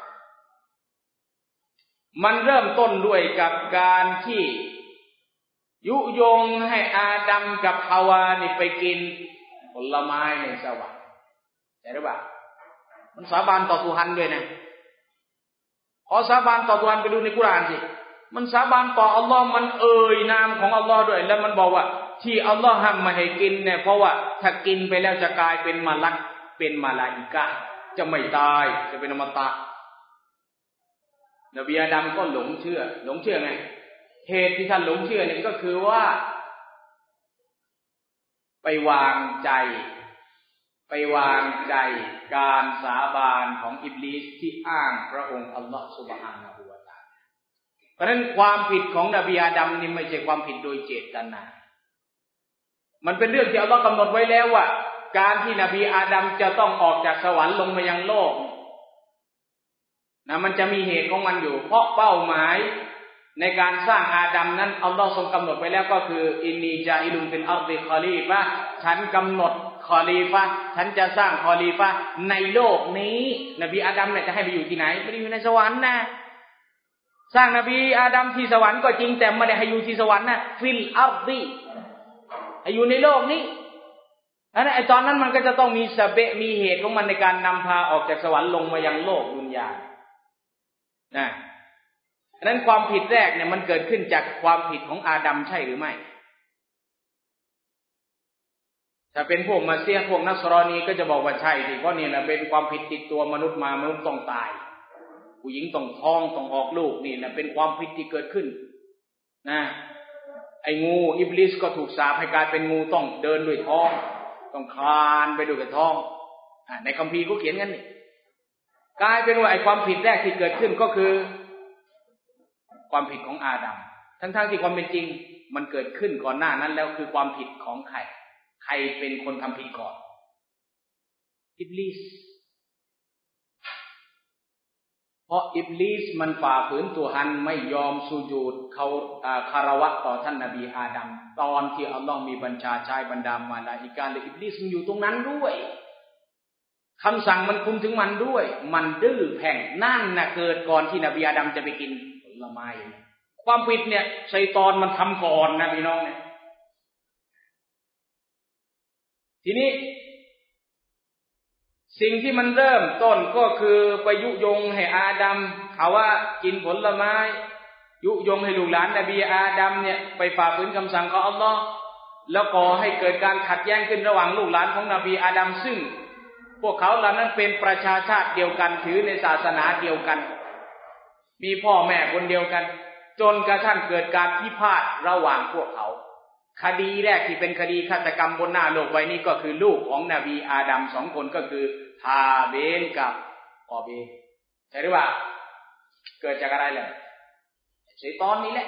มันเริ่มต้นด้วยกับการที่ยุยงให้อาดัมกับฮาวานี่ไปกินผลไม้ในสวรรค์ใช่หรือเปล่ามันสาบานต่อตุฮันด้วยนะขอสาบานต่อตุฮันไปดูในกุรอานสิมันสาบานต่ออัลลอฮ์มันเอ่ยนามของอัลลอฮ์ด้วยแล้วมันบอกว่าที่อัลลอฮ์ห้ามมาให้กินเนี่ยเพราะว่าถ้ากินไปแล้วจะกลายเป็นมลักเป็นมาลาอิกะฮ์จะไม่ตายจะเป็นอมตะนบีอาดัมก็หลงเชื่อไงเหตุที่ท่านหลงเชื่อเนี่ยก็คือว่าไปวางใจการสาบานของอิบลิสที่อ้างพระองค์อัลลอฮฺซุบฮานะฮูวะตะอาลาเพราะฉะนั้นความผิดของนบีอาดัมนี่ไม่ใช่ความผิดโดยเจตนามันเป็นเรื่องที่อัลลอฮฺกำหนดไว้แล้วว่าการที่นบีอาดัมจะต้องออกจากสวรรค์ลงมายังโลกนะมันจะมีเหตุของมันอยู่เพราะเป้าหมายในการสร้างอาดัมนั้นอัลลอฮฺทรงกำหนดไว้แล้วก็คืออินนีจาอิลุนฟิลอัรฎิคอลีฟะห์ฉันกำหนดคอลีฟะห์ฉันจะสร้างคอลีฟะห์ในโลกนี้นบีอาดัมเนี่ยจะให้ไปอยู่ที่ไหนไม่ได้อยู่ในสวรรค์นะสร้างนบีอาดัมที่สวรรค์ก็จริงแต่ไม่ได้ให้อยู่ที่สวรรค์นะฟิลอัรฎิให้อยู่ในโลกนี้ไอ้ตอนนั้นมันก็จะต้องมีสะเบะมีเหตุของมันในการนำพาออกจากสวรรค์ลงมายังโลกดุนยานะฉะนั้นความผิดแรกเนี่ยมันเกิดขึ้นจากความผิดของอาดัมใช่หรือไม่ถ้าเป็นพวกมาเซียพวกนัสรอนีก็จะบอกว่าใช่สิเพราะนี่แหละเป็นความผิดติดตัวมนุษย์มามนุษย์ต้องตายผู้หญิงต้องท้องต้องออกลูกนี่แหละเป็นความผิดที่เกิดขึ้นนะไอ้งูอิบลิสก็ถูกสาปให้กลายเป็นงูต้องเดินด้วยท้องต้องคลานไปด้วยท้องในคัมภีร์เขาเขียนกันนี่กลายเป็นว่าไอ้ความผิดแรกที่เกิดขึ้นก็คือความผิดของอาดัมทั้งที่ความเป็นจริงมันเกิดขึ้นก่อนหน้านั้นแล้วคือความผิดของใครเป็นคนทำผิดก่อนอิบลิสเพราะอิบลิสมันฝ่าฝืนตุฮันไม่ยอมสุญูดเขาคารวะต่อท่านนบีอาดัมตอนที่อัลลอฮ์มีบัญชาใช้บรรดามาลาอิกะฮ์และอิบลิสมันอยู่ตรงนั้นด้วยคำสั่งมันคุมถึงมันด้วยมันดื้อแพ่งนั่นน่ะเกิดก่อนที่นบีอาดัมจะไปกินผลไม้ความผิดเนี่ยชัยฏอนมันทำก่อนนะพี่น้องเนี่ยทีนี้สิ่งที่มันเริ่มต้นก็คือไปยุยงให้อาดัมเขาว่ากินผลไม้ยุยงให้ลูกหลานนบีอาดัมเนี่ยไปฝ่าฝืนคำสั่งของอัลลอฮ์แล้วก่อให้เกิดการขัดแย้งขึ้นระหว่างลูกหลานของนบีอาดัมซึ่งพวกเขาเหล่านั้นเป็นประชาชาติเดียวกันถือในศาสนาเดียวกันมีพ่อแม่คนเดียวกันจนกระทั่งเกิดการพิพาทระหว่างพวกเขาคดีแรกที่เป็นคดีฆาตกรรมบนหน้าโลกใบนี้ก็คือลูกของนบีอาดัมสองคนก็คือฮาเบลกับกอเบลใช่หรือเปล่าเกิดจากอะไรล่ะชัยฏอนนี่แหละ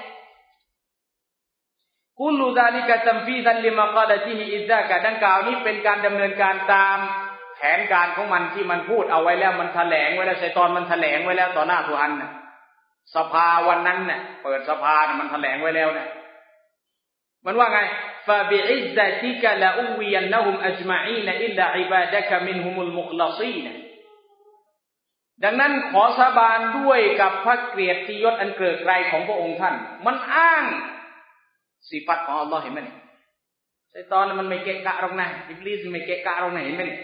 กุลูซาลิกะตัมฟีซันลิมะกาลาติฮิอิซากะดังกล่าวนี้เป็นการดำเนินการตามแผนการของมันที่มันพูดเอาไว้แล้วมันแถลงไว้แล้วชัยฏอนมันแถลงไว้แล้วต่อหน้าทุกท่านน่ะสภาวันนั้นน่ะเปิดสภาน่ะมันแถลงไว้แล้วนะมันว่าไงฟะบิอิซซะติกะลาอุวิยันนะฮุมอัจมะอีนอิลลาอิบาดะกะมินฮุมุลมุคลซีนดังนั้นขอสาบานด้วยกับพระเกียรติยศอันเกริกไกรของพระองค์ท่านมันอ้างสิฟัตของอัลเลาะห์เห็นมั้ยชัยฏอนมันไม่เกะกะหรอกนะอิบลิสไม่เกะกะหรอกนะเห็นมั้ย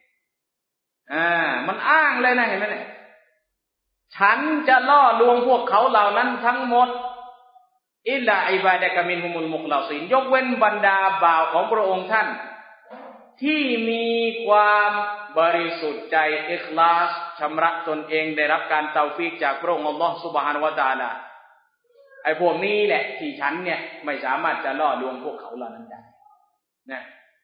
มันอ้างเลยนะเห็นมั้ยฉันจะล่อลวงพวกเขาเหล่านั้นทั้งหมดอิลลาอิบาดะกะมินฮุมุลมุคลซีนยกเว้นบรรดาบ่าวของพระองค์ท่านที่มีความบริสุทธิ์ใจอิคลาสชำระตนเองได้รับการเตาฟีกจากพระองค์อัลเลาะห์ซุบฮานะฮูวะตะอาลาไอ้พวกนี้แหละที่ฉันเนี่ยไม่สามารถจะล่อลวงพวกเขาเหล่านั้นได้นะ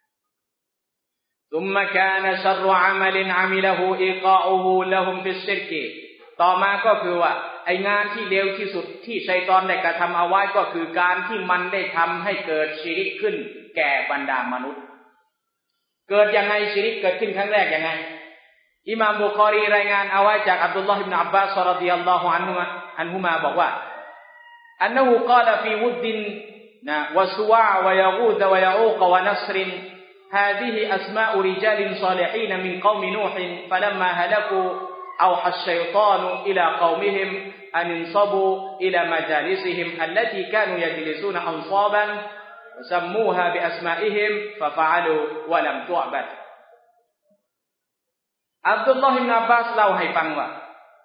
ثم كان شر عمل عمله إيقاعه لهم في الشرك ต่อมาก็คือว่าไอ้งานที่เลวที่สุดที่ชัยฏอนได้กระทำเอาไว้ก็คือการที่มันได้ทำให้เกิดชิริกขึ้นแก่บรรดามนุษย์เกิดยังไงชิริกเกิดขึ้นครั้งแรกยังไงอิหม่ามบุคอรีรายงานเอาไว้จากอับดุลลอฮ์อิบนุอับบาสรอฎิยัลลอฮุอันฮุมาบอกว่าอันนะฮูกาลฟีวุดดินนะวะซุวะวะยะกูซวะยะอูกวะนัสรินهذه أسماء رجال صالحين من قوم نوح فلما هلكوا أوحى الشيطان إلى قومهم أن انصبوا إلى مجالسهم التي كانوا يجلسون أنصابا وسموها بأسمائهم ففعلوا ولم تعبد อับดุลลอฮ์ อิบนุอับบาสเล่าให้ฟังว่า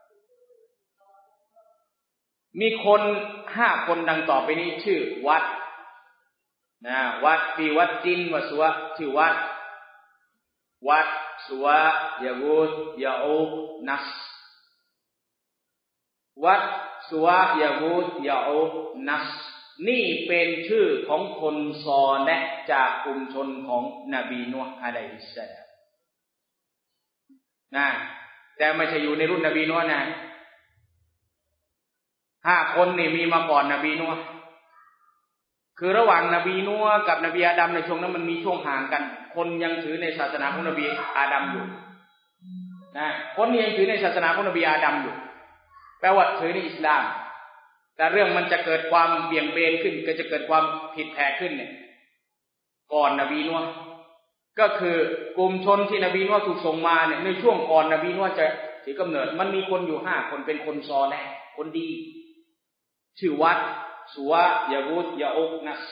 มีคน5คนดังต่อไปนี้ชื่อวัดวัดปีวัดจินวัดสุวะชื่อวัดสุวะยะกูดยะอูกนัสวัดสุวะยะกูดยะอูกนัสนี่เป็นชื่อของคนซอเลห์จากกลุ่มชนของนบีนูห์อะลัยฮิสสลามแต่ไม่ใช่อยู่ในรุ่นนบีนูห์นะ5คนนี่มีมาก่อนนบีนูห์คือระหว่างนบีนูห์กับนบีอาดัมในช่วงนั้นมันมีช่วงห่างกันคนยังถือในศาสนาของนบีอาดัมอยู่คนยังถือในศาสนาของนบีอาดัมอยู่แปลว่าถือในอิสลามแต่เรื่องมันจะเกิดความเบี่ยงเบนขึ้นก็จะเกิดความผิดแผกขึ้นเนี่ยก่อนนบีนูห์ก็คือกลุ่มชนที่นบีนูห์ถูกส่งมาเนี่ยในช่วงก่อนนบีนูห์จะถือกำเนิดมันมีคนอยู่5คนเป็นคนซอเลห์คนดีชื่อวัดสุวะยะกูดยะอูกนัส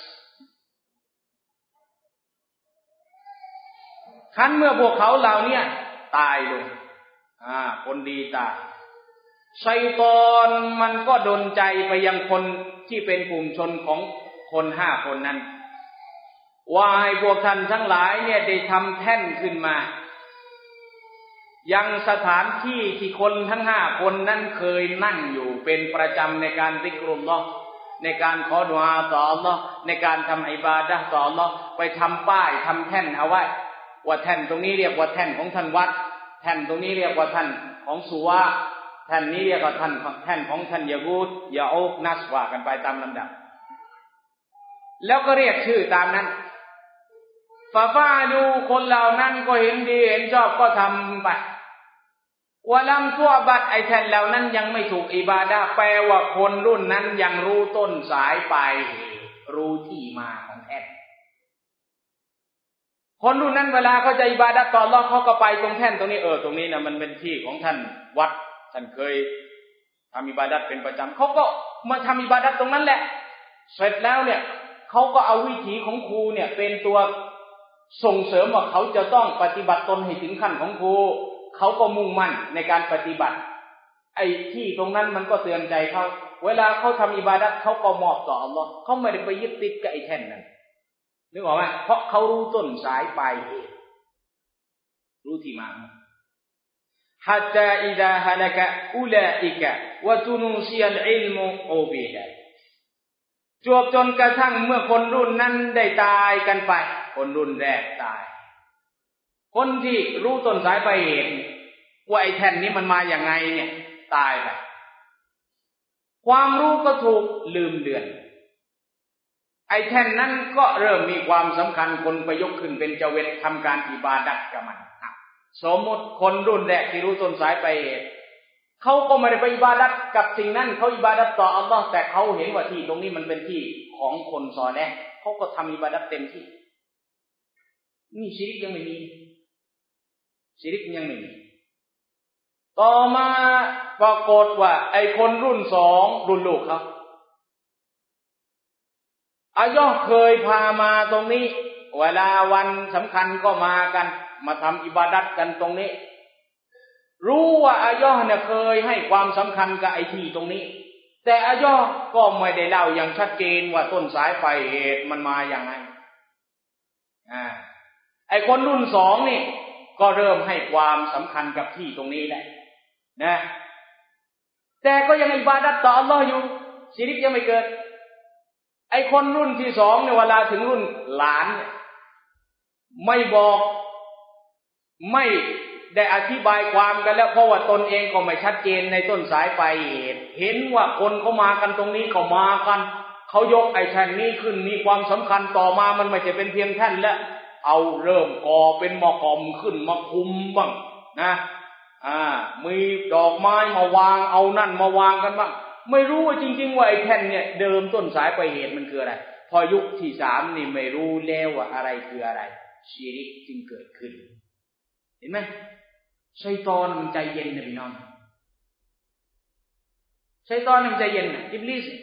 คันเมื่อพวกเขาเหล่านี้ตายลงคนดีตายชัยฏอนมันก็ดลใจไปยังคนที่เป็นกลุ่มชนของคน5คนนั้นว่าให้พวกท่านทั้งหลายเนี่ยได้ทำแท่นขึ้นมายังสถานที่ที่คนทั้ง5คนนั้นเคยนั่งอยู่เป็นประจำในการซิกรุลลอฮ์ในการขอดุอาต่ออัลเลาะห์ในการทำอิบาดะห์ต่ออัลเลาะห์ไปทำป้ายทำแท่นเอาไว้ว่าแท่นตรงนี้เรียกว่าแท่นของท่านวัดแท่นตรงนี้เรียกว่าท่านของสุวะแท่นนี้เรียกว่าแท่นของท่านยะกูดยะอูกนัสว่ากันไปตามลำดับแล้วก็เรียกชื่อตามนั้นฟาฟาดูคนเหล่านั้นก็เห็นดีเห็นชอบก็ทำไปวะลัมตัวบัดไอแท่นเหล่านั้นยังไม่ถูกอิบาดะห์แปลว่าคนรุ่นนั้นยังรู้ต้นสายปลายเหตุรู้ที่มาของแท่นคนรุ่นนั้นเวลาเขาจะอิบาดะห์ต่ออัลเลาะห์เขาก็ไปตรงแท่นตรงนี้ตรงนี้นะมันเป็นที่ของท่านวัดท่านเคยทำอิบาดะห์เป็นประจำเขาก็มาทำอิบาดะห์ตรงนั้นแหละเสร็จแล้วเนี่ยเขาก็เอาวิถีของครูเนี่ยเป็นตัวส่งเสริมว่าเขาจะต้องปฏิบัติตนให้ถึงขั้นของครูเขาก็มุ่งมั่นในการปฏิบัติไอ้ที่ตรงนั้นมันก็เตือนใจเขาเวลาเขาทำอิบาดะห์เขาก็มอบต่ออัลเลาะห์เขาไม่ได้ไปยึดติดกับไอ้แท่นนั้นนึกออกไหมเพราะเขารู้ต้นสายปลายเหตุรู้ที่มาฮัตตาอิซาฮะละกะอุลาอิกะวะตุนูซิยัลอิลมุอูบิดะจวบจนกระทั่งเมื่อคนรุ่นนั้นได้ตายกันไปคนรุ่นแรกตายคนที่รู้ต้นสายปลายเหตุว่าไอ้แท่นนี้มันมาอย่างไงเนี่ยตายไปความรู้ก็ถูกลืมเลือนไอ้แท่นนั้นก็เริ่มมีความสำคัญคนไปยกขึ้นเป็นเจเวตทำการอิบาดัตกับมันสมมติคนรุ่นแรกที่รู้ต้นสายปลายเหตุเขาก็ไม่ได้ไปอิบาดัตกับสิ่งนั้นเขาอิบาดัตต่ออัลลอฮ์แต่เขาเห็นว่าที่ตรงนี้มันเป็นที่ของคนซอเลห์เขาก็ทำอิบาดัตเต็มที่นี่ชิริกยังไม่มีชิริกยังไม่มีต่อมาปรากฏว่าไอ้คนรุ่นสองรุ่นลูกเขาอายอเคยพามาตรงนี้เวลาวันสำคัญก็มากันมาทำอิบาดัตกันตรงนี้รู้ว่าอายอเนี่ยเคยให้ความสำคัญกับไอ้ที่ตรงนี้แต่อายอก็ไม่ได้เล่าอย่างชัดเจนว่าต้นสายปลายเหตุมันมาอย่างไรไอ้คนรุ่นสองนี่ก็เริ่มให้ความสำคัญกับที่ตรงนี้แหละนะแต่ก็ยังอิบาดัตต่ออัลลอฮ์อยู่ชิริกยังไม่เกิดไอ้คนรุ่นที่สองเนี่ยเวลาถึงรุ่นหลานเนี่ยไม่บอกไม่ได้อธิบายความกันแล้วเพราะว่าตนเองก็ไม่ชัดเจนในต้นสายปลายเหตุเห็นว่าคนเขามากันตรงนี้เขามากันเขายกไอ้แท่นนี้ขึ้นมีความสำคัญต่อมามันไม่ใช่เป็นเพียงแท่นแล้วเอาเริ่มก่อเป็นมอกอมขึ้นมาคุมบ้างนะมีดอกไม้มาวางเอานั่นมาวางกันบ้างไม่รู้ว่าจริงๆว่าไอ้แท่นเนี่ยเดิมต้นสายปลายเหตุมันคืออะไรพอยุคที่สามนี่ไม่รู้แล้วว่าอะไรคืออะไรชิริกจึงเกิดขึ้นเห็นไหมชัยฏอนมันใจเย็นนะพี่น้องชัยฏอนมันใจเย็นนะอิบลิส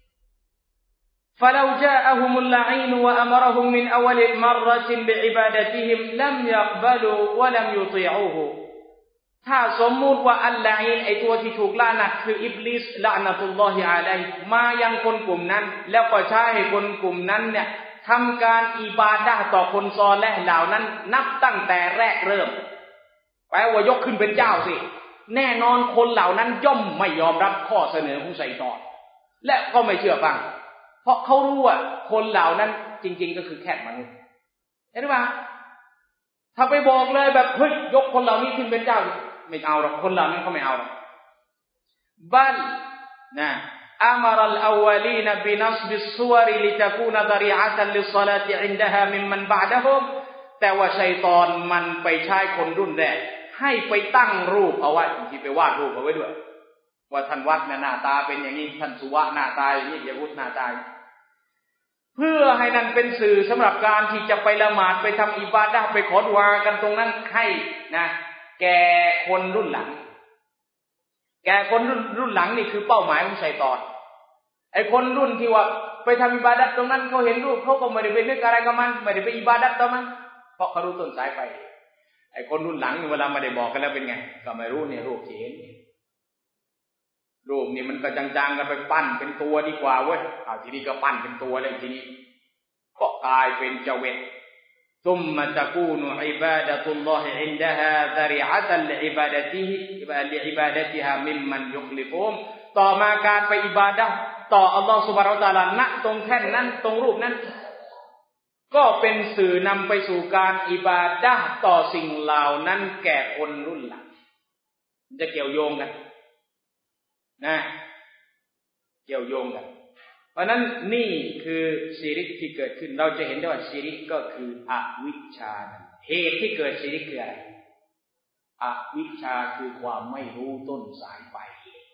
فلو جاءهم اللعين وأمرهم من أول مرة بعبادتهم لم يقبلوا ولم يطيعوه ถ้าสมมุติว่าอัลลอฮีนไอ้ตัวที่ถูกละหนักคืออิบลิสละนะตุลลอฮิอะลัยฮิมายังคนกลุ่มนั้นแล้วก็ใช้ให้คนกลุ่มนั้นเนี่ยทำการอิบาดะห์ต่อคนซอเลห์เหล่านั้นนับตั้งแต่แรกเริ่มแปลว่ายกขึ้นเป็นเจ้าสิแน่นอนคนเหล่านั้นย่อมไม่ยอมรับข้อเสนอของชัยฏอนและก็ไม่เชื่อฟังเพราะเขารู้ว่าคนเหล่านั้นจริงๆก็คือแค่มนุษย์เห็นไหมถ้าไปบอกเลยแบบเฮ้ยยกคนเหล่านี้ขึ้นเป็นเจ้าไม่เอาหรอกคนเหล่านั้นเขาไม่เอาหรอกบัลนะأمر الأولين بنصب الصور لتكون ذريعة للصلاة عندها ممن بعدهم แต่ว่าชัยฏอนมันไปใช้คนรุ่นแรกให้ไปตั้งรูปเอาไว้ที่ไปวาดรูปเอาไว้ด้วยว่าท่านวัดหน้าตาเป็นอย่างนี้ท่านสุวะหน้าตาอย่างนี้ยะวุฒหน้าตาเพื่อให้นั่นเป็นสื่อสำหรับการที่จะไปละหมาดไปทำอิบาดะห์ไปขอดุอากันตรงนั้นให้นะแก่คนรุ่นหลังแก่คนรุ่นหลังนี่คือเป้าหมายของชัยฏอนไอ้คนรุ่นที่ว่าไปทำอิบาดัตตรงนั้นเขาเห็นรูปเขาก็ไม่ได้ไปนึกอะไรกับมันไม่ได้ไปอิบาดัตต่อมันเพราะเขารู้ต้นสายไปไอ้คนรุ่นหลังเวลาไม่ได้บอกกันแล้วเป็นไงก็ไม่รู้เนี่ยรูปที่เห็นรูปนี่มันก็จางๆกันไปปั้นเป็นตัวดีกว่าเว้ยทีนี้ก็ปั้นเป็นตัวเลยทีนี้ก็กลายเป็นเจเวตซุมมะตะกูนุอิบาดะตุลลอฮิอินดะฮาซะริอะตันลิอิบาดะติฮามิมมันยุคลิฟุมต่อมาการไปอิบาดะห์ต่ออัลลอฮฺซุบฮานะฮูวะตะอาลาณตรงแท่นนั้นตรงรูปนั้นก็เป็นสื่อนำไปสู่การอิบาดะห์ต่อสิ่งเหล่านั้นแก่คนรุ่นหลังจะเกี่ยวโยงกันนะเกี่ยวโยงกันเพราะนั้นนี่คือชิริกที่เกิดขึ้นเราจะเห็นได้ว่าชิริกก็คืออวิชชาเหตุที่เกิดชิริกคืออะไรอวิชชาคือความไม่รู้ต้นสายปลายเหตุ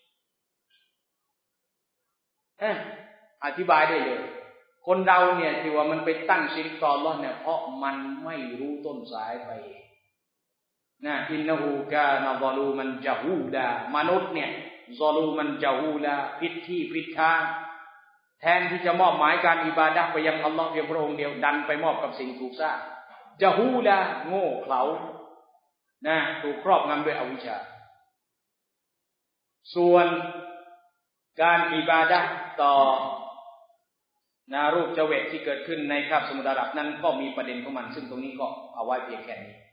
อธิบายได้เลยคนเราเนี่ยที่ว่ามันไปตั้งชิริกต่ออัลเลาะห์เนี่ยเพราะมันไม่รู้ต้นสายปลายเหตุนะอินนะฮูกานะซอลูมันจะฮูลามนุษย์เนี่ยซอลูมันจะฮูลาผิดที่ผิดทางแทนที่จะมอบหมายการอิบาดะห์ไปยังอัลเลาะห์เพียงพระองค์เดียวดันไปมอบกับสิ่งถูกสร้างจะฮูลาโง่เขลานะถูกครอบงำด้วยอวิชชาส่วนการอิบาดะห์ต่อรูปเจเวตที่เกิดขึ้นในคาบสมุทรอาหรับนั้นก็มีประเด็นของมันซึ่งตรงนี้ก็เอาไว้เพียงแค่นี้